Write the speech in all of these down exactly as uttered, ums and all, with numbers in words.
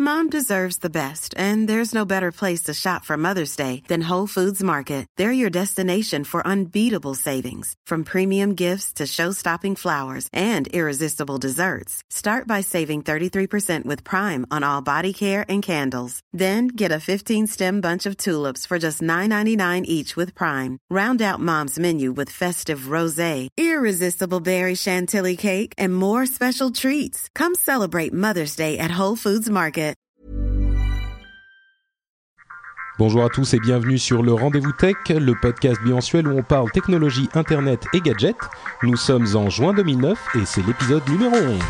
Mom deserves the best, and there's no better place to shop for Mother's Day than Whole Foods Market. They're your destination for unbeatable savings, from premium gifts to show-stopping flowers and irresistible desserts. Start by saving thirty-three percent with Prime on all body care and candles. Then get a fifteen-stem bunch of tulips for just nine ninety-nine each with Prime. Round out Mom's menu with festive rosé, irresistible berry chantilly cake, and more special treats. Come celebrate Mother's Day at Whole Foods Market. Bonjour à tous et bienvenue sur le Rendez-vous Tech, le podcast bimensuel où on parle technologie, internet et gadgets. Nous sommes en juin deux mille neuf et c'est l'épisode numéro onze.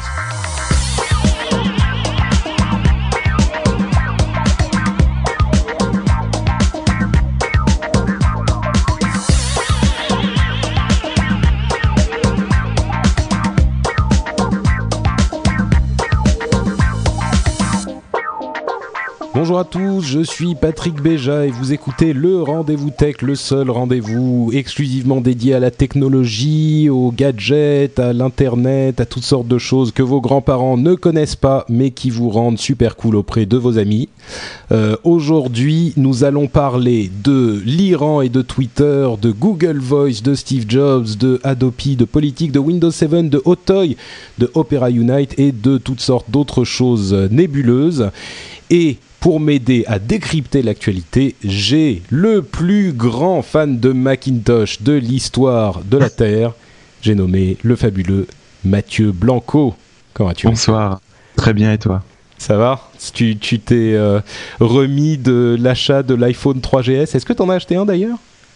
Bonjour à tous, je suis Patrick Béja et vous écoutez le Rendez-vous Tech, le seul rendez-vous exclusivement dédié à la technologie, aux gadgets, à l'internet, à toutes sortes de choses que vos grands-parents ne connaissent pas mais qui vous rendent super cool auprès de vos amis. Euh, aujourd'hui, nous allons parler de l'Iran et de Twitter, de Google Voice, de Steve Jobs, de Adobe, de politique, de Windows sept, de Hottoy, de Opera Unite et de toutes sortes d'autres choses nébuleuses. Et pour m'aider à décrypter l'actualité, j'ai le plus grand fan de Macintosh de l'histoire de la Terre. J'ai nommé le fabuleux Mathieu Blanco. Comment vas-tu ? Bonsoir. Très bien, et toi ? Ça va ? Tu, tu t'es euh, remis de l'achat de l'iPhone trois G S. Est-ce que tu en as acheté un d'ailleurs ?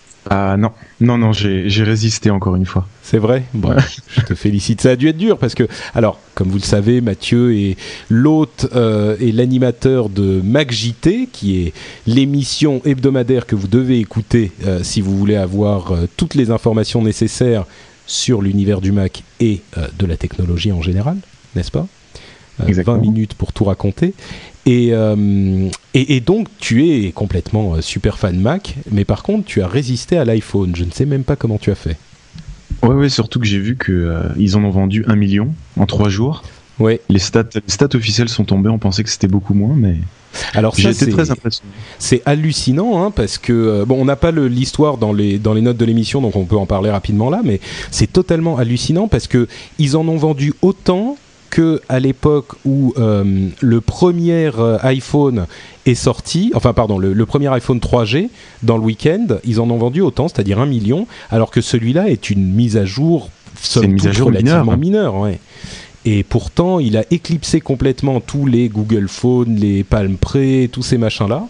Ah non, non, non, j'ai, j'ai résisté encore une fois. C'est vrai ? Bon, ouais. Je te félicite. Ça a dû être dur parce que, alors, comme vous le savez, Mathieu est l'hôte euh, et l'animateur de MacJT, qui est l'émission hebdomadaire que vous devez écouter euh, si vous voulez avoir euh, toutes les informations nécessaires sur l'univers du Mac et euh, de la technologie en général, n'est-ce pas ? euh, vingt minutes pour tout raconter. Et, euh, et, et donc, tu es complètement euh, super fan Mac, mais par contre, tu as résisté à l'iPhone. Je ne sais même pas comment tu as fait. Ouais, ouais, surtout que j'ai vu qu'ils euh, en ont vendu un million en trois jours. Ouais. Les stats, les stats officielles sont tombées, on pensait que c'était beaucoup moins, mais alors ça, j'ai été c'est, très impressionné. C'est hallucinant, hein, parce que, euh, bon, on n'a pas le, l'histoire dans les, dans les notes de l'émission, donc on peut en parler rapidement là, mais c'est totalement hallucinant parce qu'ils en ont vendu autant qu'à l'époque où euh, le premier euh, iPhone est sorti, enfin pardon, le, le premier iPhone trois G, dans le week-end, ils en ont vendu autant, c'est-à-dire un million, alors que celui-là est une mise à jour, c'est une mise à jour relativement mineure. mineure, ouais. Et pourtant, il a éclipsé complètement tous les Google Phone, les Palm Pre, tous ces machins-là,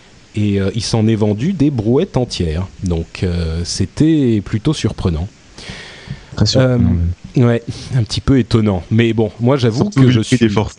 et euh, il s'en est vendu des brouettes entières, donc euh, c'était plutôt surprenant. Très surprenant. Euh, ouais, un petit peu étonnant. Mais bon, moi j'avoue surtout que vu je le prix suis. Des forfaits.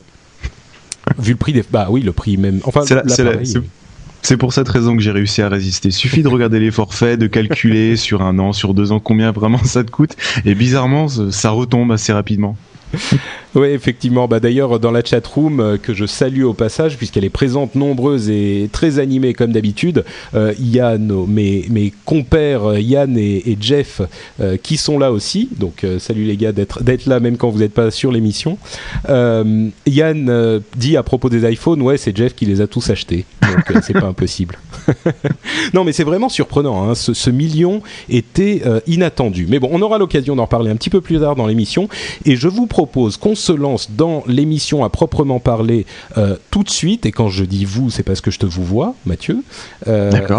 Vu le prix des. Bah oui, le prix même. Enfin, c'est, la, là, c'est, pareil, la, c'est, c'est pour cette raison que j'ai réussi à résister. Suffit de regarder les forfaits, de calculer sur un an, sur deux ans combien vraiment ça te coûte. Et bizarrement, ça retombe assez rapidement. Oui, effectivement. Bah, d'ailleurs, dans la chatroom, euh, que je salue au passage, puisqu'elle est présente, nombreuse et très animée comme d'habitude, euh, il y a nos, mes, mes compères Yann et, et Jeff euh, qui sont là aussi. Donc, euh, salut les gars d'être, d'être là même quand vous n'êtes pas sur l'émission. Euh, Yann euh, dit à propos des iPhones, ouais, c'est Jeff qui les a tous achetés. Donc, euh, c'est pas impossible. Non, mais c'est vraiment surprenant. Hein. Ce, ce million était euh, inattendu. Mais bon, on aura l'occasion d'en reparler un petit peu plus tard dans l'émission. Et je vous propose qu'on se lance dans l'émission à proprement parler euh, tout de suite. Et quand je dis vous, c'est parce que je te vous vois, Mathieu. Euh... D'accord.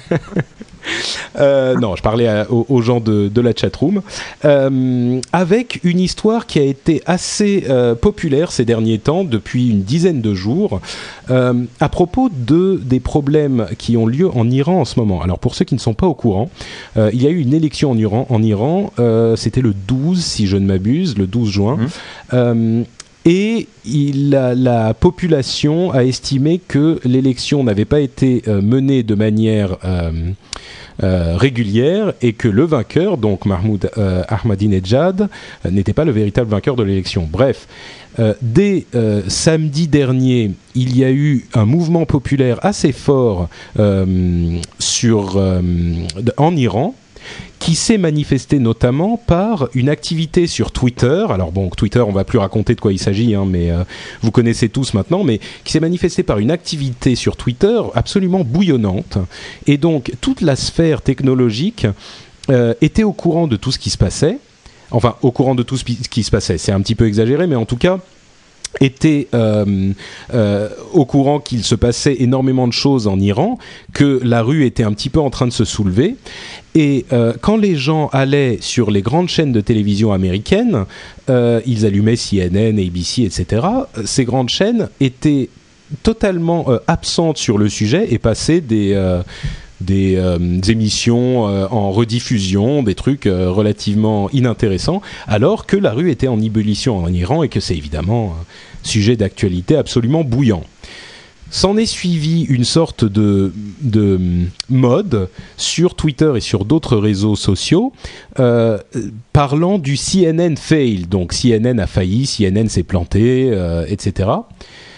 Euh, non, je parlais à, aux, aux gens de, de la chatroom, euh, avec une histoire qui a été assez euh, populaire ces derniers temps, depuis une dizaine de jours, euh, à propos de, des problèmes qui ont lieu en Iran en ce moment. Alors pour ceux qui ne sont pas au courant, euh, il y a eu une élection en Iran, en Iran euh, c'était le douze, si je ne m'abuse, le douze juin. Mmh. Euh, Et il, la, la population a estimé que l'élection n'avait pas été euh, menée de manière euh, euh, régulière et que le vainqueur, donc Mahmoud euh, Ahmadinejad, euh, n'était pas le véritable vainqueur de l'élection. Bref, euh, dès euh, samedi dernier, il y a eu un mouvement populaire assez fort euh, sur, euh, en Iran. qui s'est manifesté notamment par une activité sur Twitter. Alors bon, Twitter, on va plus raconter de quoi il s'agit, hein, mais euh, vous connaissez tous maintenant, mais qui s'est manifesté par une activité sur Twitter absolument bouillonnante. Et donc, toute la sphère technologique euh, était au courant de tout ce qui se passait. Enfin, au courant de tout ce qui se passait. C'est un petit peu exagéré, mais en tout cas, était euh, euh, au courant qu'il se passait énormément de choses en Iran, que la rue était un petit peu en train de se soulever. Et euh, quand les gens allaient sur les grandes chaînes de télévision américaines, euh, ils allumaient C N N, A B C, et cetera. Ces grandes chaînes étaient totalement euh, absentes sur le sujet et passaient des... Euh, des euh, émissions euh, en rediffusion, des trucs euh, relativement inintéressants, alors que la rue était en ébullition en Iran et que c'est évidemment un sujet d'actualité absolument bouillant. S'en est suivi une sorte de, de mode sur Twitter et sur d'autres réseaux sociaux euh, parlant du C N N fail. Donc C N N a failli, C N N s'est planté, euh, et cetera.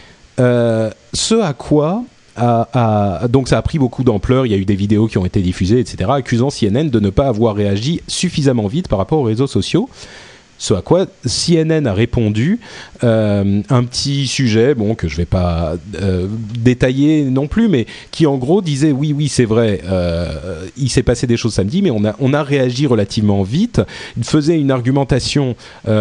Euh, ce à quoi... A, a, donc ça a pris beaucoup d'ampleur, il y a eu des vidéos qui ont été diffusées, et cetera, accusant C N N de ne pas avoir réagi suffisamment vite par rapport aux réseaux sociaux. Ce à quoi C N N a répondu, euh, un petit sujet, bon, que je ne vais pas euh, détailler non plus, mais qui en gros disait oui, oui, c'est vrai, euh, il s'est passé des choses samedi, mais on a, on a réagi relativement vite. Il faisait une argumentation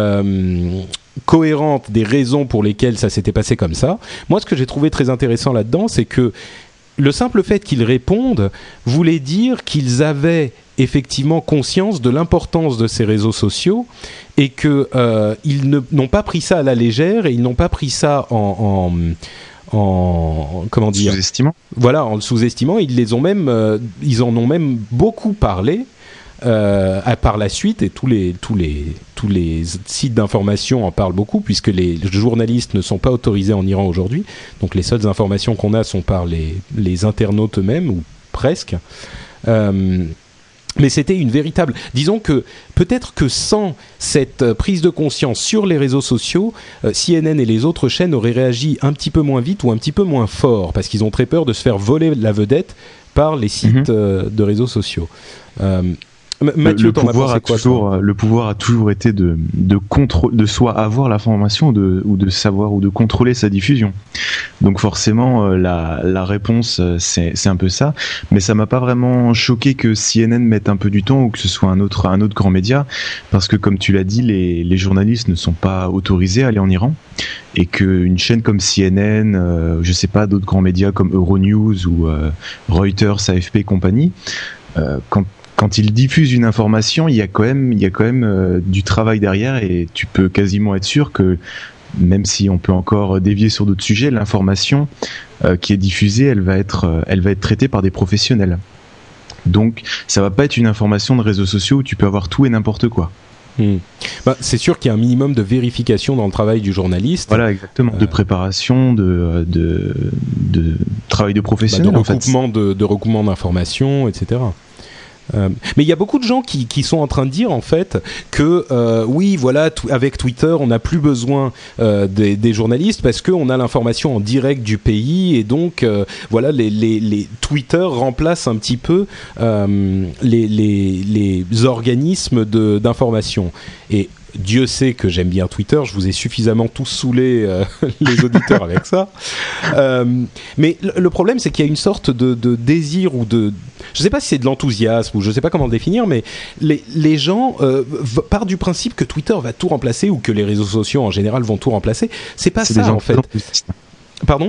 euh, cohérente des raisons pour lesquelles ça s'était passé comme ça. Moi, ce que j'ai trouvé très intéressant là-dedans, c'est que le simple fait qu'ils répondent voulait dire qu'ils avaient effectivement conscience de l'importance de ces réseaux sociaux et qu'ils euh, ne, n'ont pas pris ça à la légère et ils n'ont pas pris ça en... en en comment dire sous-estimant. Voilà, en le sous-estimant, ils les ont même euh, ils en ont même beaucoup parlé euh, à, par la suite, et tous les tous les tous les sites d'information en parlent beaucoup puisque les journalistes ne sont pas autorisés en Iran aujourd'hui. Donc les seules informations qu'on a sont par les les internautes eux-mêmes ou presque. Euh, Mais c'était une véritable... Disons que peut-être que sans cette euh, prise de conscience sur les réseaux sociaux, euh, C N N et les autres chaînes auraient réagi un petit peu moins vite ou un petit peu moins fort parce qu'ils ont très peur de se faire voler la vedette par les sites mmh. euh, de réseaux sociaux. Euh, Mathieu, le, le, pouvoir a quoi, toujours, le pouvoir a toujours été de, de, contrô- de soit avoir l'information de, ou de savoir ou de contrôler sa diffusion. Donc forcément, la, la réponse, c'est, c'est un peu ça. Mais ça m'a pas vraiment choqué que C N N mette un peu du temps ou que ce soit un autre, un autre grand média. Parce que comme tu l'as dit, les, les journalistes ne sont pas autorisés à aller en Iran. Et qu'une chaîne comme C N N, euh, je sais pas, d'autres grands médias comme Euronews ou euh, Reuters, A F P et compagnie, euh, quand Quand ils diffusent une information, il y a quand même, il y a quand même euh, du travail derrière et tu peux quasiment être sûr que même si on peut encore dévier sur d'autres sujets, l'information euh, qui est diffusée, elle va être, euh, elle va être traitée par des professionnels. Donc, ça va pas être une information de réseaux sociaux où tu peux avoir tout et n'importe quoi. Mmh. Bah, c'est sûr qu'il y a un minimum de vérification dans le travail du journaliste. Voilà, exactement. Euh... De préparation, de, de, de travail de professionnel. Bah, de recoupement, en fait. de, de recoupement d'informations, et cetera. Euh, mais il y a beaucoup de gens qui, qui sont en train de dire en fait que euh, oui voilà t- avec Twitter on n'a plus besoin euh, des, des journalistes parce qu'on a l'information en direct du pays et donc euh, voilà les, les, les Twitter remplacent un petit peu euh, les, les, les organismes de, d'information. Et Dieu sait que j'aime bien Twitter, je vous ai suffisamment tous saoulés euh, les auditeurs avec ça. Euh, mais le, le problème, c'est qu'il y a une sorte de, de désir ou de... Je ne sais pas si c'est de l'enthousiasme ou je ne sais pas comment le définir, mais les, les gens euh, v- partent du principe que Twitter va tout remplacer ou que les réseaux sociaux en général vont tout remplacer. C'est pas c'est ça en fait. Pardon ?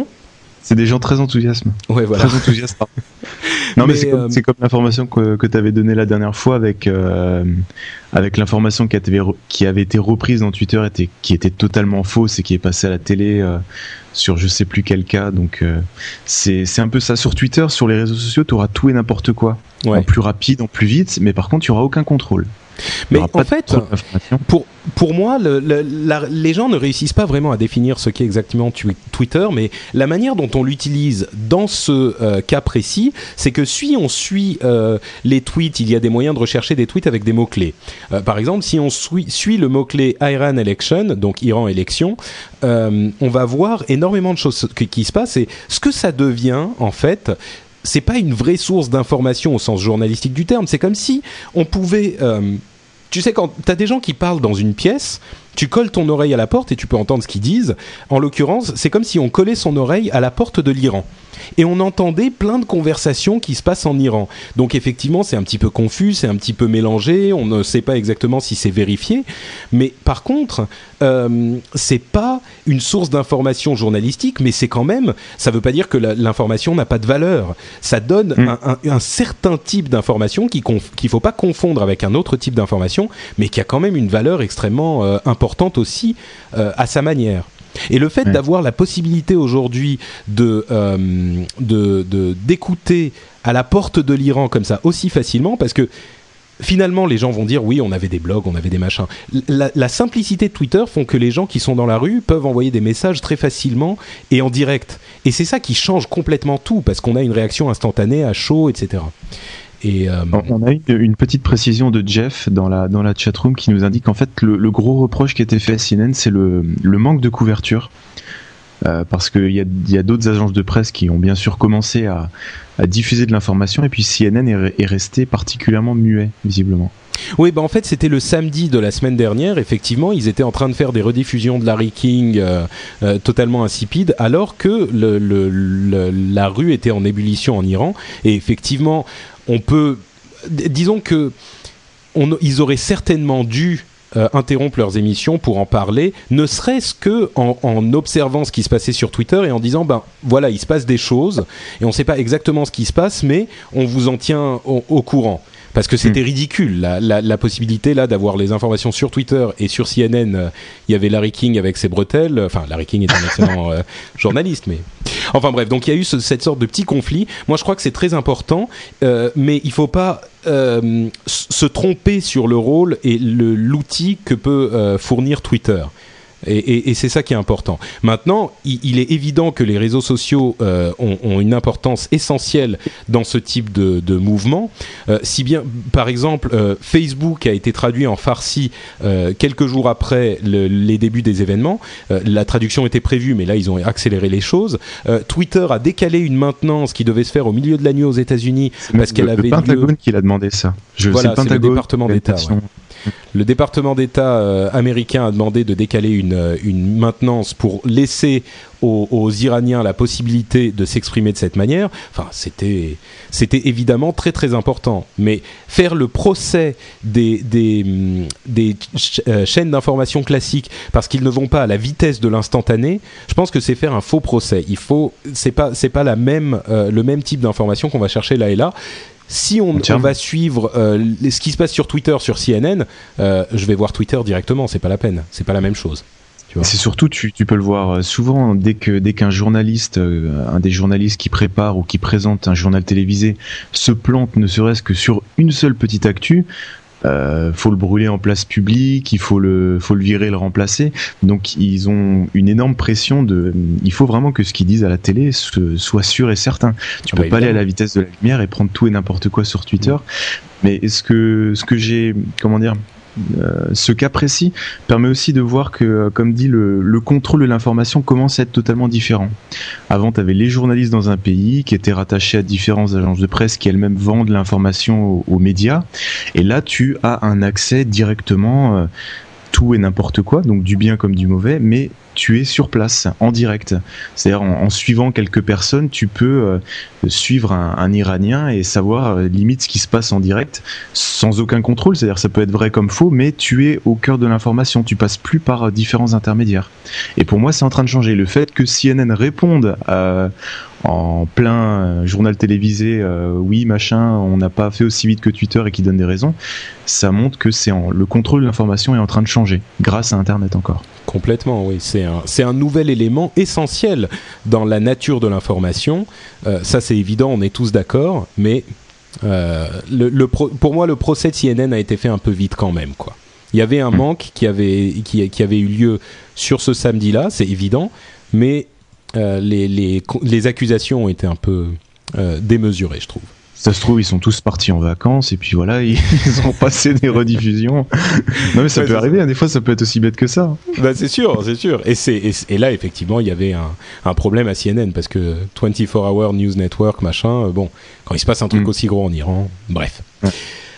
C'est des gens très enthousiastes. Ouais, voilà. Très enthousiastes. Non, mais, mais c'est, comme, euh... c'est comme l'information que, que tu avais donnée la dernière fois avec, euh, avec l'information qui avait, qui avait été reprise dans Twitter, était, qui était totalement fausse et qui est passée à la télé euh, sur je sais plus quel cas. Donc, euh, c'est, c'est un peu ça. Sur Twitter, sur les réseaux sociaux, tu auras tout et n'importe quoi. Ouais. En plus rapide, en plus vite, mais par contre, tu n'auras aucun contrôle. Mais en fait, pour, pour moi, le, le, la, les gens ne réussissent pas vraiment à définir ce qu'est exactement tu, Twitter, mais la manière dont on l'utilise dans ce euh, cas précis, c'est que si on suit euh, les tweets, il y a des moyens de rechercher des tweets avec des mots-clés. Euh, par exemple, si on suit, suit le mot-clé Iran Election, donc Iran élection, euh, on va voir énormément de choses qui, qui se passent et ce que ça devient, en fait, c'est pas une vraie source d'information au sens journalistique du terme. C'est comme si on pouvait... Euh, tu sais, quand t'as des gens qui parlent dans une pièce, tu colles ton oreille à la porte et tu peux entendre ce qu'ils disent. En l'occurrence, c'est comme si on collait son oreille à la porte de l'Iran. Et on entendait plein de conversations qui se passent en Iran. Donc effectivement, c'est un petit peu confus, c'est un petit peu mélangé, on ne sait pas exactement si c'est vérifié. Mais par contre, euh, c'est pas une source d'information journalistique, mais c'est quand même, ça veut pas dire que la, l'information n'a pas de valeur. Ça donne mmh. un, un, un certain type d'information qui conf, qu'il faut pas confondre avec un autre type d'information, mais qui a quand même une valeur extrêmement euh, importante aussi euh, à sa manière. Et le fait ouais. d'avoir la possibilité aujourd'hui de, euh, de, de, d'écouter à la porte de l'Iran comme ça aussi facilement, parce que finalement les gens vont dire oui, on avait des blogs, on avait des machins. La, la simplicité de Twitter font que les gens qui sont dans la rue peuvent envoyer des messages très facilement et en direct. Et c'est ça qui change complètement tout, parce qu'on a une réaction instantanée à chaud, et cetera. Et euh... on a eu une petite précision de Jeff dans la dans la chatroom qui nous indique qu'en fait le, le gros reproche qui a été fait à C N N, c'est le le manque de couverture, euh, parce que il y a il y a d'autres agences de presse qui ont bien sûr commencé à à diffuser de l'information, et puis C N N est, est resté particulièrement muet visiblement. Oui, bah en fait c'était le samedi de la semaine dernière. Effectivement, ils étaient en train de faire des rediffusions de Larry King euh, euh, totalement insipides, alors que le, le, le, la rue était en ébullition en Iran. Et effectivement, on peut, disons que on, ils auraient certainement dû euh, interrompre leurs émissions pour en parler, ne serait-ce que en, en observant ce qui se passait sur Twitter et en disant ben voilà, il se passe des choses et on ne sait pas exactement ce qui se passe, mais on vous en tient au, au courant. Parce que c'était mmh. ridicule, la, la, la possibilité là d'avoir les informations sur Twitter et sur C N N. Il euh, y avait Larry King avec ses bretelles. Enfin, Larry King est un excellent euh, journaliste, mais enfin bref. Donc il y a eu ce, cette sorte de petit conflit. Moi, je crois que c'est très important, euh, mais il faut pas euh, se tromper sur le rôle et le, l'outil que peut euh, fournir Twitter. Et, et, et c'est ça qui est important. Maintenant, il, il est évident que les réseaux sociaux euh, ont, ont une importance essentielle dans ce type de, de mouvement. Euh, si bien, par exemple, euh, Facebook a été traduit en farsi euh, quelques jours après le, les débuts des événements. Euh, la traduction était prévue, mais là, ils ont accéléré les choses. Euh, Twitter a décalé une maintenance qui devait se faire au milieu de la nuit aux États-Unis parce qu'elle le, avait le Pentagone lieu... qui l'a demandé ça. Je voilà, c'est le département d'État. Ouais. Le département d'État euh, américain a demandé de décaler une, une maintenance pour laisser aux, aux Iraniens la possibilité de s'exprimer de cette manière. Enfin, c'était, c'était évidemment très très important. Mais faire le procès des, des, des ch- euh, chaînes d'information classiques parce qu'ils ne vont pas à la vitesse de l'instantané, je pense que c'est faire un faux procès. Il faut, c'est pas, c'est pas la même, euh, le même type d'information qu'on va chercher là et là. Si on, on va suivre euh, ce qui se passe sur Twitter, sur C N N, euh, je vais voir Twitter directement, c'est pas la peine, c'est pas la même chose. Tu vois. C'est surtout, tu, tu peux le voir souvent, dès que dès qu'un journaliste, euh, un des journalistes qui prépare ou qui présente un journal télévisé se plante, ne serait-ce que sur une seule petite actu, euh, faut le brûler en place publique, il faut le faut le virer, le remplacer. Donc ils ont une énorme pression de, il faut vraiment que ce qu'ils disent à la télé se, soit sûr et certain. Tu ah peux bah, pas aller à la vitesse de la lumière et prendre tout et n'importe quoi sur Twitter. Mmh. Mais ce que ce que j'ai, comment dire, Euh, ce cas précis permet aussi de voir que, comme dit, le, le contrôle de l'information commence à être totalement différent. Avant, tu avais les journalistes dans un pays qui étaient rattachés à différentes agences de presse qui elles-mêmes vendent l'information aux, aux médias. Et là, tu as un accès directement, euh, tout et n'importe quoi, donc du bien comme du mauvais, mais tu es sur place, en direct. C'est-à-dire, en, en suivant quelques personnes, tu peux euh, suivre un, un Iranien et savoir euh, limite ce qui se passe en direct, sans aucun contrôle. C'est-à-dire, ça peut être vrai comme faux, mais tu es au cœur de l'information. Tu passes plus par euh, différents intermédiaires. Et pour moi, c'est en train de changer. Le fait que C N N réponde à... en plein journal télévisé, euh, oui, machin, on n'a pas fait aussi vite que Twitter et qui donne des raisons, ça montre que c'est en, le contrôle de l'information est en train de changer, grâce à Internet encore. Complètement, oui. C'est un, c'est un nouvel élément essentiel dans la nature de l'information. Euh, ça, c'est évident, on est tous d'accord, mais euh, le, le pro, pour moi, le procès de C N N a été fait un peu vite quand même, quoi. Il y avait un manque qui avait, qui, qui avait eu lieu sur ce samedi-là, c'est évident, mais... Euh, les, les, les accusations ont été un peu euh, démesurées, je trouve. Ça se trouve, ils sont tous partis en vacances et puis voilà, ils ont passé des rediffusions. Non mais ça ouais, peut arriver, ça. Des fois ça peut être aussi bête que ça. Bah c'est sûr, c'est sûr. Et, c'est, et, et là effectivement il y avait un, un problème à C N N parce que vingt-quatre hour News Network machin, bon, quand il se passe un truc mm. aussi gros en Iran, bref. Ouais.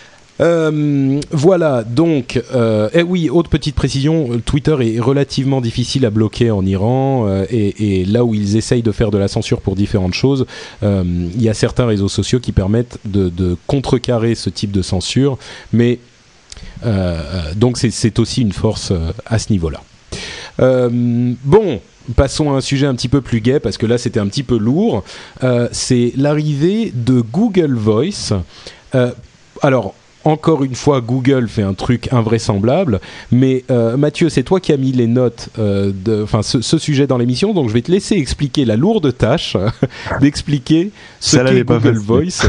Euh, voilà, donc, euh, eh oui, autre petite précision, Twitter est relativement difficile à bloquer en Iran euh, et, et là où ils essayent de faire de la censure pour différentes choses, euh, il y a certains réseaux sociaux qui permettent de, de contrecarrer ce type de censure, mais euh, donc c'est, c'est aussi une force euh, à ce niveau-là. Euh, bon. Passons à un sujet un petit peu plus gai parce que là c'était un petit peu lourd. Euh, c'est l'arrivée de Google Voice. Euh, alors encore une fois, Google fait un truc invraisemblable, mais euh, Mathieu, c'est toi qui as mis les notes, euh, de, enfin ce, ce sujet dans l'émission, donc je vais te laisser expliquer la lourde tâche d'expliquer ce Ça qu'est Google Voice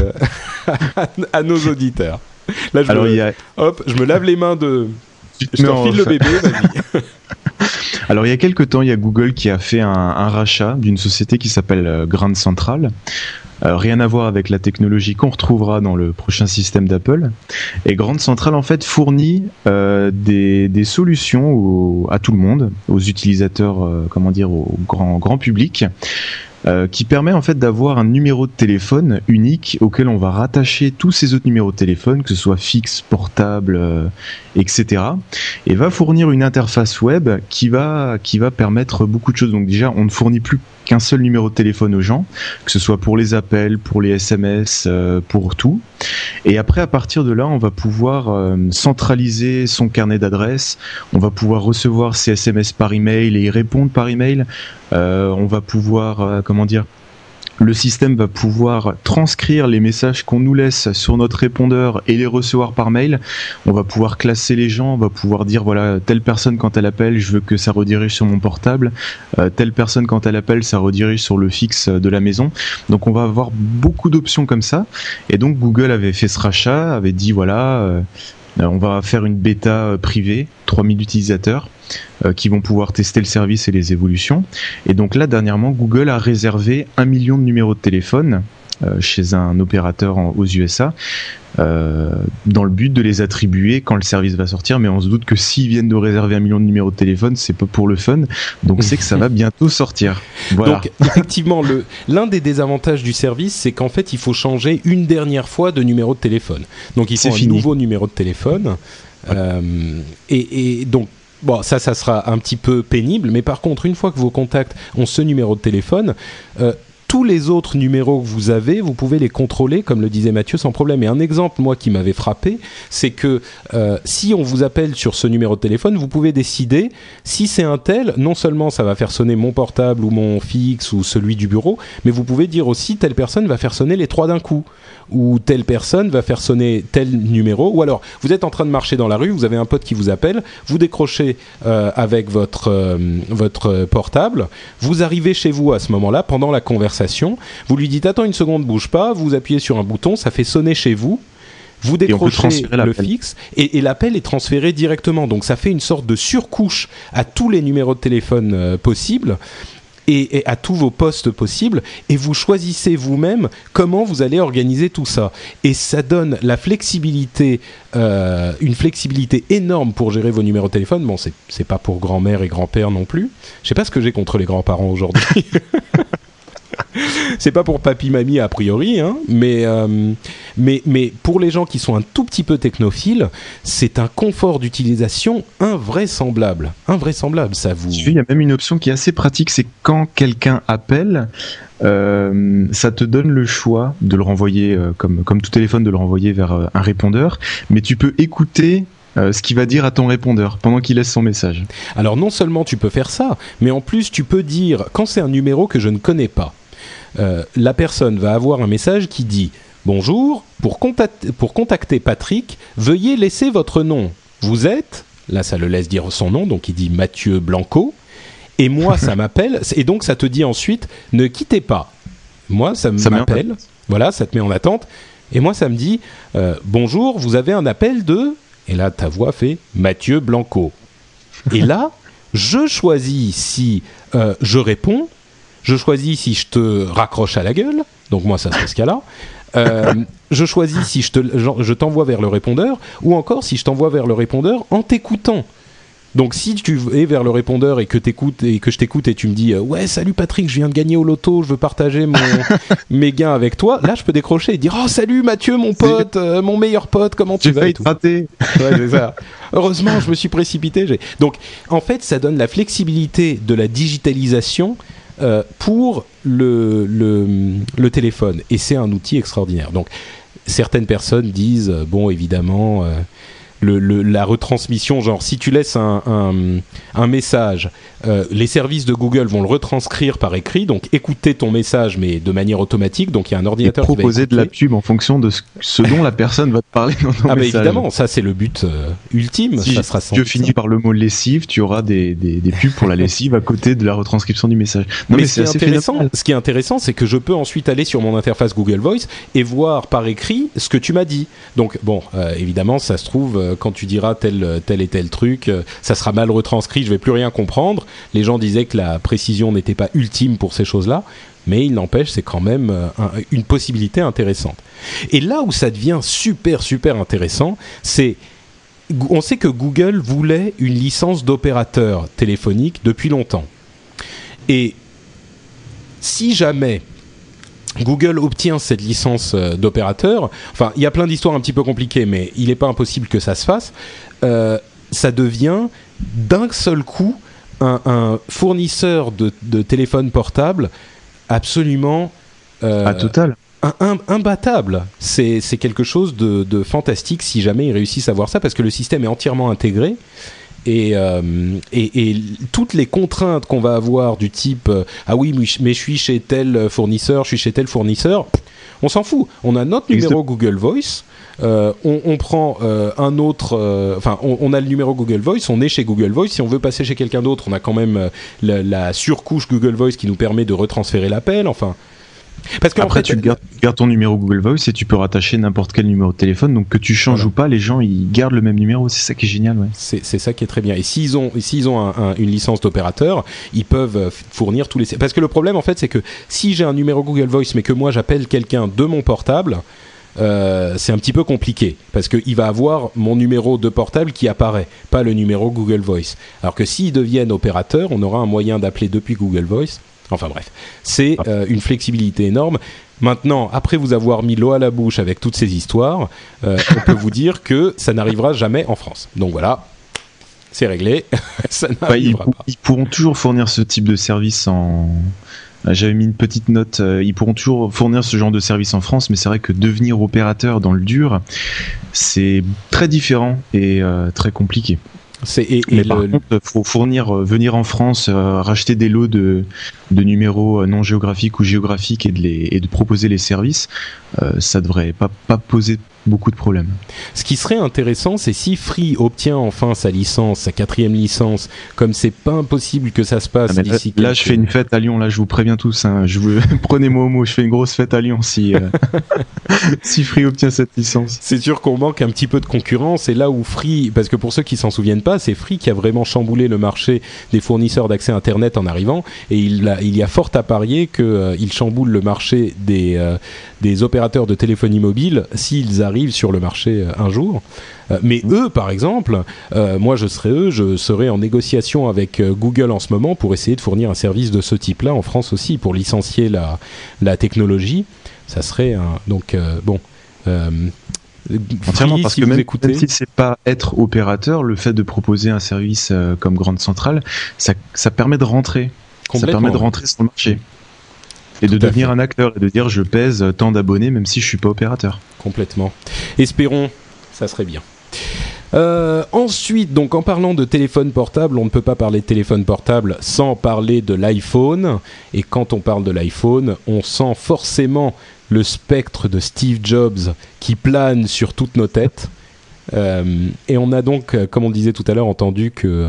à, à nos auditeurs. Là, je, Alors, me, a... hop, je me lave les mains de... Je te file le bébé, vas-y. Alors il y a quelques temps, il y a Google qui a fait un, un rachat d'une société qui s'appelle euh, Grand Central. Euh, rien à voir avec la technologie qu'on retrouvera dans le prochain système d'Apple. Et Grand Central en fait fournit euh, des, des solutions au, à tout le monde, aux utilisateurs, euh, comment dire, au grand, grand public. Euh, qui permet en fait d'avoir un numéro de téléphone unique auquel on va rattacher tous ces autres numéros de téléphone, que ce soit fixe, portable, euh, et cetera. Et va fournir une interface web qui va qui va permettre beaucoup de choses. Donc déjà, on ne fournit plus qu'un seul numéro de téléphone aux gens, que ce soit pour les appels, pour les S M S, euh, pour tout. Et après, à partir de là, on va pouvoir euh, centraliser son carnet d'adresses, on va pouvoir recevoir ses S M S par email et y répondre par email. Euh, on va pouvoir, euh, comment dire, le système va pouvoir transcrire les messages qu'on nous laisse sur notre répondeur et les recevoir par mail. On va pouvoir classer les gens, on va pouvoir dire voilà, telle personne quand elle appelle, je veux que ça redirige sur mon portable. Euh, telle personne quand elle appelle, ça redirige sur le fixe de la maison. Donc on va avoir beaucoup d'options comme ça. Et donc Google avait fait ce rachat, avait dit voilà, euh, on va faire une bêta privée, trois mille utilisateurs. Euh, qui vont pouvoir tester le service et les évolutions. Et donc là, dernièrement, Google a réservé un million de numéros de téléphone euh, chez un opérateur en, aux U S A euh, dans le but de les attribuer quand le service va sortir. Mais on se doute que s'ils viennent de réserver un million de numéros de téléphone, c'est pas pour le fun. Donc c'est que ça va bientôt sortir. Voilà. Donc effectivement, le, l'un des désavantages du service, c'est qu'en fait, il faut changer une dernière fois de numéro de téléphone. Donc il faut c'est un fini. nouveau numéro de téléphone. Ouais. Euh, et, et donc Bon, ça, ça sera un petit peu pénible, mais par contre, une fois que vos contacts ont ce numéro de téléphone, euh, tous les autres numéros que vous avez, vous pouvez les contrôler, comme le disait Mathieu, sans problème. Et un exemple, moi, qui m'avait frappé, c'est que euh, si on vous appelle sur ce numéro de téléphone, vous pouvez décider, si c'est un tel, non seulement ça va faire sonner mon portable ou mon fixe ou celui du bureau, mais vous pouvez dire aussi, telle personne va faire sonner les trois d'un coup. Ou telle personne va faire sonner tel numéro, ou alors vous êtes en train de marcher dans la rue, vous avez un pote qui vous appelle, vous décrochez euh, avec votre, euh, votre portable, vous arrivez chez vous à ce moment-là, pendant la conversation, vous lui dites « Attends une seconde, bouge pas », vous appuyez sur un bouton, ça fait sonner chez vous, vous décrochez le fixe et, et l'appel est transféré directement, donc ça fait une sorte de surcouche à tous les numéros de téléphone euh, possibles, Et, et à tous vos postes possibles, et vous choisissez vous-même comment vous allez organiser tout ça. Et ça donne la flexibilité, euh, une flexibilité énorme pour gérer vos numéros de téléphone. Bon, c'est, c'est pas pour grand-mère et grand-père non plus. Je sais pas ce que j'ai contre les grands-parents aujourd'hui. C'est pas pour papy mamie a priori, hein, mais, euh, mais, mais pour les gens qui sont un tout petit peu technophiles, c'est un confort d'utilisation invraisemblable. Invraisemblable, ça vous... Il y a même une option qui est assez pratique, c'est quand quelqu'un appelle, euh, ça te donne le choix de le renvoyer, euh, comme, comme tout téléphone, de le renvoyer vers euh, un répondeur, mais tu peux écouter Euh, ce qu'il va dire à ton répondeur pendant qu'il laisse son message. Alors non seulement tu peux faire ça, mais en plus tu peux dire, quand c'est un numéro que je ne connais pas, euh, la personne va avoir un message qui dit « Bonjour, pour contacter, pour contacter Patrick, veuillez laisser votre nom. Vous êtes… » Là ça le laisse dire son nom, donc il dit Mathieu Blanco. Et moi ça m'appelle, et donc ça te dit ensuite « Ne quittez pas. » Moi ça, ça m'appelle, voilà, ça te met en attente. Et moi ça me dit euh, « Bonjour, vous avez un appel de… » Et là, ta voix fait Mathieu Blanco. Et là, je choisis si euh, je réponds, je choisis si je te raccroche à la gueule, donc moi, ça serait ce cas-là, euh, je choisis si je, te, genre, je t'envoie vers le répondeur ou encore si je t'envoie vers le répondeur en t'écoutant. Donc si tu es vers le répondeur et que, t'écoutes, et que je t'écoute et tu me dis euh, « Ouais, salut Patrick, je viens de gagner au loto, je veux partager mon, mes gains avec toi », là je peux décrocher et dire « Oh salut Mathieu, mon pote, euh, mon meilleur pote, comment tu J'ai vas ?» failli te rater. Ouais, c'est ça. Heureusement, je me suis précipité. J'ai... Donc en fait, ça donne la flexibilité de la digitalisation euh, pour le, le, le téléphone. Et c'est un outil extraordinaire. Donc certaines personnes disent « Bon, évidemment... Euh, Le, le, la retransmission, genre si tu laisses un, un, un message, euh, les services de Google vont le retranscrire par écrit, donc écouter ton message mais de manière automatique, donc il y a un ordinateur et qui va proposer de la pub en fonction de ce, ce dont la personne va te parler dans ton ah message. Ah bah évidemment, ça c'est le but euh, ultime. Si ça sera tu finis par le mot lessive, tu auras des, des, des pubs pour la lessive à côté de la retranscription du message. Non, mais, mais ce, c'est qui est intéressant, phénoménal. ce qui est intéressant, c'est que je peux ensuite aller sur mon interface Google Voice et voir par écrit ce que tu m'as dit. Donc bon, euh, évidemment, ça se trouve, euh, quand tu diras tel tel et tel truc, euh, ça sera mal retranscrit, je vais plus rien comprendre. Les gens disaient que la précision n'était pas ultime pour ces choses-là, mais il n'empêche, c'est quand même euh, un, une possibilité intéressante. Et là où ça devient super super intéressant, c'est on sait que Google voulait une licence d'opérateur téléphonique depuis longtemps. Et si jamais Google obtient cette licence euh, d'opérateur, enfin, il y a plein d'histoires un petit peu compliquées, mais il n'est pas impossible que ça se fasse, euh, ça devient d'un seul coup un, un fournisseur de, de téléphones portables absolument... Euh, à total. Un, un, imbattable. C'est, c'est quelque chose de, de fantastique si jamais ils réussissent à voir ça, parce que le système est entièrement intégré. Et, euh, et, et toutes les contraintes qu'on va avoir du type euh, ah oui mais je suis chez tel fournisseur, je suis chez tel fournisseur, on s'en fout. On a notre numéro Google Voice, euh, on, on prend euh, un autre, enfin euh, on, on a le numéro Google Voice, on est chez Google Voice. Si on veut passer chez quelqu'un d'autre, on a quand même euh, la, la surcouche Google Voice qui nous permet de retransférer l'appel. Enfin. Parce qu'après, tu gardes, gardes ton numéro Google Voice et tu peux rattacher n'importe quel numéro de téléphone. Donc que tu changes voilà. ou pas, les gens ils gardent le même numéro. C'est ça qui est génial. Ouais. C'est, c'est ça qui est très bien. Et s'ils ont, s'ils ont un, un, une licence d'opérateur, ils peuvent fournir tous les. Parce que le problème en fait, c'est que si j'ai un numéro Google Voice, mais que moi j'appelle quelqu'un de mon portable, euh, c'est un petit peu compliqué parce qu'il va avoir mon numéro de portable qui apparaît, pas le numéro Google Voice. Alors que s'ils deviennent opérateurs, on aura un moyen d'appeler depuis Google Voice. Enfin bref, c'est euh, une flexibilité énorme. Maintenant, après vous avoir mis l'eau à la bouche avec toutes ces histoires, euh, on peut vous dire que ça n'arrivera jamais en France. Donc voilà, c'est réglé. Ça n'arrivera bah, ils, pas. Ils pourront toujours fournir ce type de service en... J'avais mis une petite note, euh, ils pourront toujours fournir ce genre de service en France, mais c'est vrai que devenir opérateur dans le dur, c'est très différent et euh, très compliqué. C'est, et, et mais le... par contre, il faut fournir, euh, venir en France, euh, racheter des lots de, de numéros euh, non géographiques ou géographiques et de, les, et de proposer les services, euh, ça devrait pas, pas poser beaucoup de problèmes. Ce qui serait intéressant, c'est si Free obtient enfin sa licence, sa quatrième licence, comme c'est pas impossible que ça se passe ah d'ici. Là, là je fais une fête à Lyon, là je vous préviens tous, hein, je vous... prenez-moi au mot, je fais une grosse fête à Lyon si, euh... si Free obtient cette licence. C'est sûr qu'on manque un petit peu de concurrence, et là où Free, parce que pour ceux qui s'en souviennent pas, c'est Free qui a vraiment chamboulé le marché des fournisseurs d'accès Internet en arrivant, et il, a, il y a fort à parier qu'il euh, chamboule le marché des, euh, des opérateurs de téléphonie mobile s'ils arrivent sur le marché euh, un jour. Euh, mais eux, par exemple, euh, moi je serais eux, je serais en négociation avec euh, Google en ce moment pour essayer de fournir un service de ce type-là en France aussi, pour licencier la, la technologie. Ça serait un... Donc, euh, bon... Euh, Entièrement, parce si que même, écoutez... même si c'est pas être opérateur, le fait de proposer un service euh, comme Grande Centrale, ça, ça permet de rentrer. Ça permet de rentrer sur le marché. Et de devenir un acteur et de dire je pèse tant d'abonnés même si je suis pas opérateur. Complètement. Espérons, ça serait bien. Euh, ensuite, donc en parlant de téléphone portable, on ne peut pas parler de téléphone portable sans parler de l'iPhone. Et quand on parle de l'iPhone, on sent forcément le spectre de Steve Jobs qui plane sur toutes nos têtes. Euh, et on a donc, comme on disait tout à l'heure, entendu que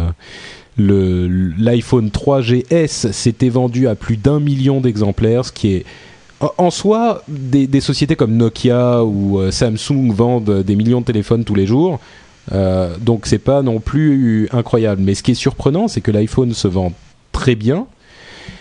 le, l'iPhone trois G S s'était vendu à plus d'un million d'exemplaires, ce qui est... En soi, des, des sociétés comme Nokia ou euh, Samsung vendent des millions de téléphones tous les jours, euh, donc c'est pas non plus incroyable. Mais ce qui est surprenant, c'est que l'iPhone se vend très bien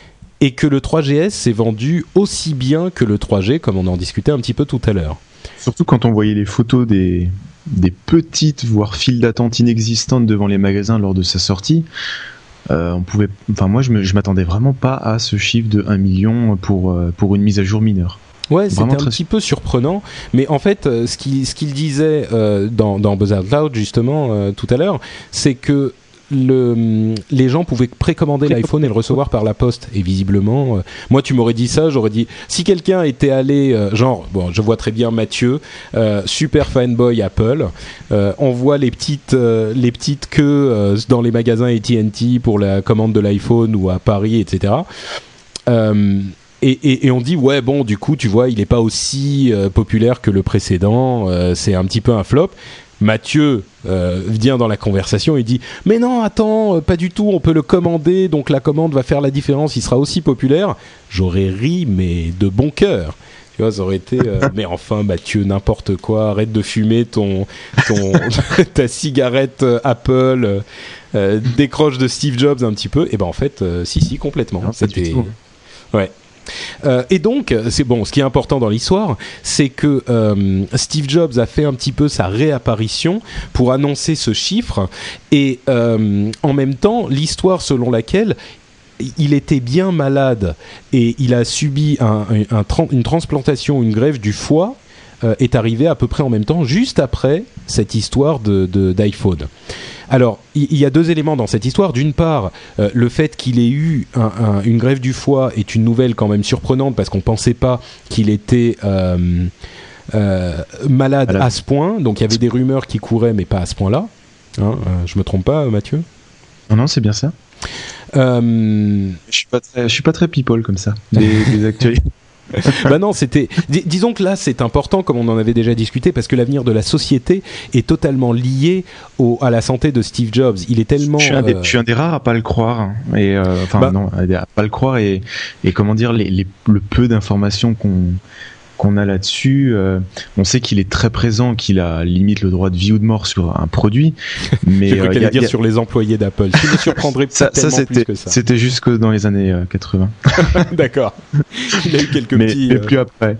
et que le trois G S s'est vendu aussi bien que le trois G, comme on en discutait un petit peu tout à l'heure. Surtout quand on voyait les photos des, des petites, voire files d'attente inexistantes devant les magasins lors de sa sortie, euh, on pouvait, enfin moi je, me, je m'attendais vraiment pas à ce chiffre de un million pour, pour une mise à jour mineure. Ouais, c'était un petit peu surprenant, mais en fait, euh, ce qu'il, ce qu'il disait euh, dans, dans Buzz Out Loud, justement, euh, tout à l'heure, c'est que le, les gens pouvaient précommander l'iPhone et le recevoir par la poste. Et visiblement, euh, moi, tu m'aurais dit ça, j'aurais dit, si quelqu'un était allé, euh, genre, bon, je vois très bien Mathieu, euh, super fanboy Apple, euh, on voit les petites, euh, les petites queues euh, dans les magasins A T and T pour la commande de l'iPhone ou à Paris, et cetera. Euh, Et, et, et on dit ouais bon du coup tu vois il est pas aussi euh, populaire que le précédent, euh, c'est un petit peu un flop. Mathieu euh, vient dans la conversation et dit mais non attends, pas du tout, on peut le commander donc la commande va faire la différence, il sera aussi populaire. J'aurais ri mais de bon cœur. Tu vois, ça aurait été euh, mais enfin Mathieu, n'importe quoi, arrête de fumer ton ton ta cigarette euh, Apple, euh, décroche de Steve Jobs un petit peu. Et ben en fait euh, si si complètement. Non, c'était ouais. Euh, et donc, c'est bon. Ce qui est important dans l'histoire, c'est que euh, Steve Jobs a fait un petit peu sa réapparition pour annoncer ce chiffre, et euh, en même temps, l'histoire selon laquelle il était bien malade et il a subi un, un, un, une transplantation, une greffe du foie, euh, est arrivée à peu près en même temps, juste après cette histoire de, de, d'iPhone. Alors, il y a deux éléments dans cette histoire. D'une part, euh, le fait qu'il ait eu un, un, une greffe du foie est une nouvelle quand même surprenante parce qu'on ne pensait pas qu'il était euh, euh, malade Alors. à ce point. Donc, il y avait des rumeurs qui couraient, mais pas à ce point-là. Hein, euh, je ne me trompe pas, Mathieu ? Non, non, c'est bien ça. Euh... Je suis pas très, je suis pas très people comme ça, des, des actualités. bah non, c'était. Dis- disons que là, c'est important, comme on en avait déjà discuté, parce que l'avenir de la société est totalement lié au, à la santé de Steve Jobs. Il est tellement. Je suis un des, euh... je suis un des rares à pas le croire, et euh, enfin bah... non, à pas le croire et, et comment dire, les, les, le peu d'informations qu'on qu'on a là-dessus, euh, on sait qu'il est très présent, qu'il a limite le droit de vie ou de mort sur un produit, mais je crois euh, qu'elle y a, allait dire y a... sur les employés d'Apple. Ce qui me surprendrait ça, ça c'était, plus que ça. C'était jusque dans les années euh, quatre-vingts. D'accord. Il a eu quelques mais, petits. Mais euh... plus après.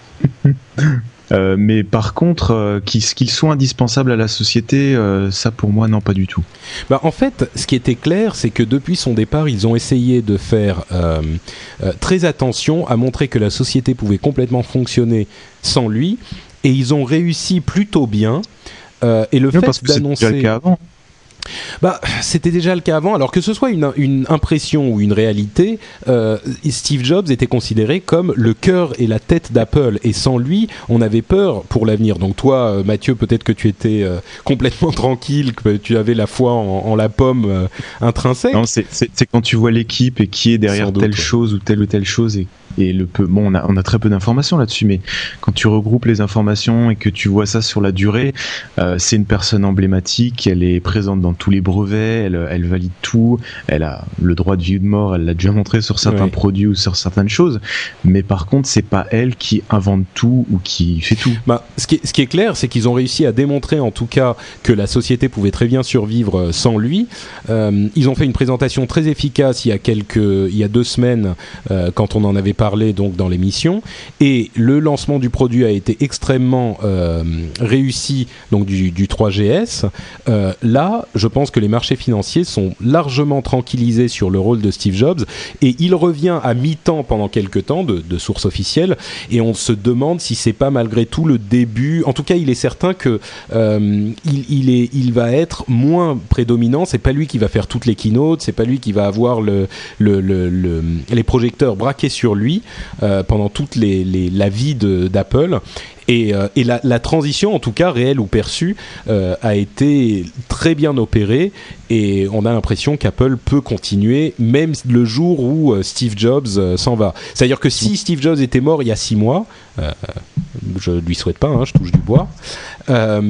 Euh, mais par contre, euh, qu'ils, qu'ils soient indispensables à la société, euh, ça pour moi, non, pas du tout. Bah, en fait, ce qui était clair, c'est que depuis son départ, ils ont essayé de faire euh, euh, très attention à montrer que la société pouvait complètement fonctionner sans lui, et ils ont réussi plutôt bien. Euh, et le non, fait parce que d'annoncer. C'était déjà le cas avant. Bah, c'était déjà le cas avant. Alors que ce soit une, une impression ou une réalité, euh, Steve Jobs était considéré comme le cœur et la tête d'Apple. Et sans lui, on avait peur pour l'avenir. Donc toi, Mathieu, peut-être que tu étais euh, complètement tranquille, que tu avais la foi en, en la pomme euh, intrinsèque. Non, c'est, c'est, c'est quand tu vois l'équipe et qui est derrière doute, telle ouais. chose ou telle ou telle chose et Et le peu, bon, on a, on a très peu d'informations là-dessus, mais quand tu regroupes les informations et que tu vois ça sur la durée, euh, c'est une personne emblématique, elle est présente dans tous les brevets, elle, elle valide tout, elle a le droit de vie ou de mort, elle l'a déjà montré sur certains oui. produits ou sur certaines choses, mais par contre, c'est pas elle qui invente tout ou qui fait tout. Bah, ce qui est, ce qui est clair, c'est qu'ils ont réussi à démontrer en tout cas que la société pouvait très bien survivre sans lui. Euh, ils ont fait une présentation très efficace il y a quelques, il y a deux semaines, euh, quand on en avait parlé donc dans l'émission, et le lancement du produit a été extrêmement euh, réussi, donc du, du trois G S. Euh, là, je pense que les marchés financiers sont largement tranquillisés sur le rôle de Steve Jobs, et il revient à mi-temps pendant quelques temps, de, de sources officielles, et on se demande si c'est pas malgré tout le début. En tout cas, il est certain que euh, il, il, est, il va être moins prédominant. C'est pas lui qui va faire toutes les keynotes, c'est pas lui qui va avoir le, le, le, le, les projecteurs braqués sur lui Euh, pendant toute les, les, la vie de, d'Apple. Et, euh, et la, la transition, en tout cas réelle ou perçue, euh, a été très bien opérée, et on a l'impression qu'Apple peut continuer même le jour où euh, Steve Jobs euh, s'en va. C'est-à-dire que si Steve Jobs était mort il y a six mois, euh, je ne lui souhaite pas, hein, je touche du bois, euh,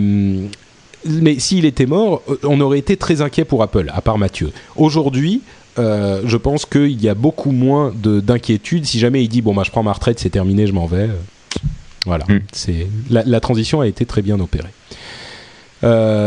mais s'il était mort, on aurait été très inquiet pour Apple, à part Mathieu. Aujourd'hui, Euh, je pense qu'il y a beaucoup moins de, d'inquiétude. Si jamais il dit bon bah je prends ma retraite, c'est terminé, je m'en vais. Voilà. Mm. C'est la, la transition a été très bien opérée. Euh,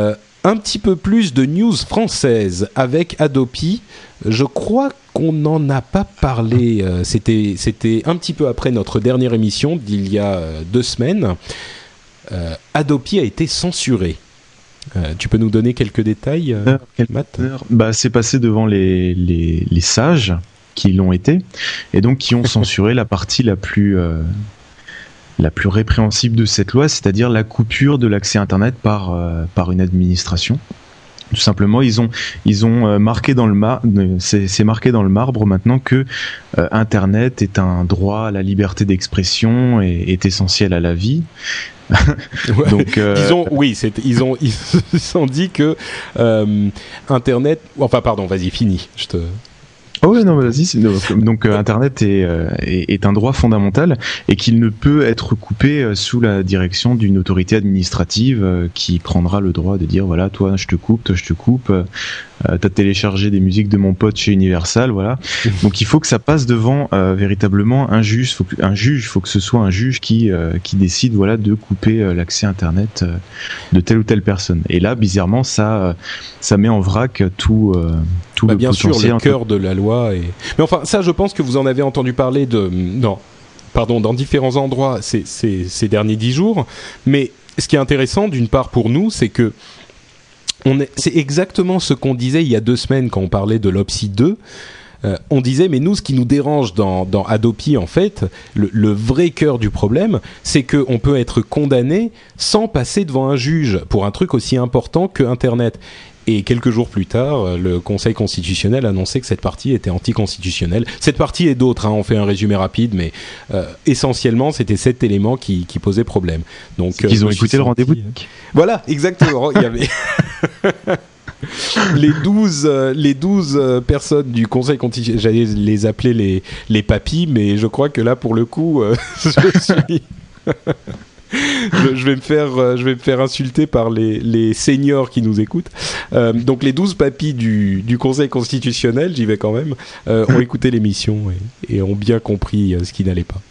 un petit peu plus de news françaises avec Adopi. Je crois qu'on n'en a pas parlé. Euh, c'était, c'était un petit peu après notre dernière émission d'il y a euh, deux semaines. Euh, Adopi a été censuré. Euh, tu peux nous donner quelques détails, euh, Matt ? Bah, c'est passé devant les, les, les sages qui l'ont été et donc qui ont censuré la partie la plus euh, la plus répréhensible de cette loi, c'est-à-dire la coupure de l'accès Internet par euh, par une administration. Tout simplement, ils ont ils ont marqué dans le mar- c'est, c'est marqué dans le marbre maintenant que euh, Internet est un droit à la liberté d'expression et est essentiel à la vie. Ouais. Donc, euh... ils ont, oui, c'est, ils ont, ils se sont dit que euh, Internet, enfin, pardon, vas-y, finis. Je te. Oh oui, non, vas-y. C'est, donc, euh, Internet est, euh, est, est un droit fondamental et qu'il ne peut être coupé euh, sous la direction d'une autorité administrative euh, qui prendra le droit de dire voilà, toi, je te coupe, toi, je te coupe. Euh, t'as téléchargé des musiques de mon pote chez Universal, voilà. Donc, il faut que ça passe devant euh, véritablement un juge. Faut que, un juge, faut que ce soit un juge qui euh, qui décide, voilà, de couper euh, l'accès Internet euh, de telle ou telle personne. Et là, bizarrement, ça euh, ça met en vrac tout euh, tout bah, le bien potentiel. sûr, le cœur de la loi. Et... Mais enfin, ça, je pense que vous en avez entendu parler de, non, pardon, dans différents endroits ces, ces, ces derniers dix jours. Mais ce qui est intéressant, d'une part pour nous, c'est que on est, c'est exactement ce qu'on disait il y a deux semaines quand on parlait de l'Opsi deux. Euh, on disait, mais nous, ce qui nous dérange dans, dans Adopi, en fait, le, le vrai cœur du problème, c'est qu'on peut être condamné sans passer devant un juge pour un truc aussi important que Internet. Et quelques jours plus tard, le Conseil constitutionnel annonçait que cette partie était anticonstitutionnelle. Cette partie et d'autres, hein, on fait un résumé rapide, mais euh, essentiellement, c'était cet élément qui, qui posait problème. Donc, c'est qu'ils euh, ont écouté le rendez-vous. Voilà, exactement. Il y avait les douze, euh, les douze euh, personnes du Conseil constitutionnel. J'allais les appeler les les papis, mais je crois que là, pour le coup, euh, je suis. Je, je vais me faire, euh, je vais me faire insulter par les, les seniors qui nous écoutent. Euh, donc les douze papis du, du Conseil constitutionnel, j'y vais quand même, euh, ont écouté l'émission et, et ont bien compris euh, ce qui n'allait pas.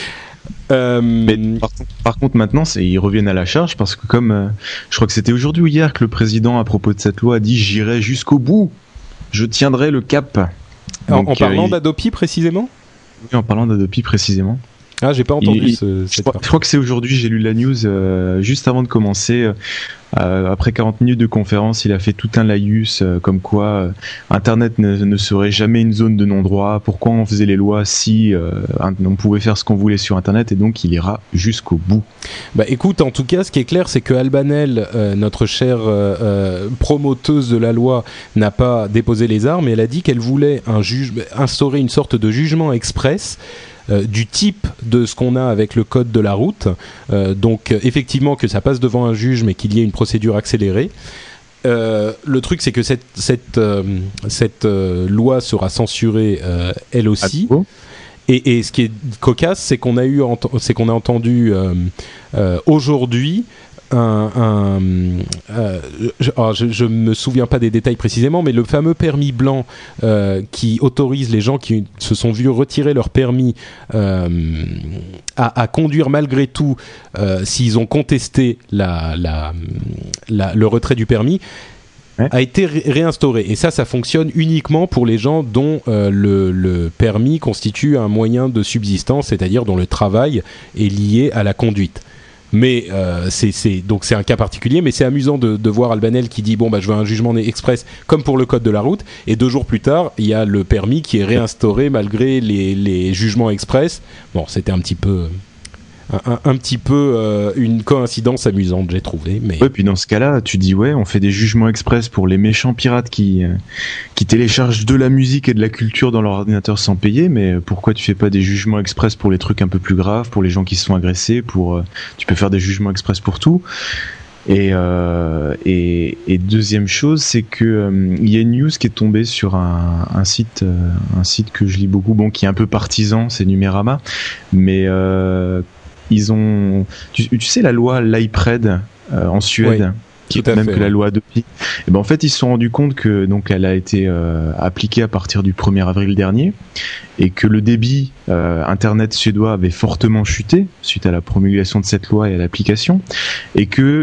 Euh, Mais par, par contre maintenant c'est, ils reviennent à la charge parce que comme euh, je crois que c'était aujourd'hui ou hier que le président à propos de cette loi a dit j'irai jusqu'au bout, je tiendrai le cap. Donc, en, en parlant euh, il... d'Adopi précisément ? Oui, en parlant d'Adopi précisément. Ah, j'ai pas entendu il, ce, je, crois, je crois que c'est aujourd'hui, j'ai lu la news euh, juste avant de commencer. Euh, après quarante minutes de conférence, il a fait tout un laïus euh, comme quoi euh, Internet ne, ne serait jamais une zone de non-droit. Pourquoi on faisait les lois si euh, on pouvait faire ce qu'on voulait sur Internet, et donc il ira jusqu'au bout. Bah écoute, en tout cas, ce qui est clair, c'est que Albanel, euh, notre chère euh, euh, promoteuse de la loi, n'a pas déposé les armes, et elle a dit qu'elle voulait un juge, instaurer une sorte de jugement express. Euh, du type de ce qu'on a avec le code de la route, euh, donc euh, effectivement que ça passe devant un juge mais qu'il y ait une procédure accélérée. Euh, le truc c'est que cette, cette, euh, cette euh, loi sera censurée euh, elle aussi. Ah, et, et ce qui est cocasse, c'est qu'on a, eu ent- c'est qu'on a entendu euh, euh, aujourd'hui un... un euh, je, oh, je, je me souviens pas des détails précisément, mais le fameux permis blanc euh, qui autorise les gens qui se sont vus retirer leur permis euh, à, à conduire malgré tout euh, s'ils ont contesté la, la, la, le retrait du permis. Ouais. A été ré- réinstauré. Et ça, ça fonctionne uniquement pour les gens dont euh, le, le permis constitue un moyen de subsistance, c'est-à-dire dont le travail est lié à la conduite. Mais euh, c'est, c'est, donc c'est un cas particulier, mais c'est amusant de, de voir Albanel qui dit bon bah je veux un jugement express comme pour le code de la route, et deux jours plus tard il y a le permis qui est réinstauré malgré les, les jugements express. Bon, c'était un petit peu un, un, un petit peu euh, une coïncidence amusante, j'ai trouvé. Mais ouais, puis dans ce cas-là, tu dis ouais, on fait des jugements express pour les méchants pirates qui euh, qui téléchargent de la musique et de la culture dans leur ordinateur sans payer, mais pourquoi tu fais pas des jugements express pour les trucs un peu plus graves, pour les gens qui se sont agressés, pour euh, tu peux faire des jugements express pour tout. Et, euh, et, et deuxième chose, c'est que euh, il y a une news qui est tombée sur un, un site, euh, un site que je lis beaucoup, bon, qui est un peu partisan, c'est Numérama, mais euh, ils ont, tu, tu sais, la loi l'IPRED euh, en Suède. Oui. Qui est même fait, que la loi Adopi. Et ben en fait ils se sont rendus compte que donc elle a été euh, appliquée à partir du premier avril dernier et que le débit euh, internet suédois avait fortement chuté suite à la promulgation de cette loi et à l'application, et que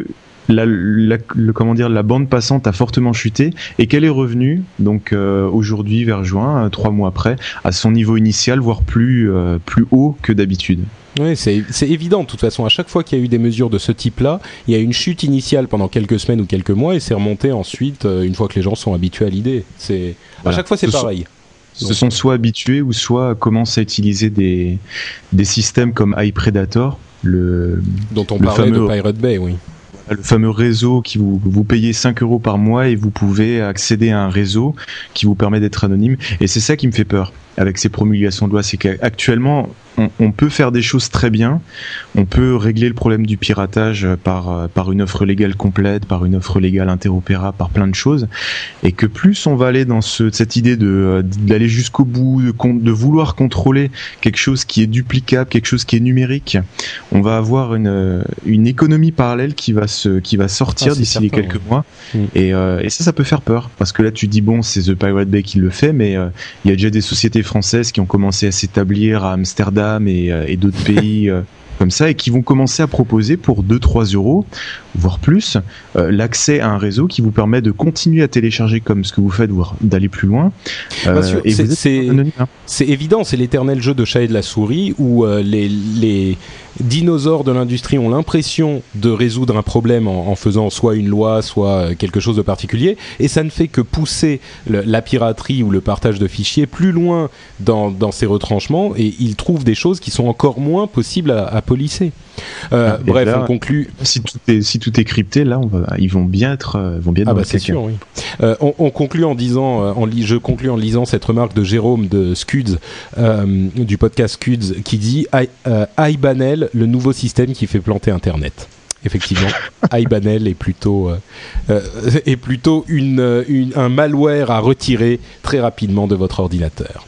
La, la, le, comment dire, la bande passante a fortement chuté et qu'elle est revenue donc euh, aujourd'hui vers juin, euh, trois mois après, à son niveau initial, voire plus euh, plus haut que d'habitude. Oui, c'est, c'est évident. De toute façon, à chaque fois qu'il y a eu des mesures de ce type-là, il y a une chute initiale pendant quelques semaines ou quelques mois et c'est remonté ensuite euh, une fois que les gens sont habitués à l'idée. C'est voilà. À chaque fois, c'est ce pareil. Sont, se sont soit habitués ou soit commencent à utiliser des des systèmes comme iPredator, le dont on le parlait fameux... de Pirate Bay, oui. Le fameux réseau qui vous, vous payez cinq euros par mois et vous pouvez accéder à un réseau qui vous permet d'être anonyme. Et c'est ça qui me fait peur avec ces promulgations de loi, c'est qu'actuellement on, on peut faire des choses très bien, on peut régler le problème du piratage par, par une offre légale complète, par une offre légale interopérable, par plein de choses, et que plus on va aller dans ce, cette idée de, d'aller jusqu'au bout, de, de vouloir contrôler quelque chose qui est duplicable, quelque chose qui est numérique, on va avoir une, une économie parallèle qui va, se, qui va sortir ah, d'ici certain, les quelques ouais. mois, mmh. et, euh, et ça, ça peut faire peur, parce que là tu dis bon, c'est The Pirate Bay qui le fait, mais euh, il y a déjà des sociétés françaises qui ont commencé à s'établir à Amsterdam et, et d'autres pays euh, comme ça et qui vont commencer à proposer pour deux à trois euros, voire plus, euh, l'accès à un réseau qui vous permet de continuer à télécharger comme ce que vous faites, voire d'aller plus loin. Euh, Bien sûr, et c'est, c'est, c'est évident, c'est l'éternel jeu de chat et de la souris où euh, les, les dinosaures de l'industrie ont l'impression de résoudre un problème en, en faisant soit une loi, soit quelque chose de particulier, et ça ne fait que pousser le, la piraterie ou le partage de fichiers plus loin dans, dans ces retranchements, et ils trouvent des choses qui sont encore moins possibles à, à polisser. Euh, bref, là, on conclut. Si tout est, si tout est crypté, là, on va, ils vont bien être, euh, vont bien être ah dans bah le c'est caca. sûr, oui. Euh, on, on conclut en disant, euh, en li- je conclus en lisant cette remarque de Jérôme de Scuds, euh, du podcast Scuds, qui dit I, euh, iBanel, le nouveau système qui fait planter Internet. Effectivement, iBanel est plutôt euh, euh, est plutôt une, une un malware à retirer très rapidement de votre ordinateur.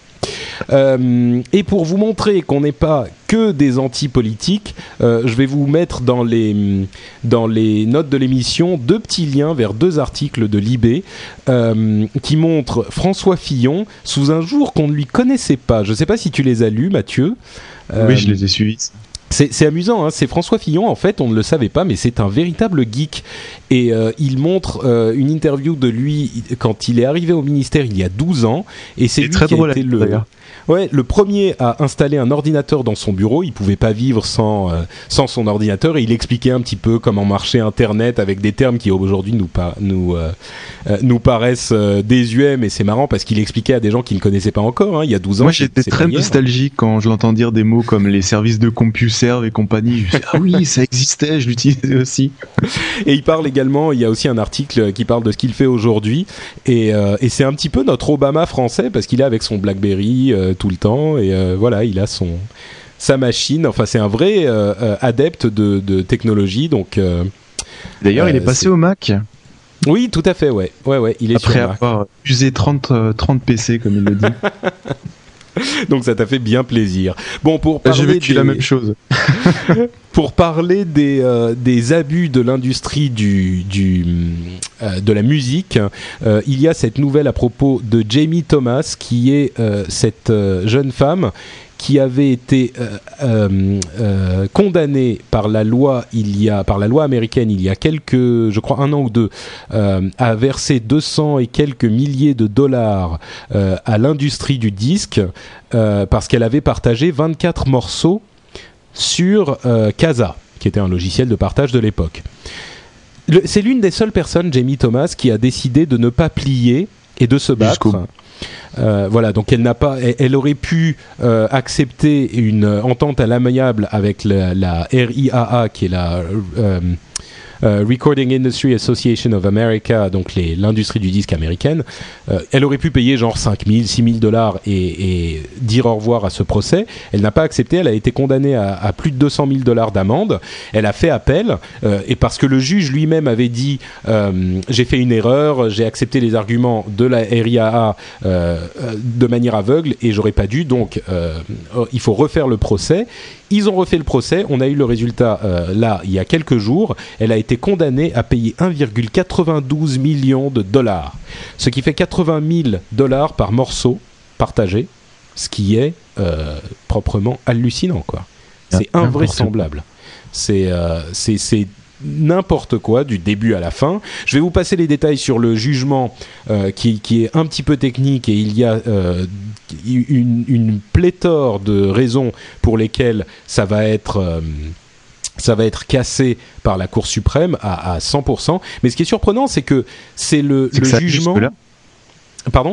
Euh, et pour vous montrer qu'on n'est pas que des anti-politiques, euh, je vais vous mettre dans les, dans les notes de l'émission deux petits liens vers deux articles de Libé euh, qui montrent François Fillon sous un jour qu'on ne lui connaissait pas. Je ne sais pas si tu les as lus, Mathieu. Euh, oui, je les ai suivis. C'est, c'est amusant, hein, c'est François Fillon, en fait, on ne le savait pas, mais c'est un véritable geek. Et euh, il montre euh, une interview de lui quand il est arrivé au ministère il y a douze ans. Et c'est, c'est lui très qui drôle, a été le... D'ailleurs. Ouais, le premier à installer un ordinateur dans son bureau. Il pouvait pas vivre sans euh, sans son ordinateur et il expliquait un petit peu comment marchait Internet avec des termes qui aujourd'hui nous par, nous euh, euh, nous paraissent euh, désuets, mais c'est marrant parce qu'il expliquait à des gens qui ne connaissaient pas encore. Hein, il y a douze ans. Moi, j'étais très nostalgique quand je l'entends dire des mots comme les services de CompuServe et compagnie. Je me dis, ah oui, ça existait, je l'utilisais aussi. Et il parle également. Il y a aussi un article qui parle de ce qu'il fait aujourd'hui et euh, et c'est un petit peu notre Obama français parce qu'il est avec son BlackBerry euh, tout le temps et euh, voilà, il a son sa machine. Enfin, c'est un vrai euh, euh, adepte de, de technologie. Donc, euh, d'ailleurs, euh, il est passé c'est... au Mac. Oui, tout à fait. Ouais, ouais, ouais. Il est après sur avoir Mac. usé trente P C, comme il le dit. Donc, ça t'a fait bien plaisir. Bon, pour parler j'ai vécu des... la même chose. Pour parler des, euh, des abus de l'industrie du, du, euh, de la musique, euh, il y a cette nouvelle à propos de Jamie Thomas, qui est euh, cette euh, jeune femme qui avait été euh, euh, euh, condamnée par la loi il y a par la loi américaine il y a quelques, je crois un an ou deux, euh, à verser deux cents et quelques milliers de dollars euh, à l'industrie du disque euh, parce qu'elle avait partagé vingt-quatre morceaux sur euh, Kazaa, qui était un logiciel de partage de l'époque. Le, c'est l'une des seules personnes, Jamie Thomas, qui a décidé de ne pas plier et de se battre. Euh, voilà, donc elle n'a pas, elle, elle aurait pu euh, accepter une entente à l'amiable avec la, la R I A A, qui est la euh, euh, Recording Industry Association of America, donc les, l'industrie du disque américaine. Euh, elle aurait pu payer genre cinq mille, six mille dollars et, et dire au revoir à ce procès. Elle n'a pas accepté, elle a été condamnée à, à plus de deux cent mille dollars d'amende. Elle a fait appel, euh, et parce que le juge lui-même avait dit euh, j'ai fait une erreur, j'ai accepté les arguments de la R I A A euh, de manière aveugle et j'aurais pas dû, donc euh, il faut refaire le procès. Ils ont refait le procès, on a eu le résultat euh, là il y a quelques jours. Elle a été condamnée à payer un virgule quatre-vingt-douze millions de dollars, ce qui fait quatre-vingt mille dollars par morceau partagé, ce qui est euh, proprement hallucinant, quoi. C'est invraisemblable. C'est, euh, c'est, c'est n'importe quoi du début à la fin. Je vais vous passer les détails sur le jugement euh, qui, qui est un petit peu technique, et il y a euh, une, une pléthore de raisons pour lesquelles ça va être... Euh, ça va être cassé par la Cour suprême à, à cent pour cent. Mais ce qui est surprenant, c'est que c'est le, c'est le jugement... Pardon ?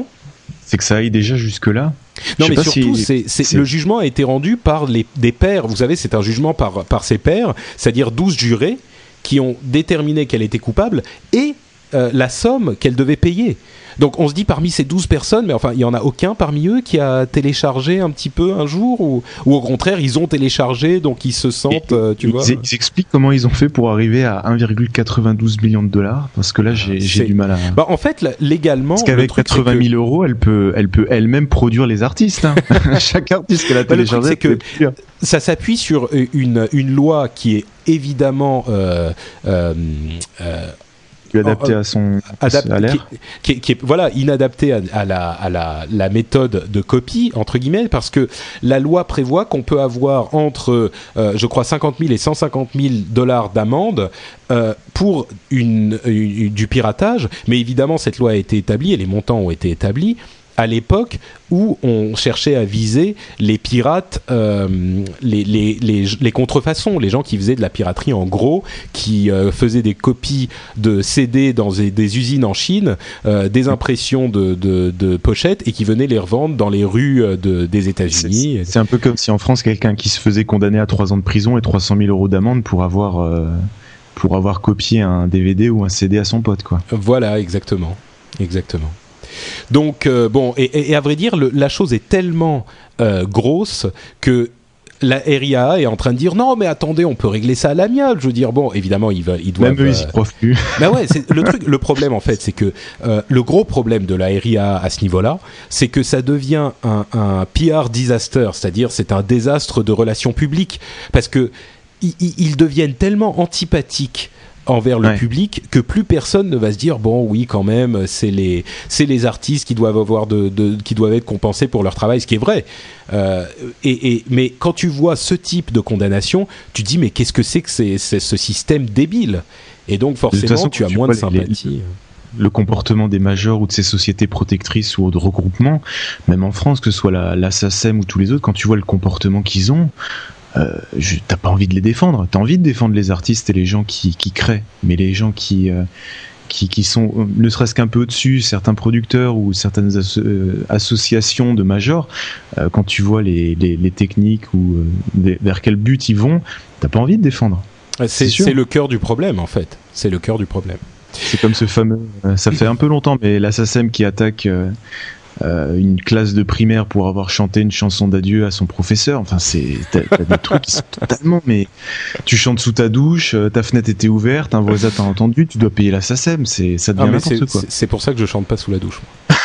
C'est que ça aille déjà jusque-là. Non, mais surtout, si... c'est, c'est, c'est... le jugement a été rendu par les, des pairs. Vous savez, c'est un jugement par, par ses pairs, c'est-à-dire douze jurés qui ont déterminé qu'elle était coupable et euh, la somme qu'elle devait payer. Donc on se dit parmi ces douze personnes, mais enfin il n'y en a aucun parmi eux qui a téléchargé un petit peu un jour, ou, ou au contraire ils ont téléchargé donc ils se sentent, euh, tu ils, vois. Ils expliquent comment ils ont fait pour arriver à un virgule quatre-vingt-douze millions de dollars, parce que là j'ai, j'ai du mal à... Bah en fait là, légalement... Parce qu'avec quatre-vingt mille euros elle peut, elle peut elle-même produire les artistes. Hein. Chaque artiste qu'elle a bah, téléchargé... Le truc, c'est que ça s'appuie sur une, une loi qui est évidemment... Euh, euh, euh, adapté à son Adap- à l'air. Qui, qui, qui est voilà inadapté à, à, la, à la, la méthode de copie entre guillemets, parce que la loi prévoit qu'on peut avoir entre euh, je crois cinquante mille et cent cinquante mille dollars d'amende euh, pour une, une, du piratage, mais évidemment cette loi a été établie et les montants ont été établis à l'époque où on cherchait à viser les pirates, euh, les, les, les, les contrefaçons, les gens qui faisaient de la piraterie en gros, qui euh, faisaient des copies de C D dans des, des usines en Chine, euh, des impressions de, de, de pochettes, et qui venaient les revendre dans les rues de, des États-Unis. C'est, c'est un peu comme si en France, quelqu'un qui se faisait condamner à trois ans de prison et trois cent mille euros d'amende pour avoir, euh, pour avoir copié un D V D ou un C D à son pote, quoi. Voilà, exactement. Exactement. Donc euh, bon, et, et à vrai dire, le, la chose est tellement euh, grosse que la R I A A est en train de dire non mais attendez, on peut régler ça à l'amiable. Je veux dire bon, évidemment ils veulent, ils doivent. Même eux ils y croient plus. Bah ouais, c'est le truc. Le problème en fait, c'est que euh, le gros problème de la R I A A à ce niveau-là, c'est que ça devient un, un P R disaster, c'est-à-dire c'est un désastre de relations publiques, parce que ils, ils deviennent tellement antipathiques envers le ouais. public que plus personne ne va se dire bon oui quand même c'est les c'est les artistes qui doivent avoir de, de qui doivent être compensés pour leur travail, ce qui est vrai, euh, et, et mais quand tu vois ce type de condamnation, tu te dis mais qu'est-ce que c'est que c'est, c'est ce système débile, et donc forcément de façon, tu as tu moins de sympathie. Les, les, le comportement des majors ou de ces sociétés protectrices ou de regroupements, même en France, que ce soit la, la SACEM ou tous les autres, quand tu vois le comportement qu'ils ont, Euh, je, t'as pas envie de les défendre. T'as envie de défendre les artistes et les gens qui, qui créent, mais les gens qui, euh, qui, qui sont euh, ne serait-ce qu'un peu au-dessus, certains producteurs ou certaines asso- euh, associations de majors, euh, quand tu vois les, les, les techniques ou euh, des, vers quel but ils vont, t'as pas envie de défendre. C'est, c'est, c'est le cœur du problème en fait. C'est le cœur du problème. C'est comme ce fameux. Euh, ça fait un peu longtemps, mais la SACEM qui attaque. Euh, Euh, une classe de primaire pour avoir chanté une chanson d'adieu à son professeur. Enfin, c'est t'as, t'as des trucs qui sont totalement. Mais tu chantes sous ta douche, euh, ta fenêtre était ouverte, un voisin t'a entendu, tu dois payer la SACEM. C'est ça devient ah, n'importe c'est, quoi. C'est, c'est pour ça que je chante pas sous la douche.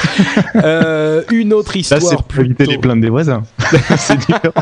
euh, une autre histoire. Là, c'est pour plutôt... éviter les plaintes des voisins. C'est différent.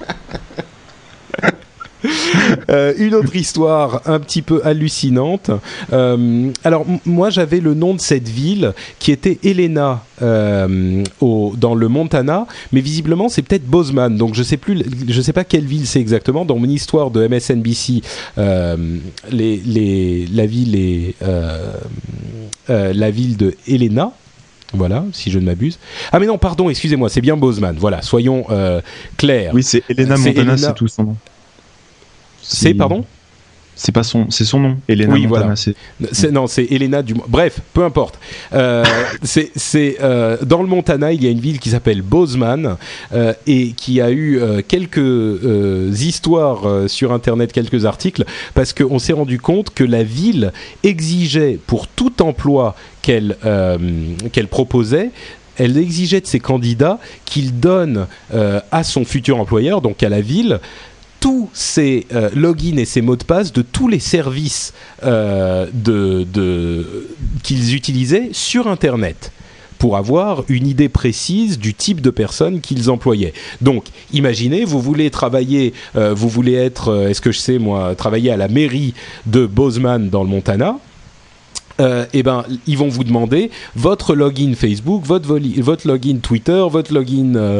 Euh, une autre histoire un petit peu hallucinante. Euh, alors m- moi j'avais le nom de cette ville qui était Helena euh, au, dans le Montana, mais visiblement c'est peut-être Bozeman. Donc je sais plus, je sais pas quelle ville c'est exactement. Dans mon histoire de M S N B C, euh, les, les, la ville est euh, euh, la ville de Helena. Voilà, si je ne m'abuse. Ah mais non, pardon, excusez-moi, c'est bien Bozeman. Voilà, soyons euh, clairs. Oui, c'est Helena c'est Montana, Helena... c'est tout son nom. C'est, pardon ? C'est pas son, c'est son nom. Helena oui, Montana. Voilà. C'est... c'est non, c'est Helena du. Bref, peu importe. Euh, c'est, c'est euh, dans le Montana, il y a une ville qui s'appelle Bozeman euh, et qui a eu euh, quelques euh, histoires euh, sur Internet, quelques articles, parce qu'on s'est rendu compte que la ville exigeait pour tout emploi qu'elle euh, qu'elle proposait. Elle exigeait de ses candidats qu'ils donnent euh, à son futur employeur, donc à la ville, tous ces euh, logins et ces mots de passe de tous les services euh, de, de, qu'ils utilisaient sur Internet, pour avoir une idée précise du type de personnes qu'ils employaient. Donc, imaginez, vous voulez travailler, euh, vous voulez être, euh, est-ce que je sais moi, travailler à la mairie de Bozeman dans le Montana. Euh, eh ben, ils vont vous demander votre login Facebook, votre, voli- votre login Twitter, votre login euh,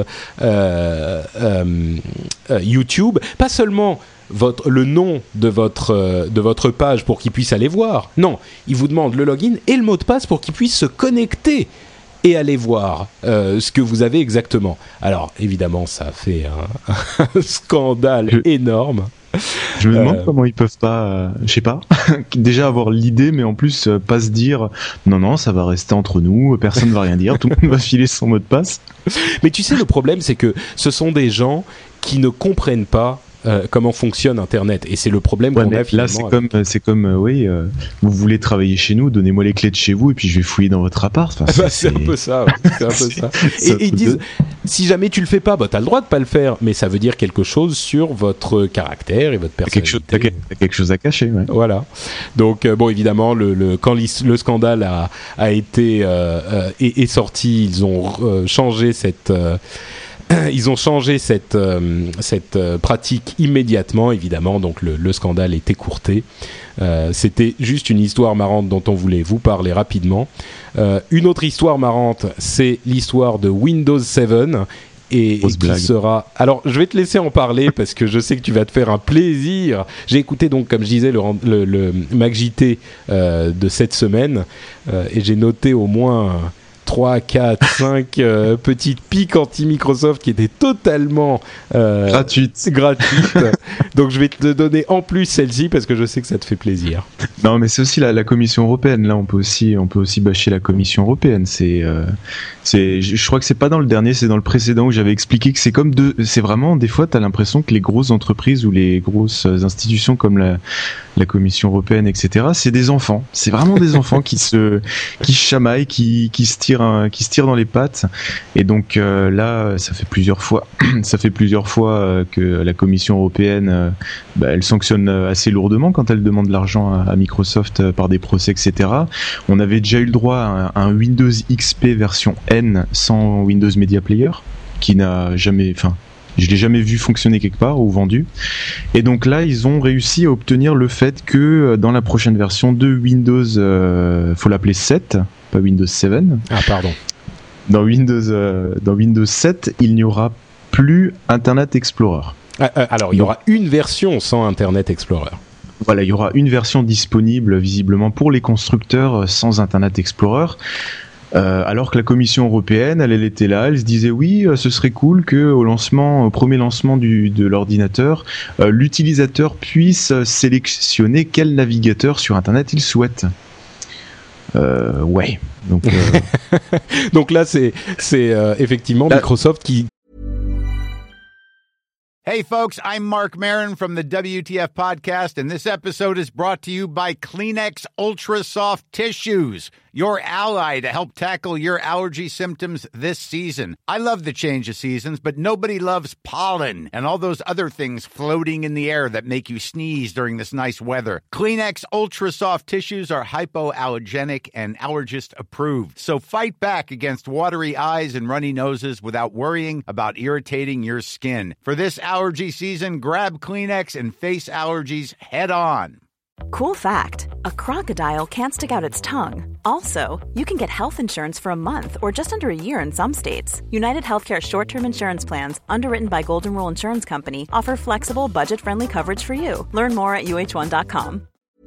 euh, euh, euh, YouTube. Pas seulement votre, le nom de votre, euh, de votre page pour qu'ils puissent aller voir. Non, ils vous demandent le login et le mot de passe pour qu'ils puissent se connecter et aller voir euh, ce que vous avez exactement. Alors, évidemment, ça a fait un, un scandale Je... énorme. Je me demande euh... comment ils peuvent pas, euh, je sais pas, déjà avoir l'idée, mais en plus euh, pas se dire non non, ça va rester entre nous, personne va rien dire, tout le monde va filer son mot de passe. Mais tu sais, le problème, c'est que ce sont des gens qui ne comprennent pas Euh, comment fonctionne Internet, et c'est le problème ouais, qu'on a finalement. Là, c'est avec... comme, c'est comme, euh, oui, euh, vous voulez travailler chez nous, donnez-moi les clés de chez vous, et puis je vais fouiller dans votre appart. Enfin, c'est, bah, c'est, c'est un peu ça. Ouais. C'est un peu ça. Et, et ils disent, si jamais tu le fais pas, bah t'as le droit de pas le faire, mais ça veut dire quelque chose sur votre caractère et votre personnalité. T'as quelque chose, t'as quelque chose à cacher. Ouais. Voilà. Donc euh, bon, évidemment, le, le quand le scandale a, a été euh, euh, est, est sorti, ils ont euh, changé cette euh, Ils ont changé cette, euh, cette euh, pratique immédiatement, évidemment, donc le, le scandale est écourté. Euh, c'était juste une histoire marrante dont on voulait vous parler rapidement. Euh, une autre histoire marrante, c'est l'histoire de Windows sept et, et qui blague. sera... Alors, je vais te laisser en parler parce que je sais que tu vas te faire un plaisir. J'ai écouté donc, comme je disais, le, le, le MacJT euh, de cette semaine euh, et j'ai noté au moins... trois, quatre, cinq euh, petites piques anti-Microsoft qui étaient totalement euh, gratuites. gratuites. Donc je vais te donner en plus celle-ci parce que je sais que ça te fait plaisir. Non, mais c'est aussi la, la Commission européenne. Là, on peut aussi, on peut aussi bâcher la Commission européenne. C'est, euh, c'est, je, je crois que c'est pas dans le dernier, c'est dans le précédent où j'avais expliqué que c'est comme deux. C'est vraiment des fois, t'as l'impression que les grosses entreprises ou les grosses institutions comme la la Commission européenne, et cetera, c'est des enfants. C'est vraiment des enfants qui se, qui se chamaillent, qui, qui se tirent, un, qui se tirent dans les pattes. Et donc euh, là, ça fait plusieurs fois, ça fait plusieurs fois euh, que la Commission européenne, euh, bah, elle sanctionne assez lourdement quand elle demande de l'argent à, à Microsoft euh, par des procès, et cetera. On avait déjà eu le droit à un, un Windows X P version N sans Windows Media Player, qui n'a jamais, enfin. Je l'ai jamais vu fonctionner quelque part ou vendu. Et donc là, ils ont réussi à obtenir le fait que dans la prochaine version de Windows, euh, faut l'appeler sept, pas Windows sept. Ah pardon. Dans Windows, euh, dans Windows sept, il n'y aura plus Internet Explorer. Ah, euh, alors, il y aura une version sans Internet Explorer. Voilà, il y aura une version disponible visiblement pour les constructeurs sans Internet Explorer. Euh, alors que la Commission européenne, elle, elle était là, elle se disait oui, euh, ce serait cool que au lancement, au premier lancement du, de l'ordinateur, euh, l'utilisateur puisse sélectionner quel navigateur sur Internet il souhaite. Euh, ouais. Donc, euh... donc là, c'est, c'est euh, effectivement là... Microsoft qui. Hey folks, I'm Mark Maron from the W T F podcast, and this episode is brought to you by Kleenex Ultra Soft Tissues, your ally to help tackle your allergy symptoms this season. I love the change of seasons, but nobody loves pollen and all those other things floating in the air that make you sneeze during this nice weather. Kleenex Ultra Soft Tissues are hypoallergenic and allergist approved, so fight back against watery eyes and runny noses without worrying about irritating your skin. For this allergy season, grab Kleenex and face allergies head on. Cool fact, a crocodile can't stick out its tongue. Also, you can get health insurance for a month or just under a year in some states. United Healthcare short-term insurance plans, underwritten by Golden Rule Insurance Company, offer flexible, budget-friendly coverage for you. Learn more at U H one dot com.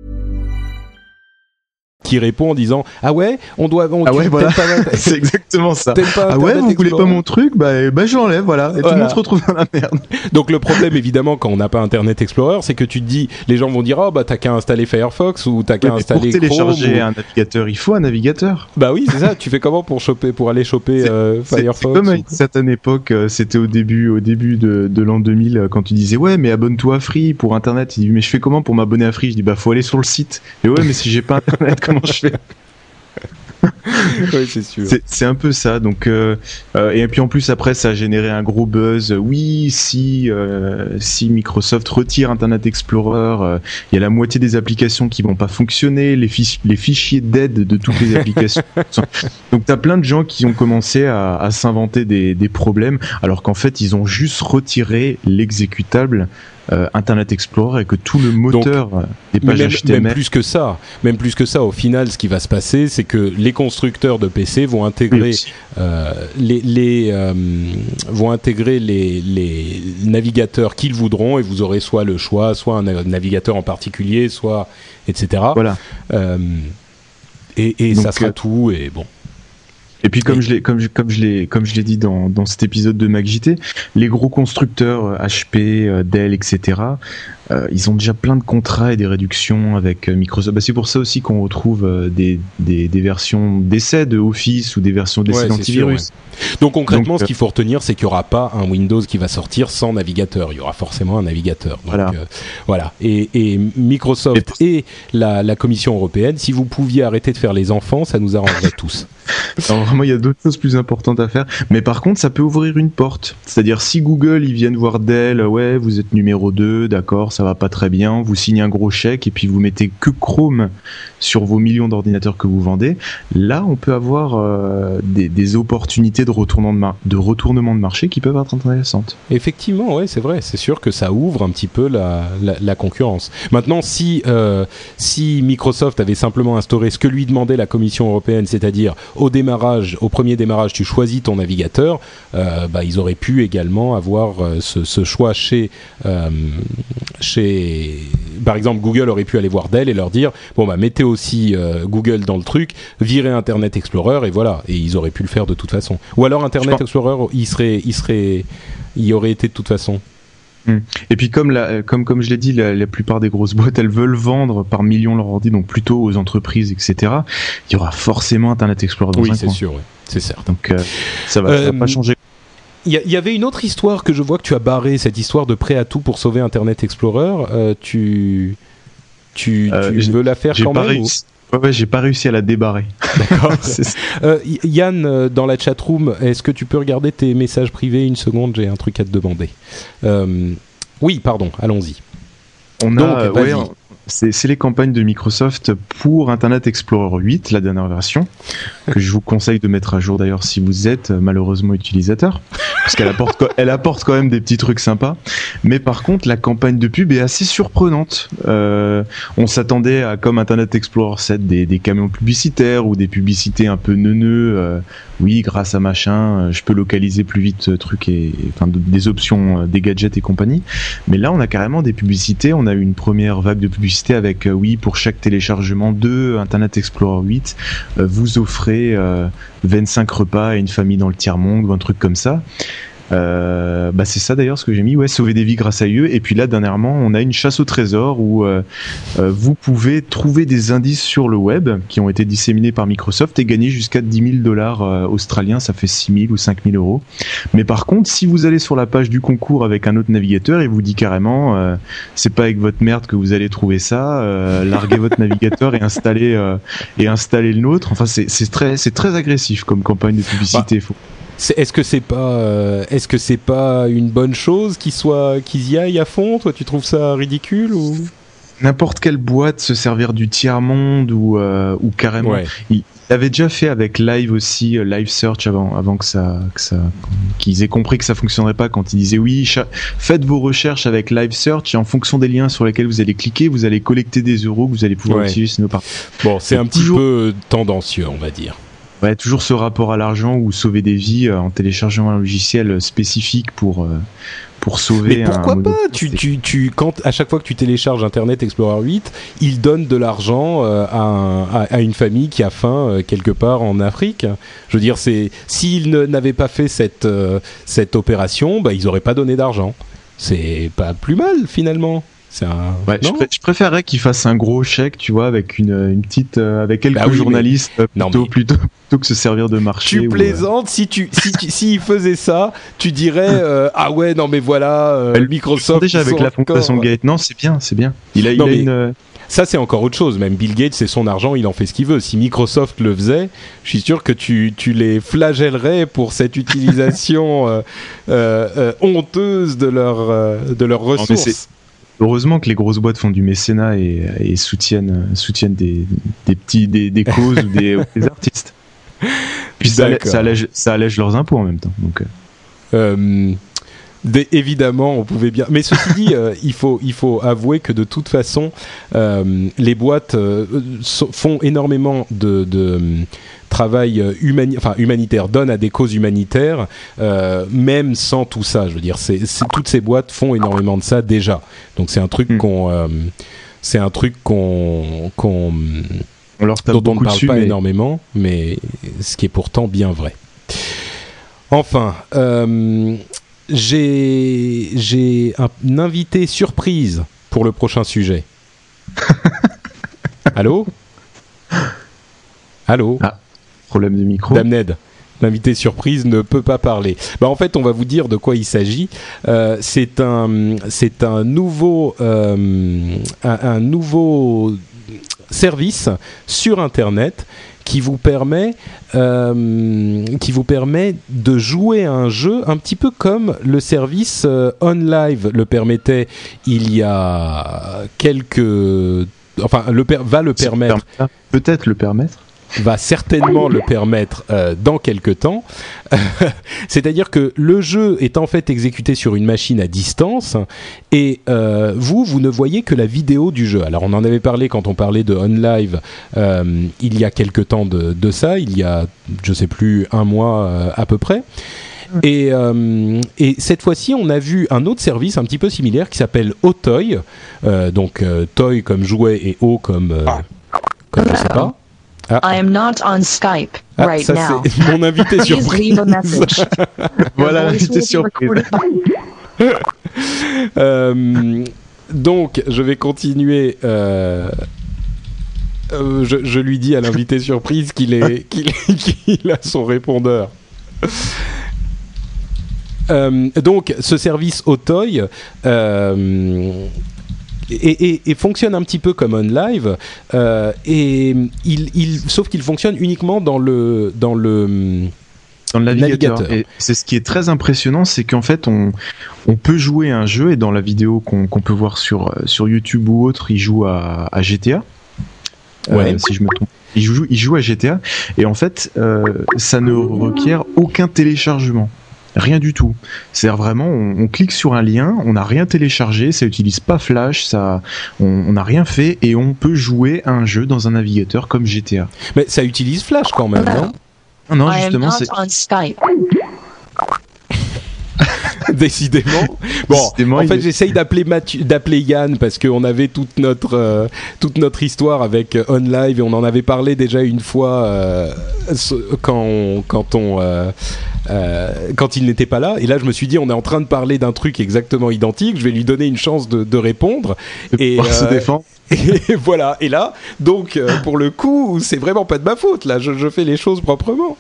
Qui répond en disant ah ouais on doit on, ah ouais voilà pas, c'est exactement ça ah ouais vous voulez pas mon truc bah, bah je l'enlève voilà et voilà. Tout le monde se retrouve dans la merde. Donc le problème évidemment quand on n'a pas Internet Explorer c'est que tu te dis les gens vont dire oh bah t'as qu'à installer Firefox ou t'as qu'à ouais, installer pour télécharger Chrome, un navigateur il faut un navigateur. Bah oui c'est ça tu fais comment pour choper pour aller choper c'est, euh, c'est, Firefox c'est comme à une certaine époque c'était au début au début de, de l'an deux mille quand tu disais ouais mais abonne-toi à Free pour Internet il dit mais je fais comment pour m'abonner à Free je dis bah faut aller sur le site et ouais mais si j'ai pas Internet comment je fais. Oui, c'est sûr. C'est, c'est un peu ça. Donc, euh, euh, et puis en plus après, ça a généré un gros buzz. Oui, si euh, si Microsoft retire Internet Explorer, il euh, y a la moitié des applications qui vont pas fonctionner, les, fichi- les fichiers d'aide de toutes les applications. Donc, t'as plein de gens qui ont commencé à, à s'inventer des, des problèmes, alors qu'en fait, ils ont juste retiré l'exécutable. euh, Internet Explorer et que tout le moteur Donc, des pages même, H T M L. Même plus que ça, même plus que ça. Au final, ce qui va se passer, c'est que les constructeurs de P C vont intégrer oui, euh, les, les euh, vont intégrer les, les navigateurs qu'ils voudront et vous aurez soit le choix, soit un navigateur en particulier, soit et cetera. Voilà. Euh, et et Donc, ça sera euh... tout et bon. Et puis comme et... je l'ai comme je, comme je l'ai comme je l'ai dit dans dans cet épisode de MacJT, les gros constructeurs H P, Dell, et cetera. Euh, ils ont déjà plein de contrats et des réductions avec Microsoft. Bah, c'est pour ça aussi qu'on retrouve euh, des, des des versions d'essai de Office ou des versions d'essai ouais, d'antivirus. Sûr, ouais. Donc concrètement, Donc, ce qu'il faut retenir, c'est qu'il n'y aura pas un Windows qui va sortir sans navigateur. Il y aura forcément un navigateur. Donc, voilà. Euh, voilà. Et, et Microsoft et, et la, la Commission européenne, si vous pouviez arrêter de faire les enfants, ça nous arrangerait tous. Alors vraiment, il y a d'autres choses plus importantes à faire. Mais par contre, ça peut ouvrir une porte. C'est-à-dire, si Google, ils viennent voir Dell, ouais, vous êtes numéro deux, d'accord, ça va pas très bien, vous signez un gros chèque et puis vous mettez que Chrome sur vos millions d'ordinateurs que vous vendez, là, on peut avoir euh, des, des opportunités de retournement de, mar- de retournement de marché qui peuvent être intéressantes. Effectivement, ouais, c'est vrai. C'est sûr que ça ouvre un petit peu la, la, la concurrence. Maintenant, si, euh, si Microsoft avait simplement instauré ce que lui demandait la Commission européenne, c'est-à-dire au démarrage, au premier démarrage, tu choisis ton navigateur, euh, bah, ils auraient pu également avoir euh, ce, ce choix chez, euh, chez, par exemple, Google aurait pu aller voir Dell et leur dire, bon bah mettez aussi euh, Google dans le truc, virez Internet Explorer et voilà, et ils auraient pu le faire de toute façon. Ou alors Internet Explorer, il serait, il serait, il aurait été de toute façon. Et puis comme, la, comme, comme je l'ai dit, la, la plupart des grosses boîtes, elles veulent vendre par millions leur ordi, donc plutôt aux entreprises, et cetera. Il y aura forcément Internet Explorer dans oui, un c'est coin. sûr, oui, c'est certain. Donc euh, ça va, euh, ça va pas changer. Il y, y avait une autre histoire que je vois que tu as barré, cette histoire de prêt à tout pour sauver Internet Explorer. Euh, tu tu, euh, tu veux la faire quand même réussi. ou... Ouais, ouais, j'ai pas réussi à la débarrer. D'accord. euh, Yann, euh, dans la chatroom, est-ce que tu peux regarder tes messages privés une seconde ? J'ai un truc à te demander. Euh, oui, pardon, allons-y. On Donc, a, ouais, c'est, c'est les campagnes de Microsoft pour Internet Explorer huit, la dernière version, que je vous conseille de mettre à jour d'ailleurs si vous êtes malheureusement utilisateur, parce qu'elle apporte, elle apporte quand même des petits trucs sympas. Mais par contre, la campagne de pub est assez surprenante. Euh, on s'attendait à, comme Internet Explorer sept, des, des camions publicitaires ou des publicités un peu neuneux. Euh, oui, grâce à machin, je peux localiser plus vite trucs et, enfin, des options, des gadgets et compagnie. Mais là, on a carrément des publicités. On a eu une première vague de publicité avec, euh, oui, pour chaque téléchargement de Internet Explorer huit, euh, vous offrez euh, vingt-cinq repas à une famille dans le tiers-monde ou un truc comme ça. Euh, bah c'est ça d'ailleurs ce que j'ai mis, ouais, sauver des vies grâce à eux. Et puis là dernièrement on a une chasse au trésor où euh, euh, vous pouvez trouver des indices sur le web qui ont été disséminés par Microsoft et gagner jusqu'à dix mille dollars euh, australiens, ça fait six mille ou cinq mille euros. Mais par contre si vous allez sur la page du concours avec un autre navigateur, il vous dit carrément euh, c'est pas avec votre merde que vous allez trouver ça, euh, larguez votre navigateur et installez euh, et installez le nôtre. Enfin c'est c'est très c'est très agressif comme campagne de publicité. Bah. Faut... C'est, est-ce que c'est pas, euh, est-ce que c'est pas une bonne chose qu'ils soient, qu'ils y aillent à fond ? Toi, tu trouves ça ridicule ou ? N'importe quelle boîte se servir du tiers-monde ou euh, ou carrément. Ouais. Il l'avait déjà fait avec Live aussi, euh, Live Search avant avant que ça que ça qu'ils aient compris que ça fonctionnerait pas quand ils disaient oui, cha- faites vos recherches avec Live Search et en fonction des liens sur lesquels vous allez cliquer, vous allez collecter des euros que vous allez pouvoir ouais. utiliser sur nos parties. Bon, c'est, c'est un toujours... petit peu tendancieux, on va dire. Ouais, toujours ce rapport à l'argent ou sauver des vies euh, en téléchargeant un logiciel spécifique pour euh, pour sauver. Mais pourquoi un pas tu, tu, tu, quand à chaque fois que tu télécharges Internet Explorer huit, il donne de l'argent euh, à, un, à, à une famille qui a faim euh, quelque part en Afrique. Je veux dire, c'est s'ils ne, n'avaient pas fait cette euh, cette opération, bah ils auraient pas donné d'argent. C'est pas plus mal finalement. C'est un... ouais, je, pr- je préférerais qu'ils fassent un gros chèque, tu vois, avec une, une petite, euh, avec quelques bah oui, journalistes, mais... plutôt, non, mais... plutôt, plutôt que se servir de marché. Tu ou, plaisantes, euh... si tu, si tu, s'ils faisaient ça, tu dirais, euh, ah ouais, non mais voilà, euh, bah, Microsoft. Déjà avec la fondation encore... Gates, non, c'est bien, c'est bien. Il a, non, il a mais... une. Ça, c'est encore autre chose. Même Bill Gates, c'est son argent, il en fait ce qu'il veut. Si Microsoft le faisait, je suis sûr que tu, tu les flagellerais pour cette utilisation euh, euh, euh, honteuse de, leur, euh, de leurs ressources. Non, heureusement que les grosses boîtes font du mécénat et, et soutiennent, soutiennent des, des, petits, des, des causes ou, des, ou des artistes. Puis ça, ça, allège, ça allège leurs impôts en même temps. Donc, euh... Des, évidemment, on pouvait bien. Mais ceci dit, euh, il faut il faut avouer que de toute façon, euh, les boîtes euh, so, font énormément de, de travail humani- enfin, humanitaire, donnent à des causes humanitaires, euh, même sans tout ça. Je veux dire, c'est, c'est, toutes ces boîtes font énormément de ça déjà. Donc c'est un truc mmh. qu'on, euh, c'est un truc qu'on, qu'on on leur tape dont on ne parle dessus, pas mais... énormément, mais ce qui est pourtant bien vrai. Enfin. Euh, J'ai, j'ai un, un invité surprise pour le prochain sujet. Allô ? Allô ? Ah, problème de micro. Damned, l'invité surprise ne peut pas parler. Bah, en fait, on va vous dire de quoi il s'agit. Euh, c'est un, c'est un nouveau, euh, un, un nouveau service sur Internet qui vous permet, euh, qui vous permet de jouer à un jeu un petit peu comme le service euh, OnLive le permettait il y a quelques... Enfin, le per- va le permettre... Peut-être le permettre va certainement le permettre euh, dans quelques temps. C'est-à-dire que le jeu est en fait exécuté sur une machine à distance et euh, vous, vous ne voyez que la vidéo du jeu. Alors on en avait parlé quand on parlait de OnLive euh, il y a quelques temps de, de ça, il y a, je sais plus, un mois euh, à peu près. Et, euh, et cette fois-ci, on a vu un autre service un petit peu similaire qui s'appelle Otoy. Euh, donc euh, Toy comme jouet et O comme... Euh, comme je sais pas. Ah. I am not on Skype ah, right ça, now. C'est mon invité surprise. Please leave a message. Voilà l'invité surprise. euh, donc, je vais continuer. Euh, euh, je, je lui dis à l'invité surprise qu'il, est, qu'il, qu'il a son répondeur. Euh, donc, ce service Otoy... Euh, Et, et, et fonctionne un petit peu comme OnLive, euh, et il, il, sauf qu'il fonctionne uniquement dans le dans le dans le navigateur. navigateur. Et c'est ce qui est très impressionnant, c'est qu'en fait on on peut jouer à un jeu, et dans la vidéo qu'on, qu'on peut voir sur sur YouTube ou autre, il joue à, à G T A. Ouais. Euh, si je me trompe. Il joue il joue à G T A, et en fait euh, ça ne requiert aucun téléchargement. Rien du tout. C'est vraiment, on, on clique sur un lien, on n'a rien téléchargé, ça utilise pas Flash, ça, on n'a rien fait, et on peut jouer à un jeu dans un navigateur comme G T A. Mais ça utilise Flash quand même, non ? Non, non, justement, c'est... on Skype. Décidément. Bon, Décidément, en fait, est... j'essaye d'appeler Mathieu, d'appeler Yann parce qu'on avait toute notre euh, toute notre histoire avec euh, OnLive, et on en avait parlé déjà une fois euh, quand on, quand on euh, euh, quand il n'était pas là. Et là, je me suis dit, on est en train de parler d'un truc exactement identique. Je vais lui donner une chance de, de répondre et euh, se défendre. Et voilà. Et là, donc, euh, pour le coup, c'est vraiment pas de ma faute. Là, je, je fais les choses proprement.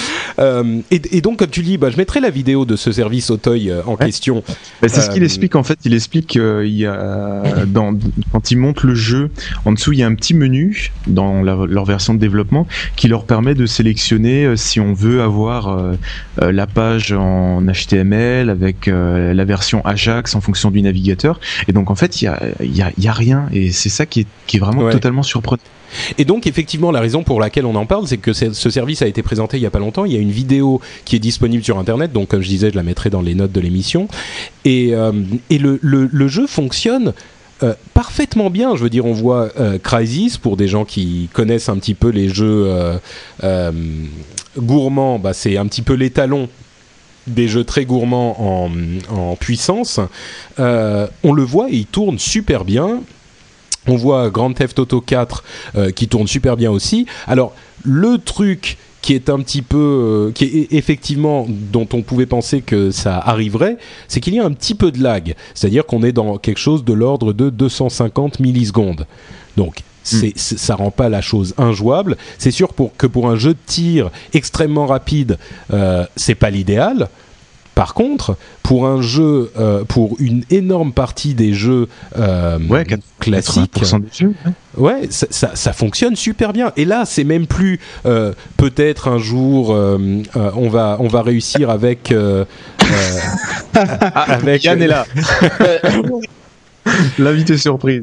Euh, et, et donc, comme tu dis, bah, je mettrai la vidéo de ce service Otoy euh, en ouais. question. Bah, c'est euh, ce qu'il explique en fait. Il explique euh, il y a, dans, quand il monte le jeu, en dessous il y a un petit menu dans la, leur version de développement qui leur permet de sélectionner euh, si on veut avoir euh, euh, la page en H T M L avec euh, la version Ajax en fonction du navigateur. Et donc en fait il y a, il y a, il y a rien, et c'est ça qui est, qui est vraiment ouais. totalement surprenant. Et donc effectivement, la raison pour laquelle on en parle, c'est que ce service a été présenté il y a pas longtemps. Il y a une vidéo qui est disponible sur Internet, donc comme je disais, je la mettrai dans les notes de l'émission. Et, euh, et le, le, le jeu fonctionne euh, parfaitement bien. Je veux dire, on voit euh, Crysis, pour des gens qui connaissent un petit peu les jeux euh, euh, gourmands, bah, c'est un petit peu l'étalon des jeux très gourmands en, en puissance. Euh, on le voit et il tourne super bien. On voit Grand Theft Auto quatre euh, qui tourne super bien aussi. Alors, le truc qui est un petit peu... Euh, qui est effectivement... dont on pouvait penser que ça arriverait, c'est qu'il y a un petit peu de lag. C'est-à-dire qu'on est dans quelque chose de l'ordre de deux cent cinquante millisecondes. Donc, c'est, mmh. c'est, ça rend pas la chose injouable. C'est sûr pour, que pour un jeu de tir extrêmement rapide, euh, c'est pas l'idéal. Par contre, pour un jeu, euh, pour une énorme partie des jeux euh, ouais, classiques, des jeux, ouais, ouais ça, ça, ça fonctionne super bien. Et là, c'est même plus euh, peut-être un jour euh, euh, on va on va réussir avec euh, euh, avec Yann est là. L'invité surprise.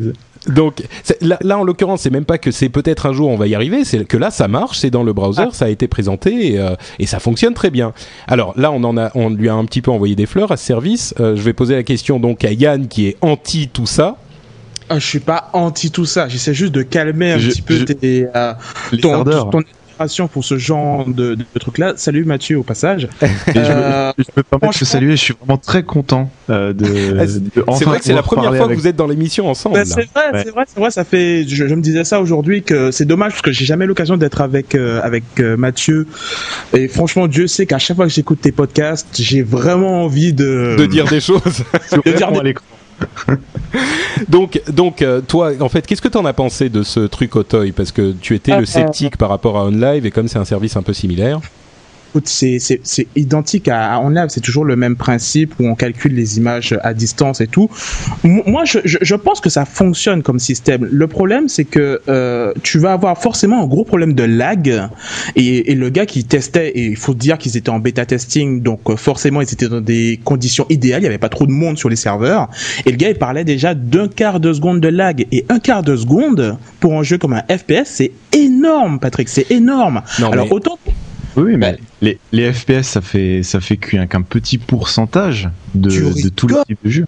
Donc là, là, en l'occurrence, c'est même pas que c'est peut-être un jour on va y arriver, c'est que là, ça marche, c'est dans le browser, ah. ça a été présenté et, euh, et ça fonctionne très bien. Alors là, on en a, on lui a un petit peu envoyé des fleurs à ce service. Euh, je vais poser la question donc à Yann qui est anti tout ça. Euh, je suis pas anti tout ça, j'essaie juste de calmer un je, petit peu je, tes, euh, ton, ton, ton pour ce genre de, de truc-là. Salut Mathieu au passage. Et euh, je, me, je me permets de te saluer, je suis vraiment très content euh, de, ah, c'est, de c'est vrai que c'est la première fois avec... que vous êtes dans l'émission ensemble. Bah, c'est vrai, ouais. c'est vrai, c'est vrai, ça fait, je, je me disais ça aujourd'hui que c'est dommage parce que j'ai jamais l'occasion d'être avec, euh, avec euh, Mathieu et franchement Dieu sait qu'à chaque fois que j'écoute tes podcasts, j'ai vraiment envie de... De dire des choses. de dire des... à l'écran. donc, donc euh, toi, en fait, qu'est-ce que tu en as pensé de ce truc Otoy ? Parce que tu étais ah, le sceptique euh... par rapport à OnLive et comme c'est un service un peu similaire. C'est, c'est, c'est identique à, à OnLive, c'est toujours le même principe où on calcule les images à distance et tout. Moi, je, je, je pense que ça fonctionne comme système. Le problème, c'est que euh, tu vas avoir forcément un gros problème de lag. Et, et le gars qui testait, et il faut dire qu'ils étaient en bêta testing, donc euh, forcément ils étaient dans des conditions idéales. Il y avait pas trop de monde sur les serveurs. Et le gars, il parlait déjà d'un quart de seconde de lag. Et un quart de seconde pour un jeu comme un F P S, c'est énorme, Patrick. C'est énorme. Non, Alors mais... autant. Oui, mais les, les F P S, ça fait, ça fait qu'un, qu'un petit pourcentage de, de tous les types de jeux.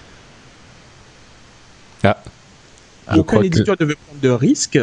Ah. Aucun éditeur ne veut prendre de risques.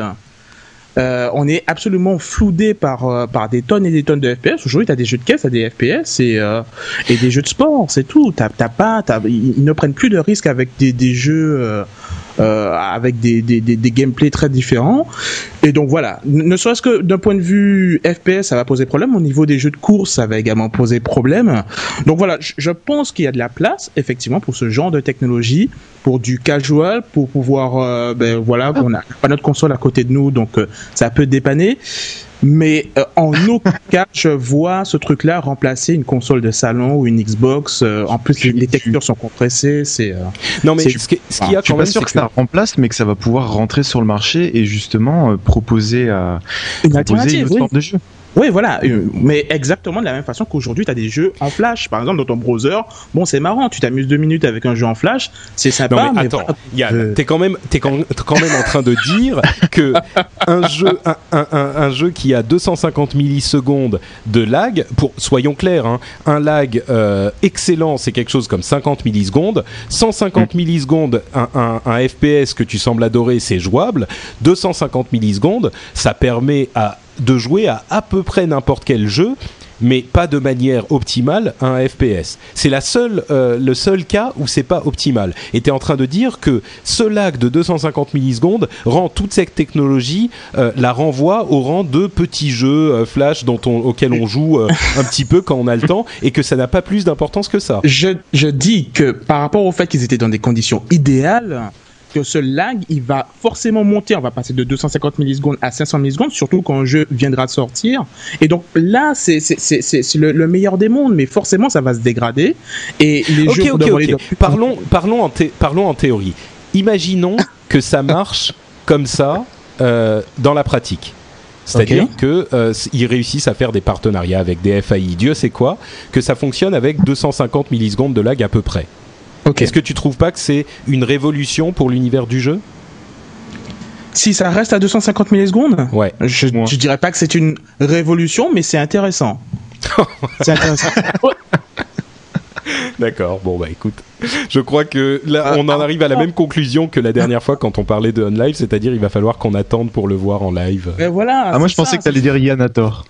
Euh, on est absolument floudé par, euh, par des tonnes et des tonnes de F P S. Aujourd'hui, t'as des jeux de caisse, t'as des F P S et, euh, et des jeux de sport, c'est tout. T'as, t'as pas, t'as, ils ne prennent plus de risques avec des, des jeux, euh, euh, avec des, des, des, des gameplays très différents. Et donc voilà, ne serait-ce que d'un point de vue F P S, ça va poser problème. Au niveau des jeux de course, ça va également poser problème. Donc voilà, je, je pense qu'il y a de la place, effectivement, pour ce genre de technologie, pour du casual, pour pouvoir, euh, ben voilà, on n'a pas notre console à côté de nous, donc euh, ça peut dépanner. Mais euh, en aucun cas, je vois ce truc-là remplacer une console de salon ou une Xbox. Euh, en plus, les, les textures sont compressées. C'est euh, non, mais c'est, ce, qui, ce qu'il y a quand même, je suis pas sûr que, que ça remplace, mais que ça va pouvoir rentrer sur le marché et justement euh, proposer à une proposer alternative, une autre oui. sorte de jeu. Oui, voilà, mais exactement de la même façon qu'aujourd'hui, tu as des jeux en flash. Par exemple, dans ton browser, bon, c'est marrant, tu t'amuses deux minutes avec un jeu en flash, c'est sympa. Non, mais, mais attends, voilà, Yann, euh... t'es quand même, t'es quand, quand même en train de dire que un jeu, un, un, un, un jeu qui a deux cent cinquante millisecondes de lag, pour, soyons clairs, hein, un lag euh, excellent, c'est quelque chose comme cinquante millisecondes. cent cinquante mmh. millisecondes, un, un, un F P S que tu sembles adorer, c'est jouable. deux cent cinquante millisecondes, ça permet à de jouer à à peu près n'importe quel jeu, mais pas de manière optimale à un F P S. C'est la seule, euh, le seul cas où c'est pas optimal. Et t'es en train de dire que ce lag de deux cent cinquante millisecondes rend toute cette technologie, euh, la renvoie au rang de petits jeux euh, flash dont on, auxquels on joue euh, un petit peu quand on a le temps, et que ça n'a pas plus d'importance que ça. Je, je dis que par rapport au fait qu'ils étaient dans des conditions idéales, que ce lag, il va forcément monter. On va passer de deux cent cinquante millisecondes à cinq cents millisecondes, surtout quand un jeu viendra de sortir. Et donc là, c'est, c'est, c'est, c'est, c'est le, le meilleur des mondes, mais forcément, ça va se dégrader. Et les okay, jeux... Ok, ok, ok. Parlons, parlons, en thé- parlons en théorie. Imaginons que ça marche comme ça euh, dans la pratique. C'est-à-dire okay. qu'ils euh, réussissent à faire des partenariats avec des F A I. Dieu sait quoi, que ça fonctionne avec deux cent cinquante millisecondes de lag à peu près. Okay. Est-ce que tu trouves pas que c'est une révolution pour l'univers du jeu ? Si ça reste à deux cent cinquante millisecondes, ouais. je, ouais. je dirais pas que c'est une révolution, mais c'est intéressant. C'est intéressant. D'accord, bon bah écoute, je crois que là on en arrive à la même conclusion que la dernière fois quand on parlait de OnLive, c'est-à-dire il va falloir qu'on attende pour le voir en live. Mais voilà. Ah moi je pensais ça, que t'allais dire Yann a tort.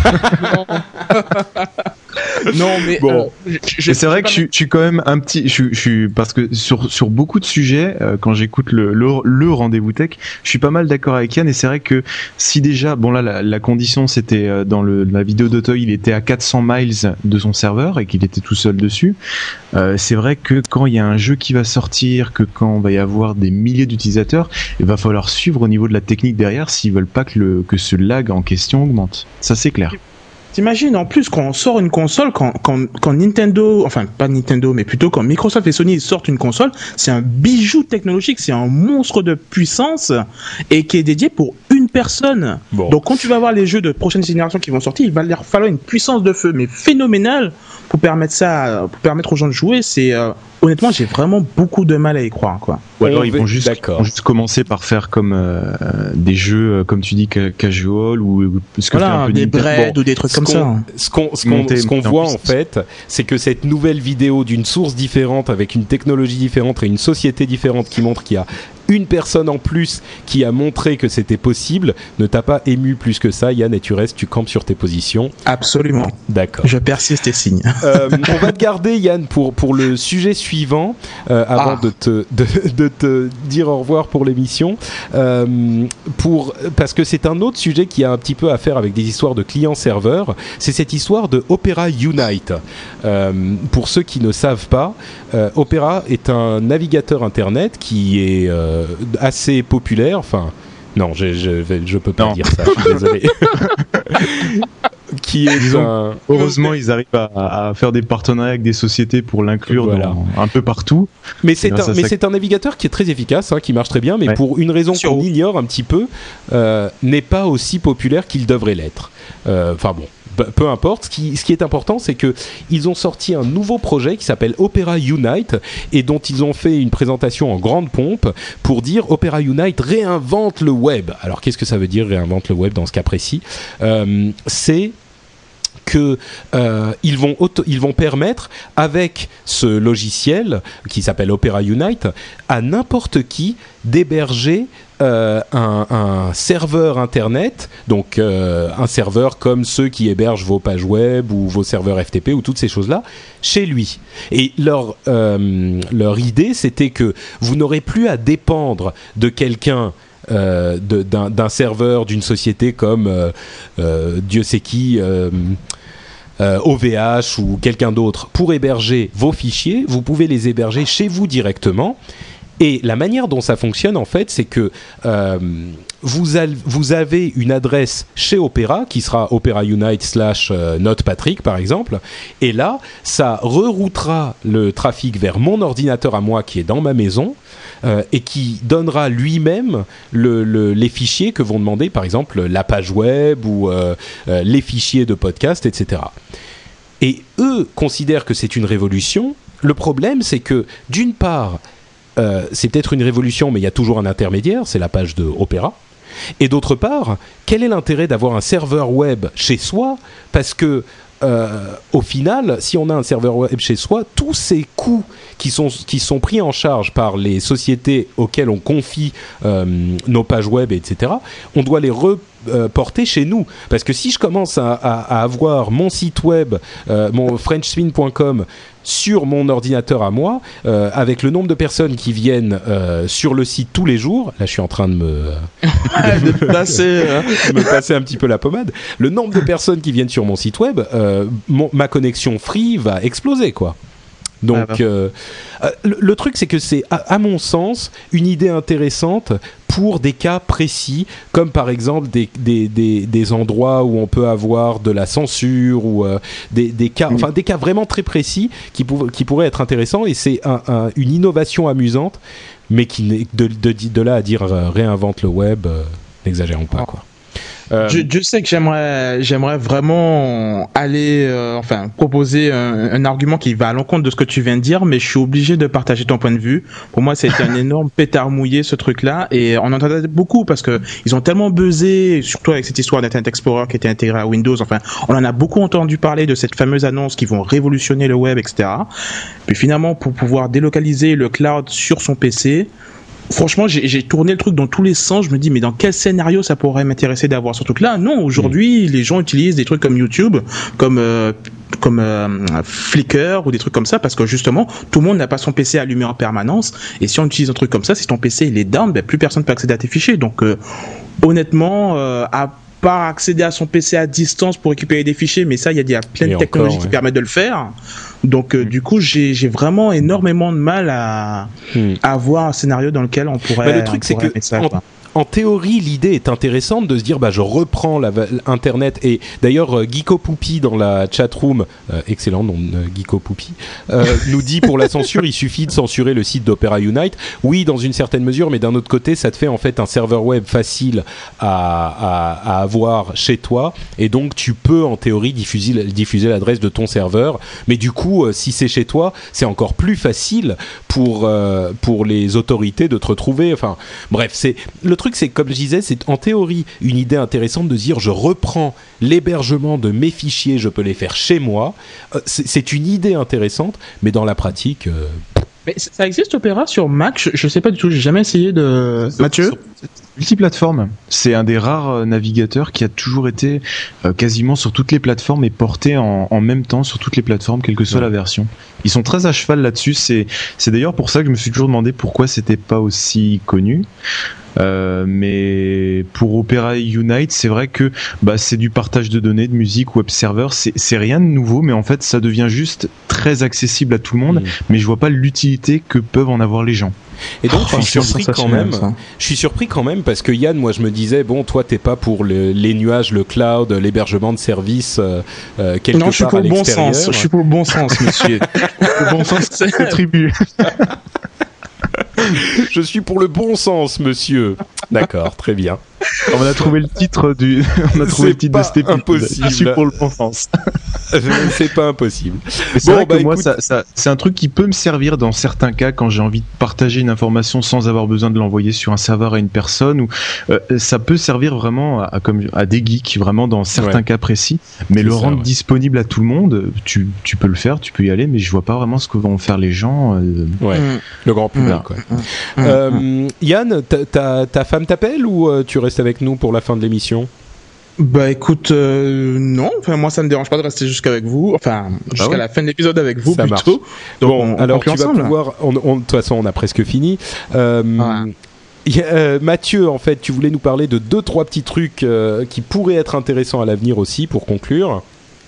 Non mais bon, euh, je, je, c'est vrai que je, je suis quand même un petit, je, je suis parce que sur sur beaucoup de sujets, euh, quand j'écoute le, le le rendez-vous tech, je suis pas mal d'accord avec Yann et c'est vrai que si déjà, bon là la, la condition c'était euh, dans le la vidéo d'Otoy, il était à quatre cents miles de son serveur et qu'il était tout seul dessus. Euh, c'est vrai que quand il y a un jeu qui va sortir, que quand il va y avoir des milliers d'utilisateurs, il va falloir suivre au niveau de la technique derrière s'ils veulent pas que le que ce lag en question augmente. Ça c'est clair. T'imagines en plus quand on sort une console, quand, quand, quand Nintendo, enfin pas Nintendo, mais plutôt quand Microsoft et Sony sortent une console, c'est un bijou technologique, c'est un monstre de puissance et qui est dédié pour une une personne. Bon. Donc quand tu vas voir les jeux de prochaine génération qui vont sortir, il va leur falloir une puissance de feu mais phénoménale pour permettre ça, pour permettre aux gens de jouer. C'est euh, honnêtement, j'ai vraiment beaucoup de mal à y croire, quoi. Ou alors ils vont juste, ils vont juste commencer par faire comme euh, des jeux, comme tu dis, casual ou ce que voilà, fait un peu des bread bon, ou des trucs comme qu'on, ça. Ce qu'on, ce qu'on, ce qu'on voit en fait, c'est que cette nouvelle vidéo d'une source différente, avec une technologie différente et une société différente qui montre qu'il y a une personne en plus qui a montré que c'était possible, ne t'a pas ému plus que ça, Yann, et tu restes, tu campes sur tes positions. Absolument. D'accord. Je persiste et signe. Euh, on va te garder, Yann, pour, pour le sujet suivant, euh, avant ah. de, te, de, de te dire au revoir pour l'émission, euh, pour, parce que c'est un autre sujet qui a un petit peu à faire avec des histoires de clients-serveurs, c'est cette histoire de Opera Unite. Euh, pour ceux qui ne savent pas, euh, Opera est un navigateur Internet qui est... Euh, assez populaire, enfin non, je je, je peux pas non. dire ça, je suis désolé. Qui est Disons, un... heureusement ils arrivent à, à faire des partenariats avec des sociétés pour l'inclure voilà. dans, un peu partout. Mais c'est un, mais c'est un navigateur qui est très efficace, hein, qui marche très bien, mais ouais. pour une raison qu'on ignore un petit peu, euh, n'est pas aussi populaire qu'il devrait l'être. Enfin euh, bon. Peu importe, ce qui, ce qui est important, c'est qu'ils ont sorti un nouveau projet qui s'appelle Opera Unite et dont ils ont fait une présentation en grande pompe pour dire Opera Unite réinvente le web. Alors qu'est-ce que ça veut dire réinvente le web dans ce cas précis ? euh, C'est que euh, ils vont auto- ils vont permettre avec ce logiciel qui s'appelle Opera Unite à n'importe qui d'héberger euh, un, un serveur internet, donc euh, un serveur comme ceux qui hébergent vos pages web ou vos serveurs F T P ou toutes ces choses-là chez lui. Et leur euh, leur idée, c'était que vous n'aurez plus à dépendre de quelqu'un. Euh, de, d'un, d'un serveur d'une société comme euh, euh, Dieu sait qui, euh, euh, O V H ou quelqu'un d'autre pour héberger vos fichiers. Vous pouvez les héberger chez vous directement. Et la manière dont ça fonctionne, en fait, c'est que euh, vous, al- vous avez une adresse chez Opera qui sera Opera Unite slash euh, Note Patrick, par exemple. Et là, ça reroutera le trafic vers mon ordinateur à moi qui est dans ma maison. Euh, et qui donnera lui-même le, le, les fichiers que vont demander, par exemple, la page web ou euh, euh, les fichiers de podcast, et cetera. Et eux considèrent que c'est une révolution. Le problème, c'est que, d'une part, euh, c'est peut-être une révolution, mais il y a toujours un intermédiaire, c'est la page de Opera. Et d'autre part, quel est l'intérêt d'avoir un serveur web chez soi ? Parce que, Euh, au final, si on a un serveur web chez soi, tous ces coûts qui sont, qui sont pris en charge par les sociétés auxquelles on confie euh, nos pages web, et cetera, on doit les reporter chez nous. Parce que si je commence à, à, à avoir mon site web, euh, mon frenchspin point com, sur mon ordinateur à moi, euh, avec le nombre de personnes qui viennent euh, sur le site tous les jours, là je suis en train de me, de, me, passer, hein. de me passer un petit peu la pommade, le nombre de personnes qui viennent sur mon site web, euh, mon, ma connexion free va exploser, quoi. Donc, ah bah. euh, le, le truc, c'est que c'est, à, à mon sens, une idée intéressante pour des cas précis, comme par exemple des, des, des, des endroits où on peut avoir de la censure ou euh, des, des cas, enfin des cas vraiment très précis qui, pou- qui pourraient être intéressants. Et c'est un, un, une innovation amusante, mais qui n'est, de, de, de là à dire euh, réinvente le web, euh, n'exagérons pas, quoi. Euh, je, je sais que j'aimerais, j'aimerais vraiment aller, euh, enfin, proposer un, un argument qui va à l'encontre de ce que tu viens de dire, mais je suis obligé de partager ton point de vue. Pour moi, c'était un énorme pétard mouillé, ce truc-là, et on entendait beaucoup parce que ils ont tellement buzzé, surtout avec cette histoire d'Internet Explorer qui était intégré à Windows. Enfin, on en a beaucoup entendu parler de cette fameuse annonce qui vont révolutionner le web, et cetera. Puis finalement, pour pouvoir délocaliser le cloud sur son P C. Franchement, j'ai, j'ai tourné le truc dans tous les sens. Je me dis, mais dans quel scénario ça pourrait m'intéresser d'avoir ce truc-là ? Non, aujourd'hui, mmh. les gens utilisent des trucs comme YouTube, comme euh, comme euh, Flickr ou des trucs comme ça, parce que justement, tout le monde n'a pas son P C allumé en permanence. Et si on utilise un truc comme ça, si ton P C il est down, ben plus personne peut accéder à tes fichiers. Donc, euh, honnêtement, euh, à part accéder à son P C à distance pour récupérer des fichiers, mais ça, il y a, y a plein de technologies encore, ouais. qui permettent de le faire. Donc euh, mmh. du coup, j'ai, j'ai vraiment énormément de mal à, mmh. à avoir un scénario dans lequel on pourrait. Bah, le truc, c'est que ça, en, en théorie, l'idée est intéressante de se dire, bah, je reprends la, Internet. Et d'ailleurs, euh, Geeko Poupy dans la chatroom, euh, excellent nom, euh, Geeko Poupy, euh, nous dit pour la censure, il suffit de censurer le site d'Opera Unite. Oui, dans une certaine mesure, mais d'un autre côté, ça te fait en fait un serveur web facile à, à, à avoir chez toi. Et donc, tu peux en théorie diffuser, diffuser l'adresse de ton serveur. Mais du coup, euh, si c'est chez toi, c'est encore plus facile pour, euh, pour les autorités de te retrouver. Enfin, bref, c'est le truc. C'est comme je disais, c'est en théorie une idée intéressante de dire je reprends l'hébergement de mes fichiers, je peux les faire chez moi. Euh, c'est, c'est une idée intéressante, mais dans la pratique. Euh... Mais ça existe Opera sur Mac, je, je sais pas du tout, j'ai jamais essayé de. Sur, Mathieu. Sur, multiplateforme. C'est un des rares navigateurs qui a toujours été euh, quasiment sur toutes les plateformes et porté en, en même temps sur toutes les plateformes, quelle que soit ouais. la version. Ils sont très à cheval là-dessus. C'est, c'est d'ailleurs pour ça que je me suis toujours demandé pourquoi c'était pas aussi connu. Euh, mais pour Opera Unite, c'est vrai que bah, c'est du partage de données, de musique, web server, c'est, c'est rien de nouveau, mais en fait ça devient juste très accessible à tout le monde, mmh. mais je vois pas l'utilité que peuvent en avoir les gens. Et donc, oh, je suis surpris quand même. Ça. Je suis surpris quand même parce que Yann, moi, je me disais, bon, toi, t'es pas pour le, les nuages, le cloud, l'hébergement de services euh, euh, quelque non, part à l'extérieur. Non, je suis pour le bon sens. Je suis pour le bon sens, monsieur. Le bon sens, c'est contribue. Je suis pour le bon sens, monsieur. D'accord, très bien. On a trouvé le titre du. On a trouvé c'est le titre de cet épisode. Impossible. Je suis pour le bon sens. C'est pas impossible. Mais c'est bon, vrai bah, que écoute... moi, ça, ça, c'est un truc qui peut me servir dans certains cas quand j'ai envie de partager une information sans avoir besoin de l'envoyer sur un serveur à une personne. Ou euh, ça peut servir vraiment à, à comme à des geeks, vraiment dans certains ouais. cas précis. Mais c'est le ça, rendre ouais. disponible à tout le monde, tu, tu peux le faire, tu peux y aller, mais je vois pas vraiment ce que vont faire les gens. Euh... Ouais. Mmh. Le grand public. Mmh. Quoi. Mmh. Euh, Yann, ta, ta, ta femme t'appelle ou euh, tu restes avec nous pour la fin de l'émission? Bah écoute, euh, non, enfin moi ça me dérange pas de rester jusqu'à avec vous, enfin jusqu'à ah ouais. la fin de l'épisode avec vous ça plutôt. Marche. Donc bon, on, alors on tu vas ensemble. pouvoir, on, on, de toute façon on a presque fini. Euh, ouais. y a, euh, Mathieu, en fait, tu voulais nous parler de deux trois petits trucs euh, qui pourraient être intéressants à l'avenir aussi pour conclure.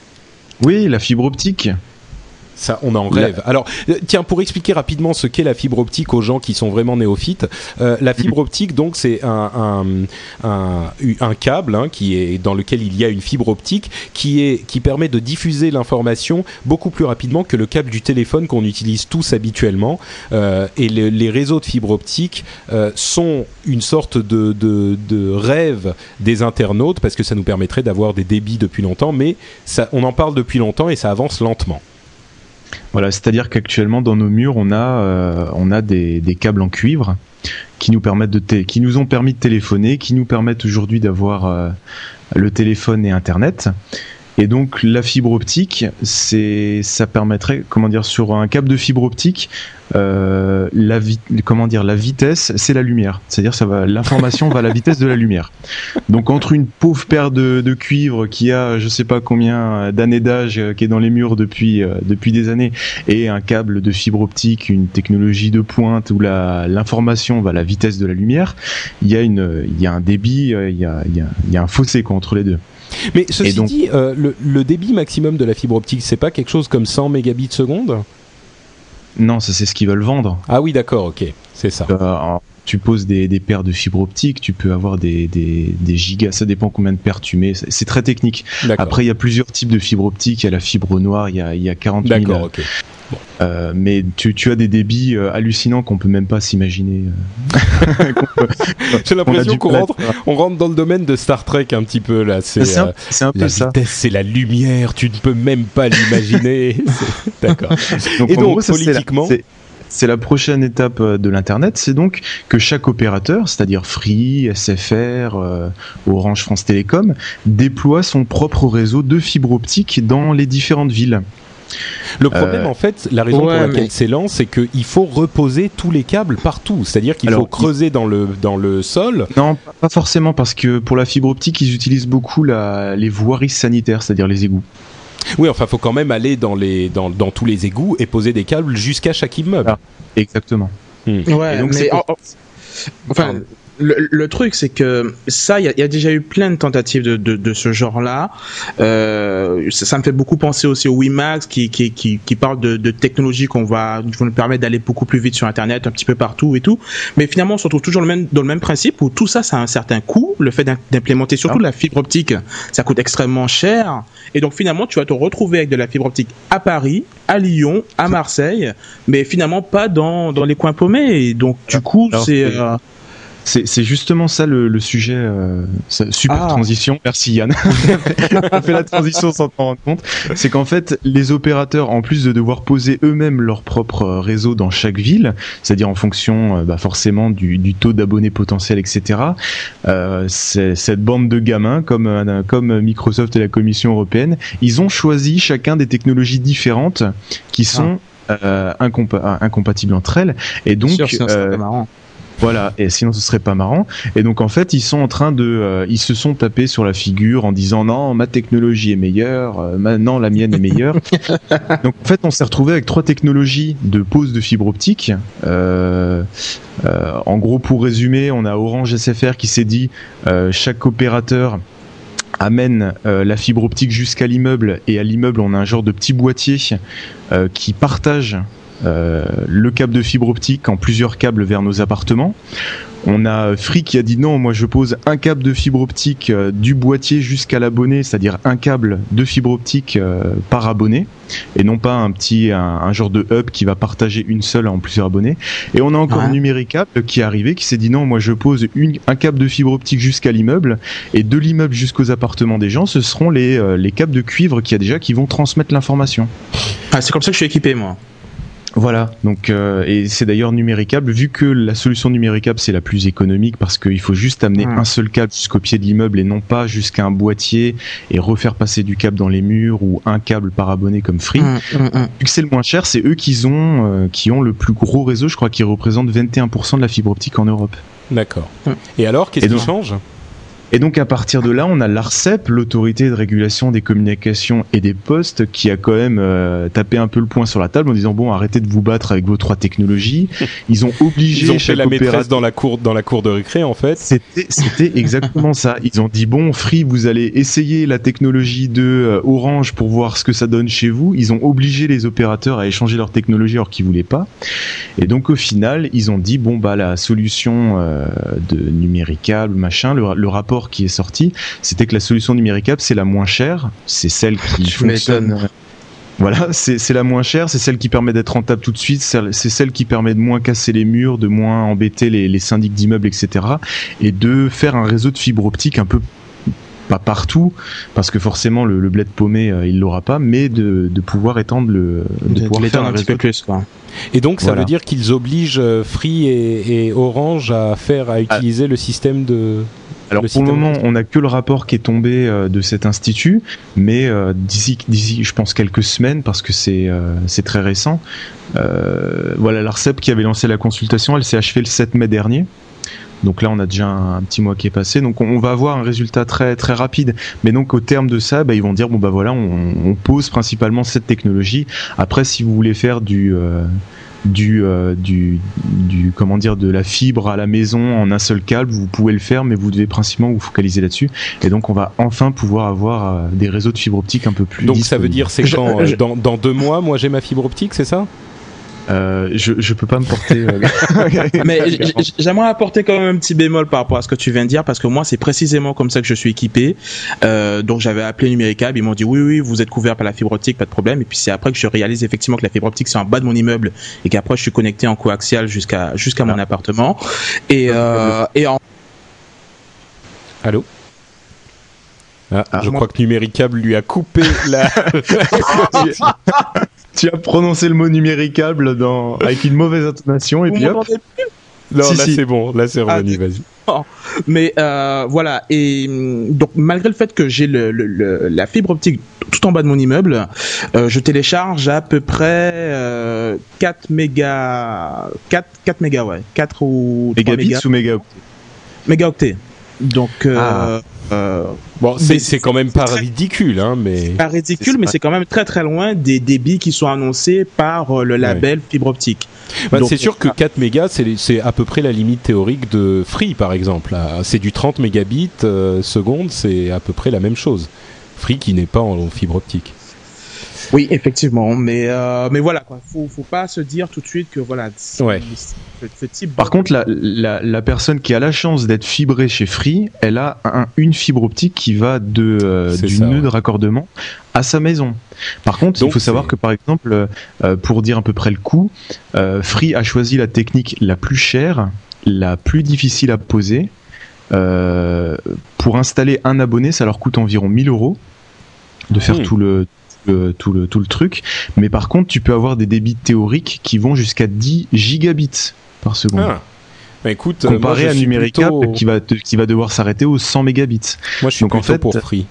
Oui, la fibre optique. Ça, on en rêve. La... Alors, euh, tiens, pour expliquer rapidement ce qu'est la fibre optique aux gens qui sont vraiment néophytes, euh, la fibre optique, donc, c'est un, un, un, un câble hein, qui est, dans lequel il y a une fibre optique qui, est, qui permet de diffuser l'information beaucoup plus rapidement que le câble du téléphone qu'on utilise tous habituellement. Euh, et le, les réseaux de fibre optique euh, sont une sorte de, de, de rêve des internautes parce que ça nous permettrait d'avoir des débits depuis longtemps, mais ça, on en parle depuis longtemps et ça avance lentement. Voilà, c'est-à-dire qu'actuellement dans nos murs, on a euh, on a des, des câbles en cuivre qui nous permettent de té- qui nous ont permis de téléphoner, qui nous permettent aujourd'hui d'avoir euh, le téléphone et Internet. Et donc la fibre optique, c'est ça permettrait, comment dire, sur un câble de fibre optique, euh, la vi- comment dire, la vitesse, c'est la lumière. C'est-à-dire ça va, l'information va à la vitesse de la lumière. Donc entre une pauvre paire de, de cuivre qui a, je sais pas combien d'années d'âge, qui est dans les murs depuis euh, depuis des années, et un câble de fibre optique, une technologie de pointe où la l'information va à la vitesse de la lumière, il y a une, il y a un débit, il y a il y a il y a un fossé quoi, entre les deux. Mais ceci donc, dit, euh, le, le débit maximum de la fibre optique, c'est pas quelque chose comme cent mégabits seconde ? Non, ça c'est ce qu'ils veulent vendre. Ah oui, d'accord, ok, c'est ça. Euh, tu poses des, des paires de fibre optique, tu peux avoir des, des, des gigas, ça dépend combien de paires tu mets, c'est, c'est très technique. D'accord. Après, il y a plusieurs types de fibre optique, il y a la fibre noire, il y a, il y a quarante mille. D'accord, ok. Bon. Euh, mais tu, tu as des débits euh, hallucinants qu'on peut même pas s'imaginer. Euh... peut... J'ai l'impression qu'on rentre, on rentre dans le domaine de Star Trek un petit peu là. C'est, c'est, un, euh, c'est un peu la ça. La vitesse, c'est la lumière. Tu ne peux même pas l'imaginer. D'accord. Donc, et donc gros, ça, politiquement. C'est la, c'est... C'est la prochaine étape de l'Internet, c'est donc que chaque opérateur, c'est-à-dire Free, S F R, euh, Orange, France Télécom, déploie son propre réseau de fibre optique dans les différentes villes. Le problème, euh, en fait, la raison ouais, pour laquelle mais... c'est lent, c'est qu'il faut reposer tous les câbles partout. C'est-à-dire qu'il Alors, faut creuser il... dans le, dans le sol. Non, pas forcément, parce que pour la fibre optique, ils utilisent beaucoup la, les voiries sanitaires, c'est-à-dire les égouts. Oui, enfin, il faut quand même aller dans, les, dans, dans tous les égouts et poser des câbles jusqu'à chaque immeuble. Ah, exactement. Mmh. Ouais, et donc, mais... c'est... Oh, oh. Enfin... le, le truc, c'est que ça, il y, y a déjà eu plein de tentatives de, de, de ce genre-là. Euh, ça, ça me fait beaucoup penser aussi au WiMAX, qui, qui, qui, qui parle de, de technologies qu'on va, qui vont nous permettre d'aller beaucoup plus vite sur Internet, un petit peu partout et tout. Mais finalement, on se retrouve toujours le même, dans le même principe où tout ça, ça a un certain coût. Le fait d'implémenter surtout ah. la fibre optique, ça coûte extrêmement cher. Et donc finalement, tu vas te retrouver avec de la fibre optique à Paris, à Lyon, à Marseille, mais finalement pas dans, dans les coins paumés. Et donc du coup, Alors, c'est... Euh... C'est, c'est justement ça le, le sujet. Euh, super ah. transition. Merci Yann. On fait la transition sans t'en rendre compte. C'est qu'en fait, les opérateurs, en plus de devoir poser eux-mêmes leur propre réseau dans chaque ville, c'est-à-dire en fonction, bah, forcément du, du taux d'abonnés potentiels, et cetera. Euh, c'est, cette bande de gamins, comme euh, comme Microsoft et la Commission européenne, ils ont choisi chacun des technologies différentes qui sont ah. euh, incompa- incompatibles entre elles. Et donc, Sûr, sinon, euh, c'est pas marrant. Voilà, et sinon ce serait pas marrant. Et donc en fait, ils sont en train de, euh, ils se sont tapés sur la figure en disant non, ma technologie est meilleure, euh, maintenant la mienne est meilleure. Donc en fait, on s'est retrouvé avec trois technologies de pose de fibre optique. Euh, euh, en gros, pour résumer, on a Orange S F R qui s'est dit euh, chaque opérateur amène euh, la fibre optique jusqu'à l'immeuble, et à l'immeuble on a un genre de petit boîtier euh, qui partage Euh, le câble de fibre optique en plusieurs câbles vers nos appartements. On a Free qui a dit non, moi je pose un câble de fibre optique euh, du boîtier jusqu'à l'abonné, c'est-à-dire un câble de fibre optique euh, par abonné, et non pas un petit un, un genre de hub qui va partager une seule en plusieurs abonnés. Et on a encore ouais. Numéricable qui est arrivé, qui s'est dit non, moi je pose une, un câble de fibre optique jusqu'à l'immeuble, et de l'immeuble jusqu'aux appartements des gens, ce seront les, euh, les câbles de cuivre qu'il y a déjà qui vont transmettre l'information. Ah, c'est comme ça que je suis équipé moi. Voilà, donc euh, et c'est d'ailleurs Numéricable, vu que la solution Numéricable c'est la plus économique parce qu'il faut juste amener mmh. un seul câble jusqu'au pied de l'immeuble et non pas jusqu'à un boîtier et refaire passer du câble dans les murs ou un câble par abonné comme Free. Mmh, mmh, mmh. Vu que c'est le moins cher, c'est eux qui ont euh, qui ont le plus gros réseau, je crois qu'ils représentent vingt et un pour cent de la fibre optique en Europe. D'accord. Mmh. Et alors, qu'est-ce et donc, qui change ? Et donc à partir de là, on a l'ARCEP, l'autorité de régulation des communications et des postes, qui a quand même euh, tapé un peu le poing sur la table en disant bon, arrêtez de vous battre avec vos trois technologies. Ils ont obligé Ils ont fait la maîtresse dans la cour dans la cour de récré en fait. C'était c'était exactement ça. Ils ont dit bon, Free, vous allez essayer la technologie de euh, Orange pour voir ce que ça donne chez vous. Ils ont obligé les opérateurs à échanger leur technologie alors qu'ils voulaient pas. Et donc au final, ils ont dit bon bah la solution euh, de Numéricable, machin, le, le rapport qui est sorti, c'était que la solution Numéricable c'est la moins chère, c'est celle qui fonctionne. Voilà, c'est, c'est la moins chère, c'est celle qui permet d'être rentable tout de suite, c'est celle qui permet de moins casser les murs, de moins embêter les, les syndics d'immeubles, et cetera. Et de faire un réseau de fibre optique un peu pas partout, parce que forcément le, le bled paumé euh, il l'aura pas, mais de, de pouvoir étendre le, de, de pouvoir faire un, un petit peu plus quoi. Et donc ça voilà. veut dire qu'ils obligent Free et, et Orange à faire, à utiliser ah. le système de. Alors le pour le moment, on n'a que le rapport qui est tombé euh, de cet institut, mais euh, d'ici, d'ici, je pense quelques semaines, parce que c'est euh, c'est très récent. Euh, voilà, l'ARCEP qui avait lancé la consultation, elle s'est achevée le sept mai dernier. Donc là, on a déjà un, un petit mois qui est passé. Donc on, on va avoir un résultat très très rapide. Mais donc au terme de ça, bah, ils vont dire bon bah voilà, on, on pose principalement cette technologie. Après, si vous voulez faire du euh, du euh, du du comment dire de la fibre à la maison en un seul câble, vous pouvez le faire, mais vous devez principalement vous focaliser là-dessus. Et donc on va enfin pouvoir avoir euh, des réseaux de fibre optique un peu plus. Donc ça veut dire c'est quand je, je... dans dans deux mois, moi j'ai ma fibre optique, c'est ça? Euh, je je peux pas me porter. Euh... Mais j'aimerais apporter quand même un petit bémol par rapport à ce que tu viens de dire, parce que moi c'est précisément comme ça que je suis équipé. Euh, donc j'avais appelé Numéricable, ils m'ont dit oui oui vous êtes couvert par la fibre optique, pas de problème. Et puis c'est après que je réalise effectivement que la fibre optique c'est en bas de mon immeuble et qu'après je suis connecté en coaxial jusqu'à jusqu'à ah. mon appartement. Et euh, et en. Allô. Ah, ah, je moi... crois que Numéricable lui a coupé la. Tu as prononcé le mot Numéricable dans... avec une mauvaise intonation et Vous puis hop. Non, si, là si. c'est bon, là c'est revenu, ah, vas-y. Oh. Mais euh, voilà, et donc malgré le fait que j'ai le, le, le, la fibre optique tout en bas de mon immeuble, euh, je télécharge à peu près euh, quatre mégas, quatre, quatre mégas, ouais, quatre ou mégabits mégas. Ou mégaoctets. Mégaoctets. Donc euh, ah. Euh, bon, c'est, c'est quand même pas très, ridicule, hein, mais. Pas ridicule, c'est mais pas... c'est quand même très très loin des débits qui sont annoncés par euh, le label ouais. fibre optique. Bah, c'est sûr que quatre mégas, c'est, c'est à peu près la limite théorique de Free, par exemple. C'est du trente mégabits euh, seconde, c'est à peu près la même chose. Free qui n'est pas en fibre optique. Oui, effectivement, mais euh, mais voilà, quoi. Faut faut pas se dire tout de suite que voilà. Ouais. Ce, ce type. Par contre, la, la la personne qui a la chance d'être fibrée chez Free, elle a un, une fibre optique qui va de euh, du ça, nœud ouais. de raccordement à sa maison. Par contre, Donc, il faut savoir c'est... que par exemple, euh, pour dire à peu près le coût, euh, Free a choisi la technique la plus chère, la plus difficile à poser. Euh, pour installer un abonné, ça leur coûte environ mille euros de faire mmh. tout le Le, tout le tout le truc, mais par contre tu peux avoir des débits théoriques qui vont jusqu'à dix gigabits par seconde. Ah. Bah écoute, comparé moi, à Numérica plutôt... qui va te, qui va devoir s'arrêter aux cent mégabits. Moi je suis Donc, plutôt en fait, pour Free.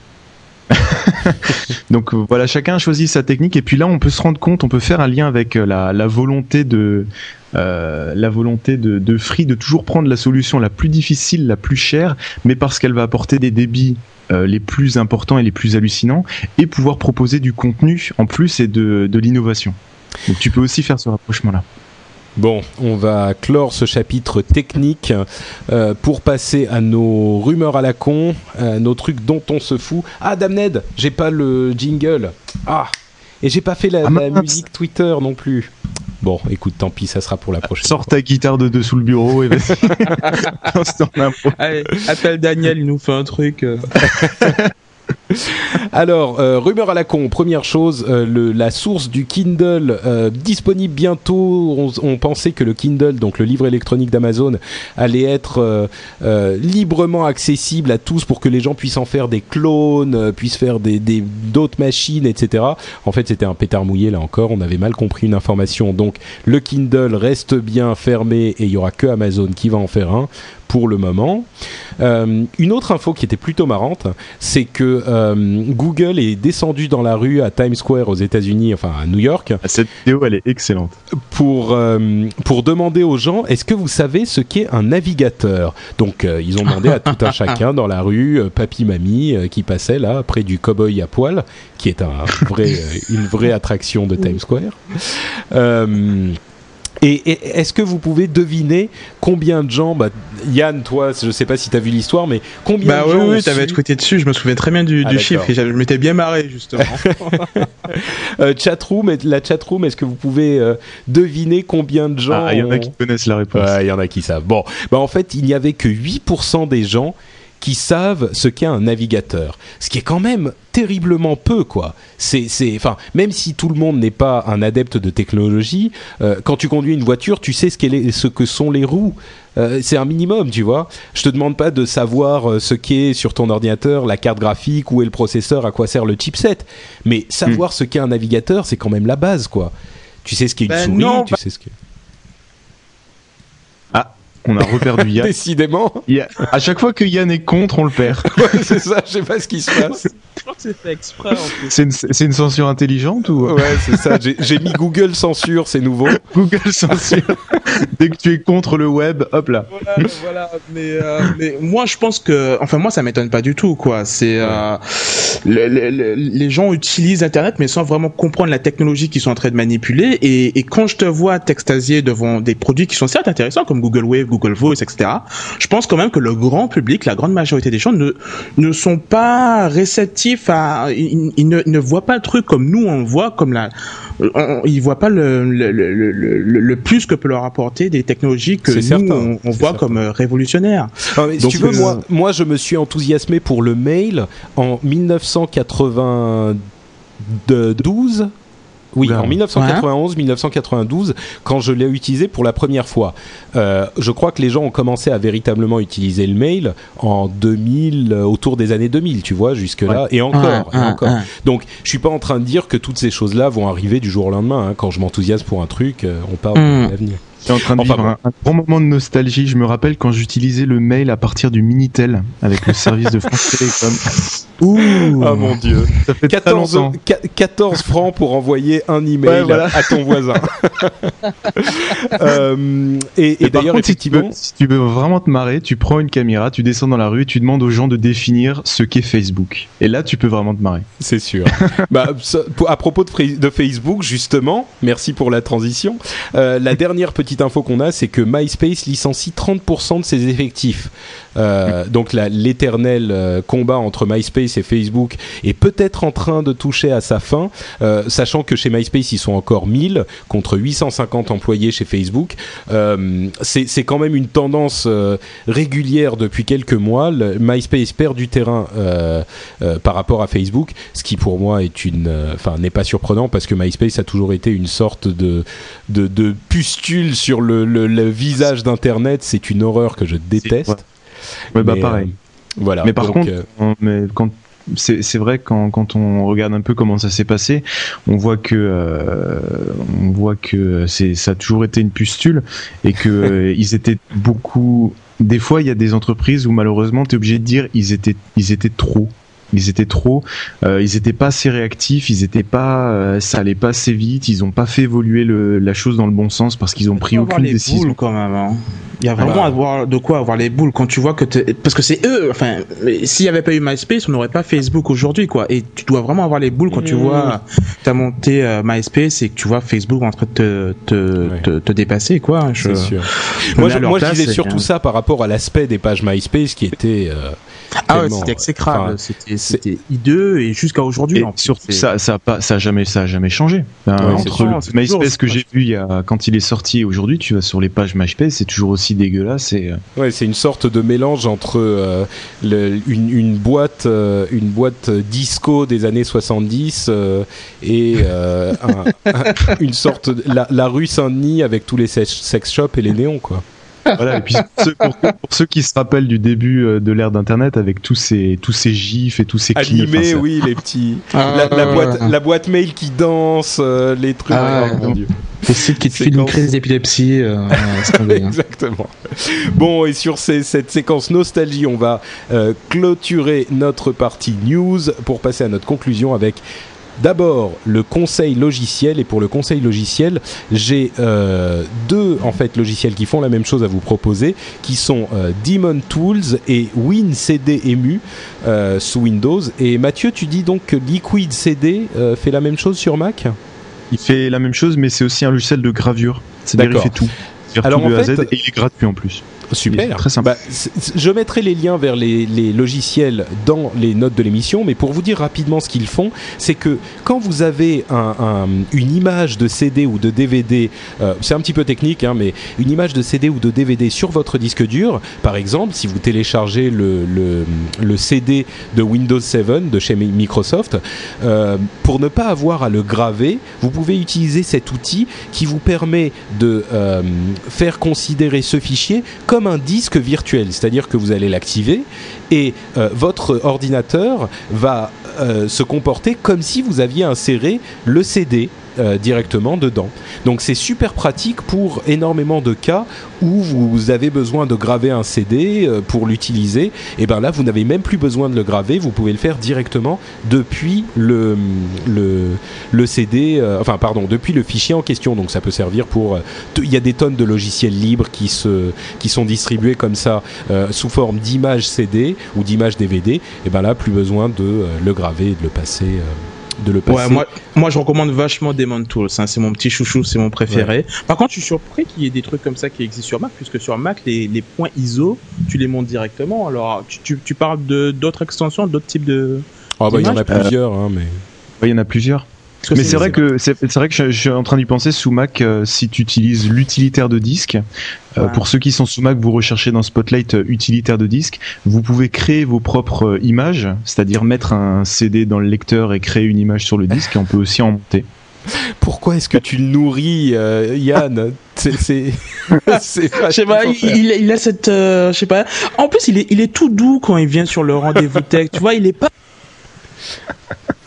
Donc voilà, chacun a choisi sa technique et puis là on peut se rendre compte, on peut faire un lien avec la, la volonté de euh, la volonté de, de Free de toujours prendre la solution la plus difficile, la plus chère, mais parce qu'elle va apporter des débits euh, les plus importants et les plus hallucinants et pouvoir proposer du contenu en plus et de, de l'innovation. Donc tu peux aussi faire ce rapprochement là. Bon, on va clore ce chapitre technique euh, pour passer à nos rumeurs à la con, euh, nos trucs dont on se fout. Ah, Damned, j'ai pas le jingle. Ah, et j'ai pas fait la, ah, la musique Twitter non plus. Bon, écoute, tant pis, ça sera pour la prochaine. Sors ta guitare de dessous le bureau et vas-y. Allez, appelle Daniel, il nous fait un truc. Euh. Alors, euh, rumeur à la con, première chose, euh, le, la source du Kindle euh, disponible bientôt. On, on pensait que le Kindle, donc le livre électronique d'Amazon, allait être euh, euh, librement accessible à tous pour que les gens puissent en faire des clones, euh, puissent faire des, des, d'autres machines, et cetera. En fait, c'était un pétard mouillé, là encore, on avait mal compris une information. Donc, le Kindle reste bien fermé et il n'y aura que Amazon qui va en faire un pour le moment. Euh, une autre info qui était plutôt marrante, c'est que euh, Google est descendu dans la rue à Times Square aux États-Unis, enfin à New York. Cette vidéo, elle est excellente. Pour euh, pour demander aux gens, est-ce que vous savez ce qu'est un navigateur ? Donc euh, ils ont demandé à tout un chacun dans la rue, euh, papy, mamie, euh, qui passait là près du cow-boy à poil, qui est un vrai, euh, une vraie attraction de Times Square. Euh, Et, et est-ce que vous pouvez deviner combien de gens, bah, Yann, toi, je sais pas si t'as vu l'histoire, mais combien bah de oui, gens oui, ont t'avais su... tweeté dessus, je me souviens très bien du, ah, du chiffre et je m'étais bien marré justement. euh, chatroom, la chatroom, est-ce que vous pouvez euh, deviner combien de gens... Ah, il y en a ont... qui connaissent la réponse. Ouais, il y en a qui savent. Bon, bah en fait, il n'y avait que huit pour cent des gens qui savent ce qu'est un navigateur. Ce qui est quand même terriblement peu, quoi. C'est, c'est, enfin, même si tout le monde n'est pas un adepte de technologie, euh, quand tu conduis une voiture, tu sais ce, qu'est les, ce que sont les roues. Euh, c'est un minimum, tu vois. Je te demande pas de savoir euh, ce qu'est sur ton ordinateur, la carte graphique, où est le processeur, à quoi sert le chipset. Mais savoir mmh. ce qu'est un navigateur, c'est quand même la base, quoi. Tu sais ce qu'est une ben souris, non, tu sais ce qu'est... Ah, on a reperdu Yann. Décidément. Yann. À chaque fois que Yann est contre, on le perd. Ouais, c'est ça, je sais pas ce qui se passe. Je crois que c'est fait exprès en plus. C'est une, c'est une censure intelligente ou... Ouais, c'est ça. J'ai, j'ai mis Google censure, c'est nouveau. Google censure. Dès que tu es contre le web, hop là. Voilà, voilà. Mais, euh, mais moi, je pense que, enfin, moi, ça m'étonne pas du tout, quoi. C'est euh, le, le, le, les gens utilisent Internet, mais sans vraiment comprendre la technologie qu'ils sont en train de manipuler. Et, et quand je te vois t'extasier devant des produits qui sont certes intéressants, comme Google Wave, Google Voice, et cetera, je pense quand même que le grand public, la grande majorité des gens, ne ne sont pas réceptifs à, ils, ils ne, ne voient pas le truc comme nous on le voit, comme la, on, ils voient pas le le, le le le plus que peut leur apporter des technologies que c'est nous certain, on, on voit certain. comme révolutionnaires. Ah, mais Donc, si tu veux, euh... moi, moi, je me suis enthousiasmé pour le mail en dix-neuf cent quatre-vingt-douze. Oui, Oula. En dix-neuf cent quatre-vingt-onze dix-neuf cent quatre-vingt-douze, quand je l'ai utilisé pour la première fois. Euh, je crois que les gens ont commencé à véritablement utiliser le mail en deux mille, euh, autour des années deux mille, tu vois, jusque-là, ouais. et encore, ah, et encore. Ah, ah. Donc, je suis pas en train de dire que toutes ces choses-là vont arriver du jour au lendemain. Hein. Quand je m'enthousiasme pour un truc, euh, on parle mmh. de l'avenir. Tu es en train de enfin, vivre un, un grand moment de nostalgie. Je me rappelle quand j'utilisais le mail à partir du Minitel avec le service de France Télécom. Ouh, ah mon Dieu. Ça fait quatorze, quatorze francs pour envoyer un email ouais, voilà. à ton voisin. euh, et, et, et d'ailleurs, contre, effectivement, si tu, veux, si tu veux vraiment te marrer, tu prends une caméra, tu descends dans la rue, tu demandes aux gens de définir ce qu'est Facebook. Et là, tu peux vraiment te marrer. C'est sûr. bah, ça, à propos de, de Facebook, justement, merci pour la transition. Euh, la dernière petite info qu'on a, c'est que MySpace licencie trente pour cent de ses effectifs. Euh, donc la, l'éternel euh, combat entre MySpace et Facebook est peut-être en train de toucher à sa fin, euh, sachant que chez MySpace ils sont encore mille contre huit cent cinquante employés chez Facebook. Euh, c'est, c'est quand même une tendance euh, régulière depuis quelques mois. Le, MySpace perd du terrain euh, euh, par rapport à Facebook, ce qui pour moi est une, enfin euh, n'est pas surprenant parce que MySpace a toujours été une sorte de de, de pustule sur le, le, le visage d'Internet. C'est une horreur que je déteste. Ouais, bah mais, pareil. Euh, voilà. Mais par donc, contre, euh... on, mais quand c'est, c'est vrai quand quand on regarde un peu comment ça s'est passé, on voit que euh, on voit que c'est ça a toujours été une pustule et que euh, ils étaient beaucoup. Des fois, il y a des entreprises où malheureusement, t'es obligé de dire ils étaient ils étaient trop. Ils étaient trop, euh, ils étaient pas assez réactifs, ils étaient pas, euh, ça allait pas assez vite, ils ont pas fait évoluer le, la chose dans le bon sens parce qu'ils ont pris aucune les décision. Boules quand même, hein. Il y a vraiment bah, avoir de quoi avoir les boules quand tu vois que t'es... parce que c'est eux. Enfin, s'il y avait pas eu MySpace, on n'aurait pas Facebook aujourd'hui, quoi. Et tu dois vraiment avoir les boules quand mmh. tu vois t'as monté euh, MySpace et que tu vois Facebook en train de te te, ouais. te, te dépasser, quoi. Je... C'est sûr. Moi, je, moi, je disais surtout bien. Ça par rapport à l'aspect des pages MySpace qui était. Euh... Ah ouais, c'était exécrable, enfin, c'était, c'était hideux et jusqu'à aujourd'hui. Et en fait, surtout c'est... ça, ça a pas, ça a jamais, ça a jamais changé. Enfin, ouais, entre le c'est MySpace toujours, que j'ai vu il y a, quand il est sorti et aujourd'hui, tu vas sur les pages MySpace, c'est toujours aussi dégueulasse. Et... Ouais, c'est une sorte de mélange entre euh, le, une, une boîte, euh, une boîte disco des années soixante-dix euh, et euh, un, un, une sorte de, la, la rue Saint-Denis avec tous les sex shops et les néons, quoi. Voilà, et puis pour ceux, pour, pour ceux qui se rappellent du début de l'ère d'Internet avec tous ces, tous ces gifs et tous ces clips. Animés, enfin, oui, les petits. Ah, la, la, boîte, la boîte mail qui danse, euh, les trucs. Ah, oh, mon Dieu. Les sites qui te filent une crise d'épilepsie. Euh, Exactement. Bon, et sur ces, cette séquence nostalgie, on va euh, clôturer notre partie news pour passer à notre conclusion avec. D'abord, le conseil logiciel, et pour le conseil logiciel, j'ai euh, deux en fait logiciels qui font la même chose à vous proposer, qui sont euh, Daemon Tools et WinCDEmu euh, sous Windows. Et Mathieu, tu dis donc que Liquid C D euh, fait la même chose sur Mac ? Il fait la même chose, mais c'est aussi un logiciel de gravure. C'est-à-dire il fait tout. Il fait tout de A à Z et il est gratuit en plus. Super. Très sympa. Bah, c- c- je mettrai les liens vers les, les logiciels dans les notes de l'émission, mais pour vous dire rapidement ce qu'ils font, c'est que quand vous avez un, un, une image de C D ou de D V D, euh, c'est un petit peu technique, hein, mais une image de C D ou de D V D sur votre disque dur, par exemple, si vous téléchargez le, le, le C D de Windows sept de chez Microsoft, euh, pour ne pas avoir à le graver, vous pouvez utiliser cet outil qui vous permet de euh, faire considérer ce fichier comme un disque virtuel, c'est-à-dire que vous allez l'activer et euh, votre ordinateur va euh, se comporter comme si vous aviez inséré le C D euh, directement dedans. Donc c'est super pratique pour énormément de cas où vous avez besoin de graver un C D euh, pour l'utiliser. Et ben là, vous n'avez même plus besoin de le graver, vous pouvez le faire directement depuis le le le C D, euh, enfin pardon, depuis le fichier en question. Donc ça peut servir pour. Euh, t- Il y a des tonnes de logiciels libres qui se qui sont distribués comme ça euh, sous forme d'images C D ou d'images D V D. Et ben là, plus besoin de euh, le graver et de le passer. Euh, de le passer. Ouais, moi, moi je recommande vachement Daemon Tools, hein, c'est mon petit chouchou, c'est mon préféré. Ouais. Par contre, je suis surpris qu'il y ait des trucs comme ça qui existent sur Mac, puisque sur Mac, les, les points I S O, tu les montes directement. Alors, tu, tu, tu parles de, d'autres extensions, d'autres types de. Ah, bah, il y en a plusieurs, euh... hein, mais. Il y en a plusieurs. Mais c'est, c'est vrai que c'est, c'est vrai que je, je suis en train d'y penser sous Mac. Euh, si tu utilises l'utilitaire de disque, euh, ouais. Pour ceux qui sont sous Mac, vous recherchez dans Spotlight euh, utilitaire de disque. Vous pouvez créer vos propres euh, images, c'est-à-dire mettre un C D dans le lecteur et créer une image sur le disque. Et on peut aussi en monter. Pourquoi est-ce que tu le nourris, euh, Yann? C'est, c'est, c'est je sais pas, il, il, il a cette, euh, je sais pas. En plus, il est, il est tout doux quand il vient sur le rendez-vous tech. Tu vois, il est pas.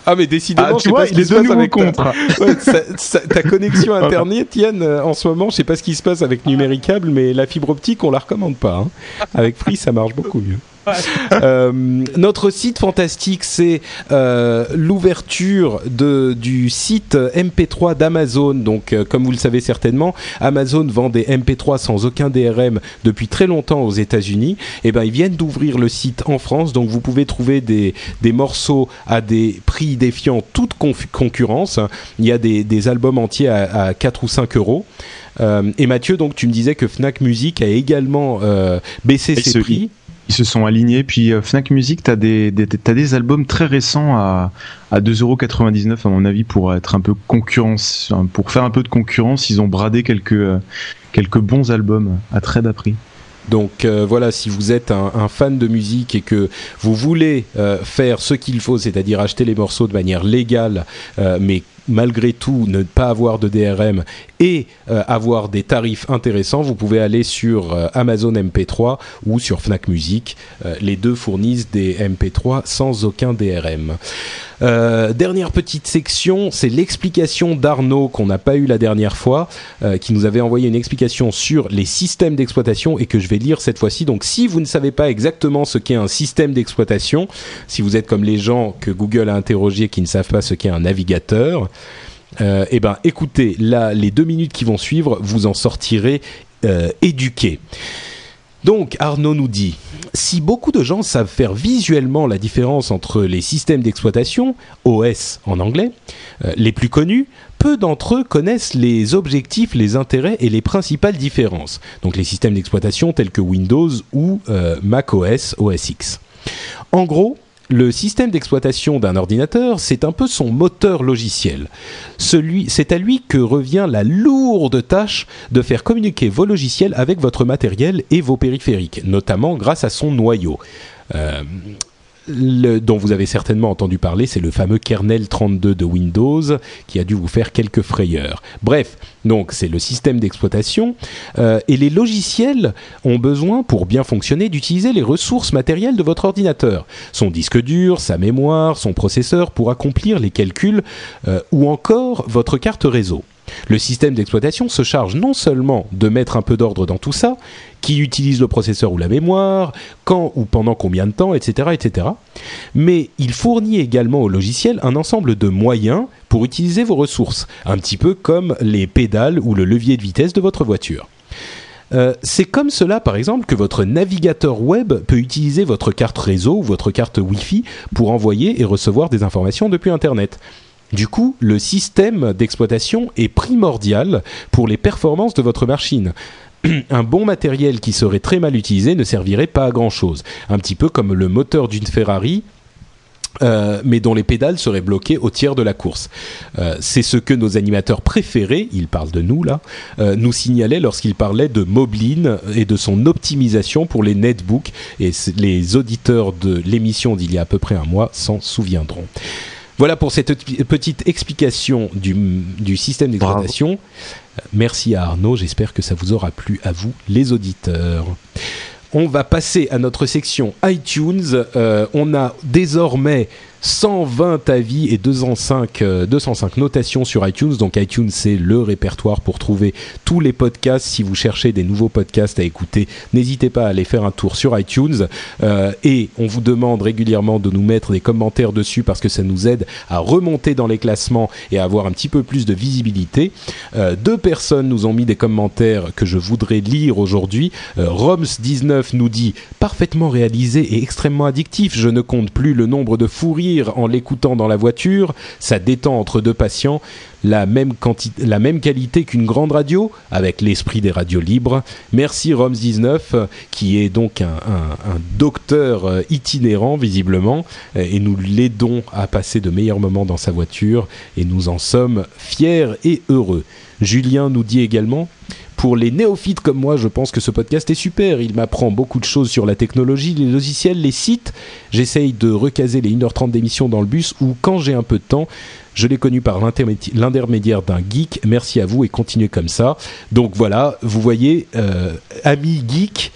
Ah mais décidément, ah, je sais vois, pas ce qui se passe avec ta... ouais, ça, ça, ta connexion internet, Yann, euh, en ce moment, je sais pas ce qui se passe avec Numéricable, mais la fibre optique, on la recommande pas. Hein. Avec Free, ça marche beaucoup mieux. euh, notre site fantastique, c'est euh, l'ouverture de, du site M P trois d'Amazon. Donc, euh, comme vous le savez certainement, Amazon vend des M P trois sans aucun D R M depuis très longtemps aux États-Unis. Et ben, ils viennent d'ouvrir le site en France, donc vous pouvez trouver des, des morceaux à des prix défiant toute conf- concurrence. Il y a des, des albums entiers à, à quatre ou cinq euros. Euh, et Mathieu, donc tu me disais que Fnac Music a également euh, baissé et ses prix. Ils se sont alignés. Puis euh, Fnac Music, t'as des, des, t'as des albums très récents à, à deux euros quatre-vingt-dix-neuf à mon avis, pour être un peu concurrence, pour faire un peu de concurrence. Ils ont bradé quelques, euh, quelques bons albums à très bas prix. Donc euh, voilà, si vous êtes un, un fan de musique et que vous voulez euh, faire ce qu'il faut, c'est-à-dire acheter les morceaux de manière légale, euh, mais malgré tout ne pas avoir de D R M et euh, avoir des tarifs intéressants, vous pouvez aller sur euh, Amazon M P trois ou sur Fnac Music. Euh, les deux fournissent des M P trois sans aucun D R M. Euh, dernière petite section, c'est l'explication d'Arnaud qu'on n'a pas eu la dernière fois, euh, qui nous avait envoyé une explication sur les systèmes d'exploitation et que je vais lire cette fois-ci. Donc si vous ne savez pas exactement ce qu'est un système d'exploitation, si vous êtes comme les gens que Google a interrogés qui ne savent pas ce qu'est un navigateur, euh, eh ben écoutez, là les deux minutes qui vont suivre, vous en sortirez euh, éduqués. Donc Arnaud nous dit, si beaucoup de gens savent faire visuellement la différence entre les systèmes d'exploitation, O S en anglais, euh, les plus connus, peu d'entre eux connaissent les objectifs, les intérêts et les principales différences. Donc les systèmes d'exploitation tels que Windows ou euh, macOS, O S X. En gros, le système d'exploitation d'un ordinateur, c'est un peu son moteur logiciel. Celui, c'est à lui que revient la lourde tâche de faire communiquer vos logiciels avec votre matériel et vos périphériques, notamment grâce à son noyau. Euh, le, dont vous avez certainement entendu parler, c'est le fameux kernel trente-deux de Windows qui a dû vous faire quelques frayeurs. Bref, donc c'est le système d'exploitation euh, et les logiciels ont besoin, pour bien fonctionner, d'utiliser les ressources matérielles de votre ordinateur. Son disque dur, sa mémoire, son processeur pour accomplir les calculs euh, ou encore votre carte réseau. Le système d'exploitation se charge non seulement de mettre un peu d'ordre dans tout ça, qui utilise le processeur ou la mémoire, quand ou pendant combien de temps, et cetera, et cetera, mais il fournit également au logiciel un ensemble de moyens pour utiliser vos ressources, un petit peu comme les pédales ou le levier de vitesse de votre voiture. Euh, c'est comme cela, par exemple, que votre navigateur web peut utiliser votre carte réseau ou votre carte Wi-Fi pour envoyer et recevoir des informations depuis Internet. Du coup, le système d'exploitation est primordial pour les performances de votre machine. Un bon matériel qui serait très mal utilisé ne servirait pas à grand-chose. Un petit peu comme le moteur d'une Ferrari, euh, mais dont les pédales seraient bloquées au tiers de la course. Euh, c'est ce que nos animateurs préférés, ils parlent de nous là, euh, nous signalaient lorsqu'ils parlaient de Moblin et de son optimisation pour les netbooks. Et les auditeurs de l'émission d'il y a à peu près un mois s'en souviendront. Voilà pour cette petite explication du, du système d'exploitation. Bravo. Merci à Arnaud, j'espère que ça vous aura plu à vous les auditeurs. On va passer à notre section iTunes. Euh, on a désormais cent vingt avis et deux cent cinq, euh, deux cent cinq notations sur iTunes. Donc iTunes, c'est le répertoire pour trouver tous les podcasts. Si vous cherchez des nouveaux podcasts à écouter, n'hésitez pas à aller faire un tour sur iTunes. Euh, et on vous demande régulièrement de nous mettre des commentaires dessus parce que ça nous aide à remonter dans les classements et à avoir un petit peu plus de visibilité. Euh, deux personnes nous ont mis des commentaires que je voudrais lire aujourd'hui. Euh, Roms dix-neuf nous dit « Parfaitement réalisé et extrêmement addictif. Je ne compte plus le nombre de fous rires en l'écoutant dans la voiture, ça détend entre deux patients, la même, quanti- la même qualité qu'une grande radio, avec l'esprit des radios libres. Merci Roms dix-neuf, qui est donc un, un, un docteur itinérant visiblement, et nous l'aidons à passer de meilleurs moments dans sa voiture, et nous en sommes fiers et heureux. Julien nous dit également: pour les néophytes comme moi, je pense que ce podcast est super. Il m'apprend beaucoup de choses sur la technologie, les logiciels, les sites. J'essaye de recaser les une heure trente d'émission dans le bus ou quand j'ai un peu de temps. Je l'ai connu par l'intermédi- l'intermédiaire d'un geek. Merci à vous et continuez comme ça. Donc voilà, vous voyez, euh, ami geek,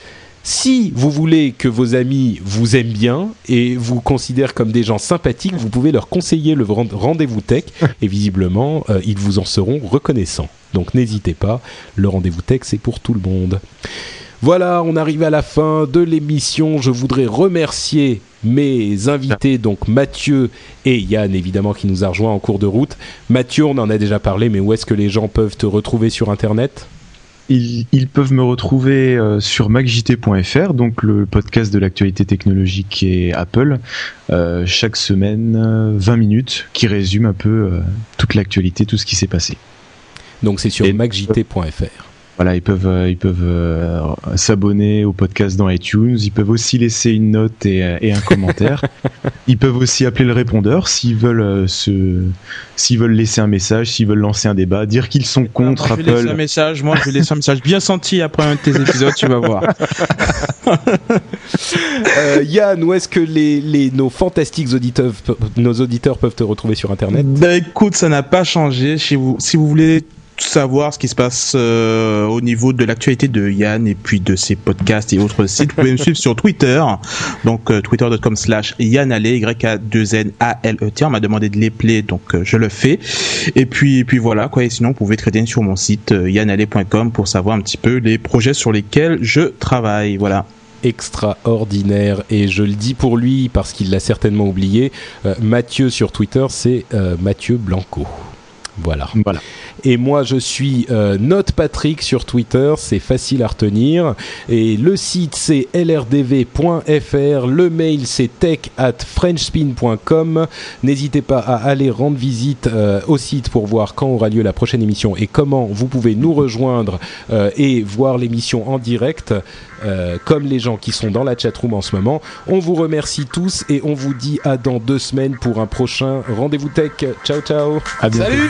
Si vous voulez que vos amis vous aiment bien et vous considèrent comme des gens sympathiques, vous pouvez leur conseiller le Rendez-vous Tech et visiblement, euh, ils vous en seront reconnaissants. Donc n'hésitez pas, le Rendez-vous Tech, c'est pour tout le monde. Voilà, on arrive à la fin de l'émission. Je voudrais remercier mes invités, donc Mathieu et Yann, évidemment, qui nous a rejoints en cours de route. Mathieu, on en a déjà parlé, mais où est-ce que les gens peuvent te retrouver sur Internet ? Ils, ils peuvent me retrouver euh, sur mac j t point f r, donc le podcast de l'actualité technologique et Apple, euh, chaque semaine, euh, vingt minutes, qui résume un peu euh, toute l'actualité, tout ce qui s'est passé. Donc c'est sur mac j t point f r. Voilà, ils peuvent, euh, ils peuvent euh, s'abonner au podcast dans iTunes. Ils peuvent aussi laisser une note et, et un commentaire. Ils peuvent aussi appeler le répondeur s'ils veulent euh, se, s'ils veulent laisser un message, s'ils veulent lancer un débat, dire qu'ils sont contre moi, je vais Apple. Laisser un message, moi, je vais laisser un message bien senti après un de tes épisodes, tu vas voir. euh, Yann, où est-ce que les, les, nos fantastiques auditeurs, nos auditeurs peuvent te retrouver sur Internet ? Bah écoute, ça n'a pas changé. Si vous, si vous voulez savoir ce qui se passe euh, au niveau de l'actualité de Yann et puis de ses podcasts et autres sites, vous pouvez me suivre sur Twitter, donc euh, twitter dot com slash Yann Allais, Y A deux N A L E T. On m'a demandé de l'épeler, donc euh, je le fais. Et puis, et puis voilà quoi. Et sinon, vous pouvez traiter sur mon site euh, yann allais point com pour savoir un petit peu les projets sur lesquels je travaille. Voilà. Extraordinaire, et je le dis pour lui parce qu'il l'a certainement oublié. euh, Mathieu sur Twitter, c'est euh, Mathieu Blanco. Voilà. Voilà. Et moi, je suis euh, Note Patrick sur Twitter, c'est facile à retenir. Et le site, c'est l r d v point f r. Le mail, c'est tech at frenchspin point com. N'hésitez pas à aller rendre visite euh, au site pour voir quand aura lieu la prochaine émission et comment vous pouvez nous rejoindre euh, et voir l'émission en direct, euh, comme les gens qui sont dans la chatroom en ce moment. On vous remercie tous et on vous dit à dans deux semaines pour un prochain Rendez-vous Tech. Ciao, ciao. À bientôt. Salut.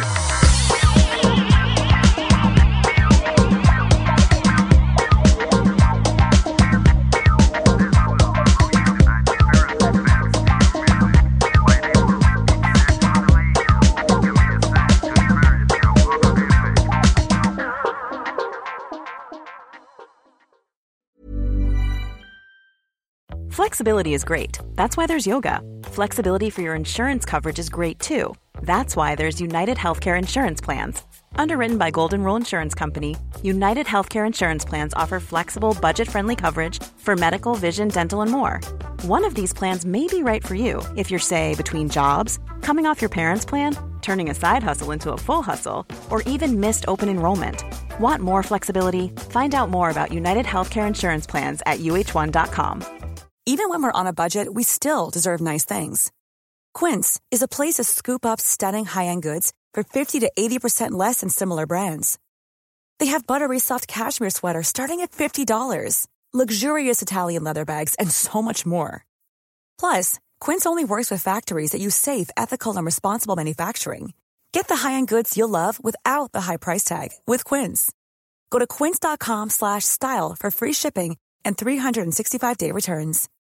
Flexibility is great. That's why there's yoga. Flexibility for your insurance coverage is great too. That's why there's United Healthcare Insurance Plans. Underwritten by Golden Rule Insurance Company, United Healthcare Insurance Plans offer flexible, budget-friendly coverage for medical, vision, dental, and more. One of these plans may be right for you if you're, say, between jobs, coming off your parents' plan, turning a side hustle into a full hustle, or even missed open enrollment. Want more flexibility? Find out more about United Healthcare Insurance Plans at u h one dot com. Even when we're on a budget, we still deserve nice things. Quince is a place to scoop up stunning high-end goods for fifty to eighty percent less than similar brands. They have buttery soft cashmere sweaters starting at fifty dollars, luxurious Italian leather bags, and so much more. Plus, Quince only works with factories that use safe, ethical, and responsible manufacturing. Get the high-end goods you'll love without the high price tag with Quince. Go to quince dot com slash style for free shipping and three sixty-five day returns.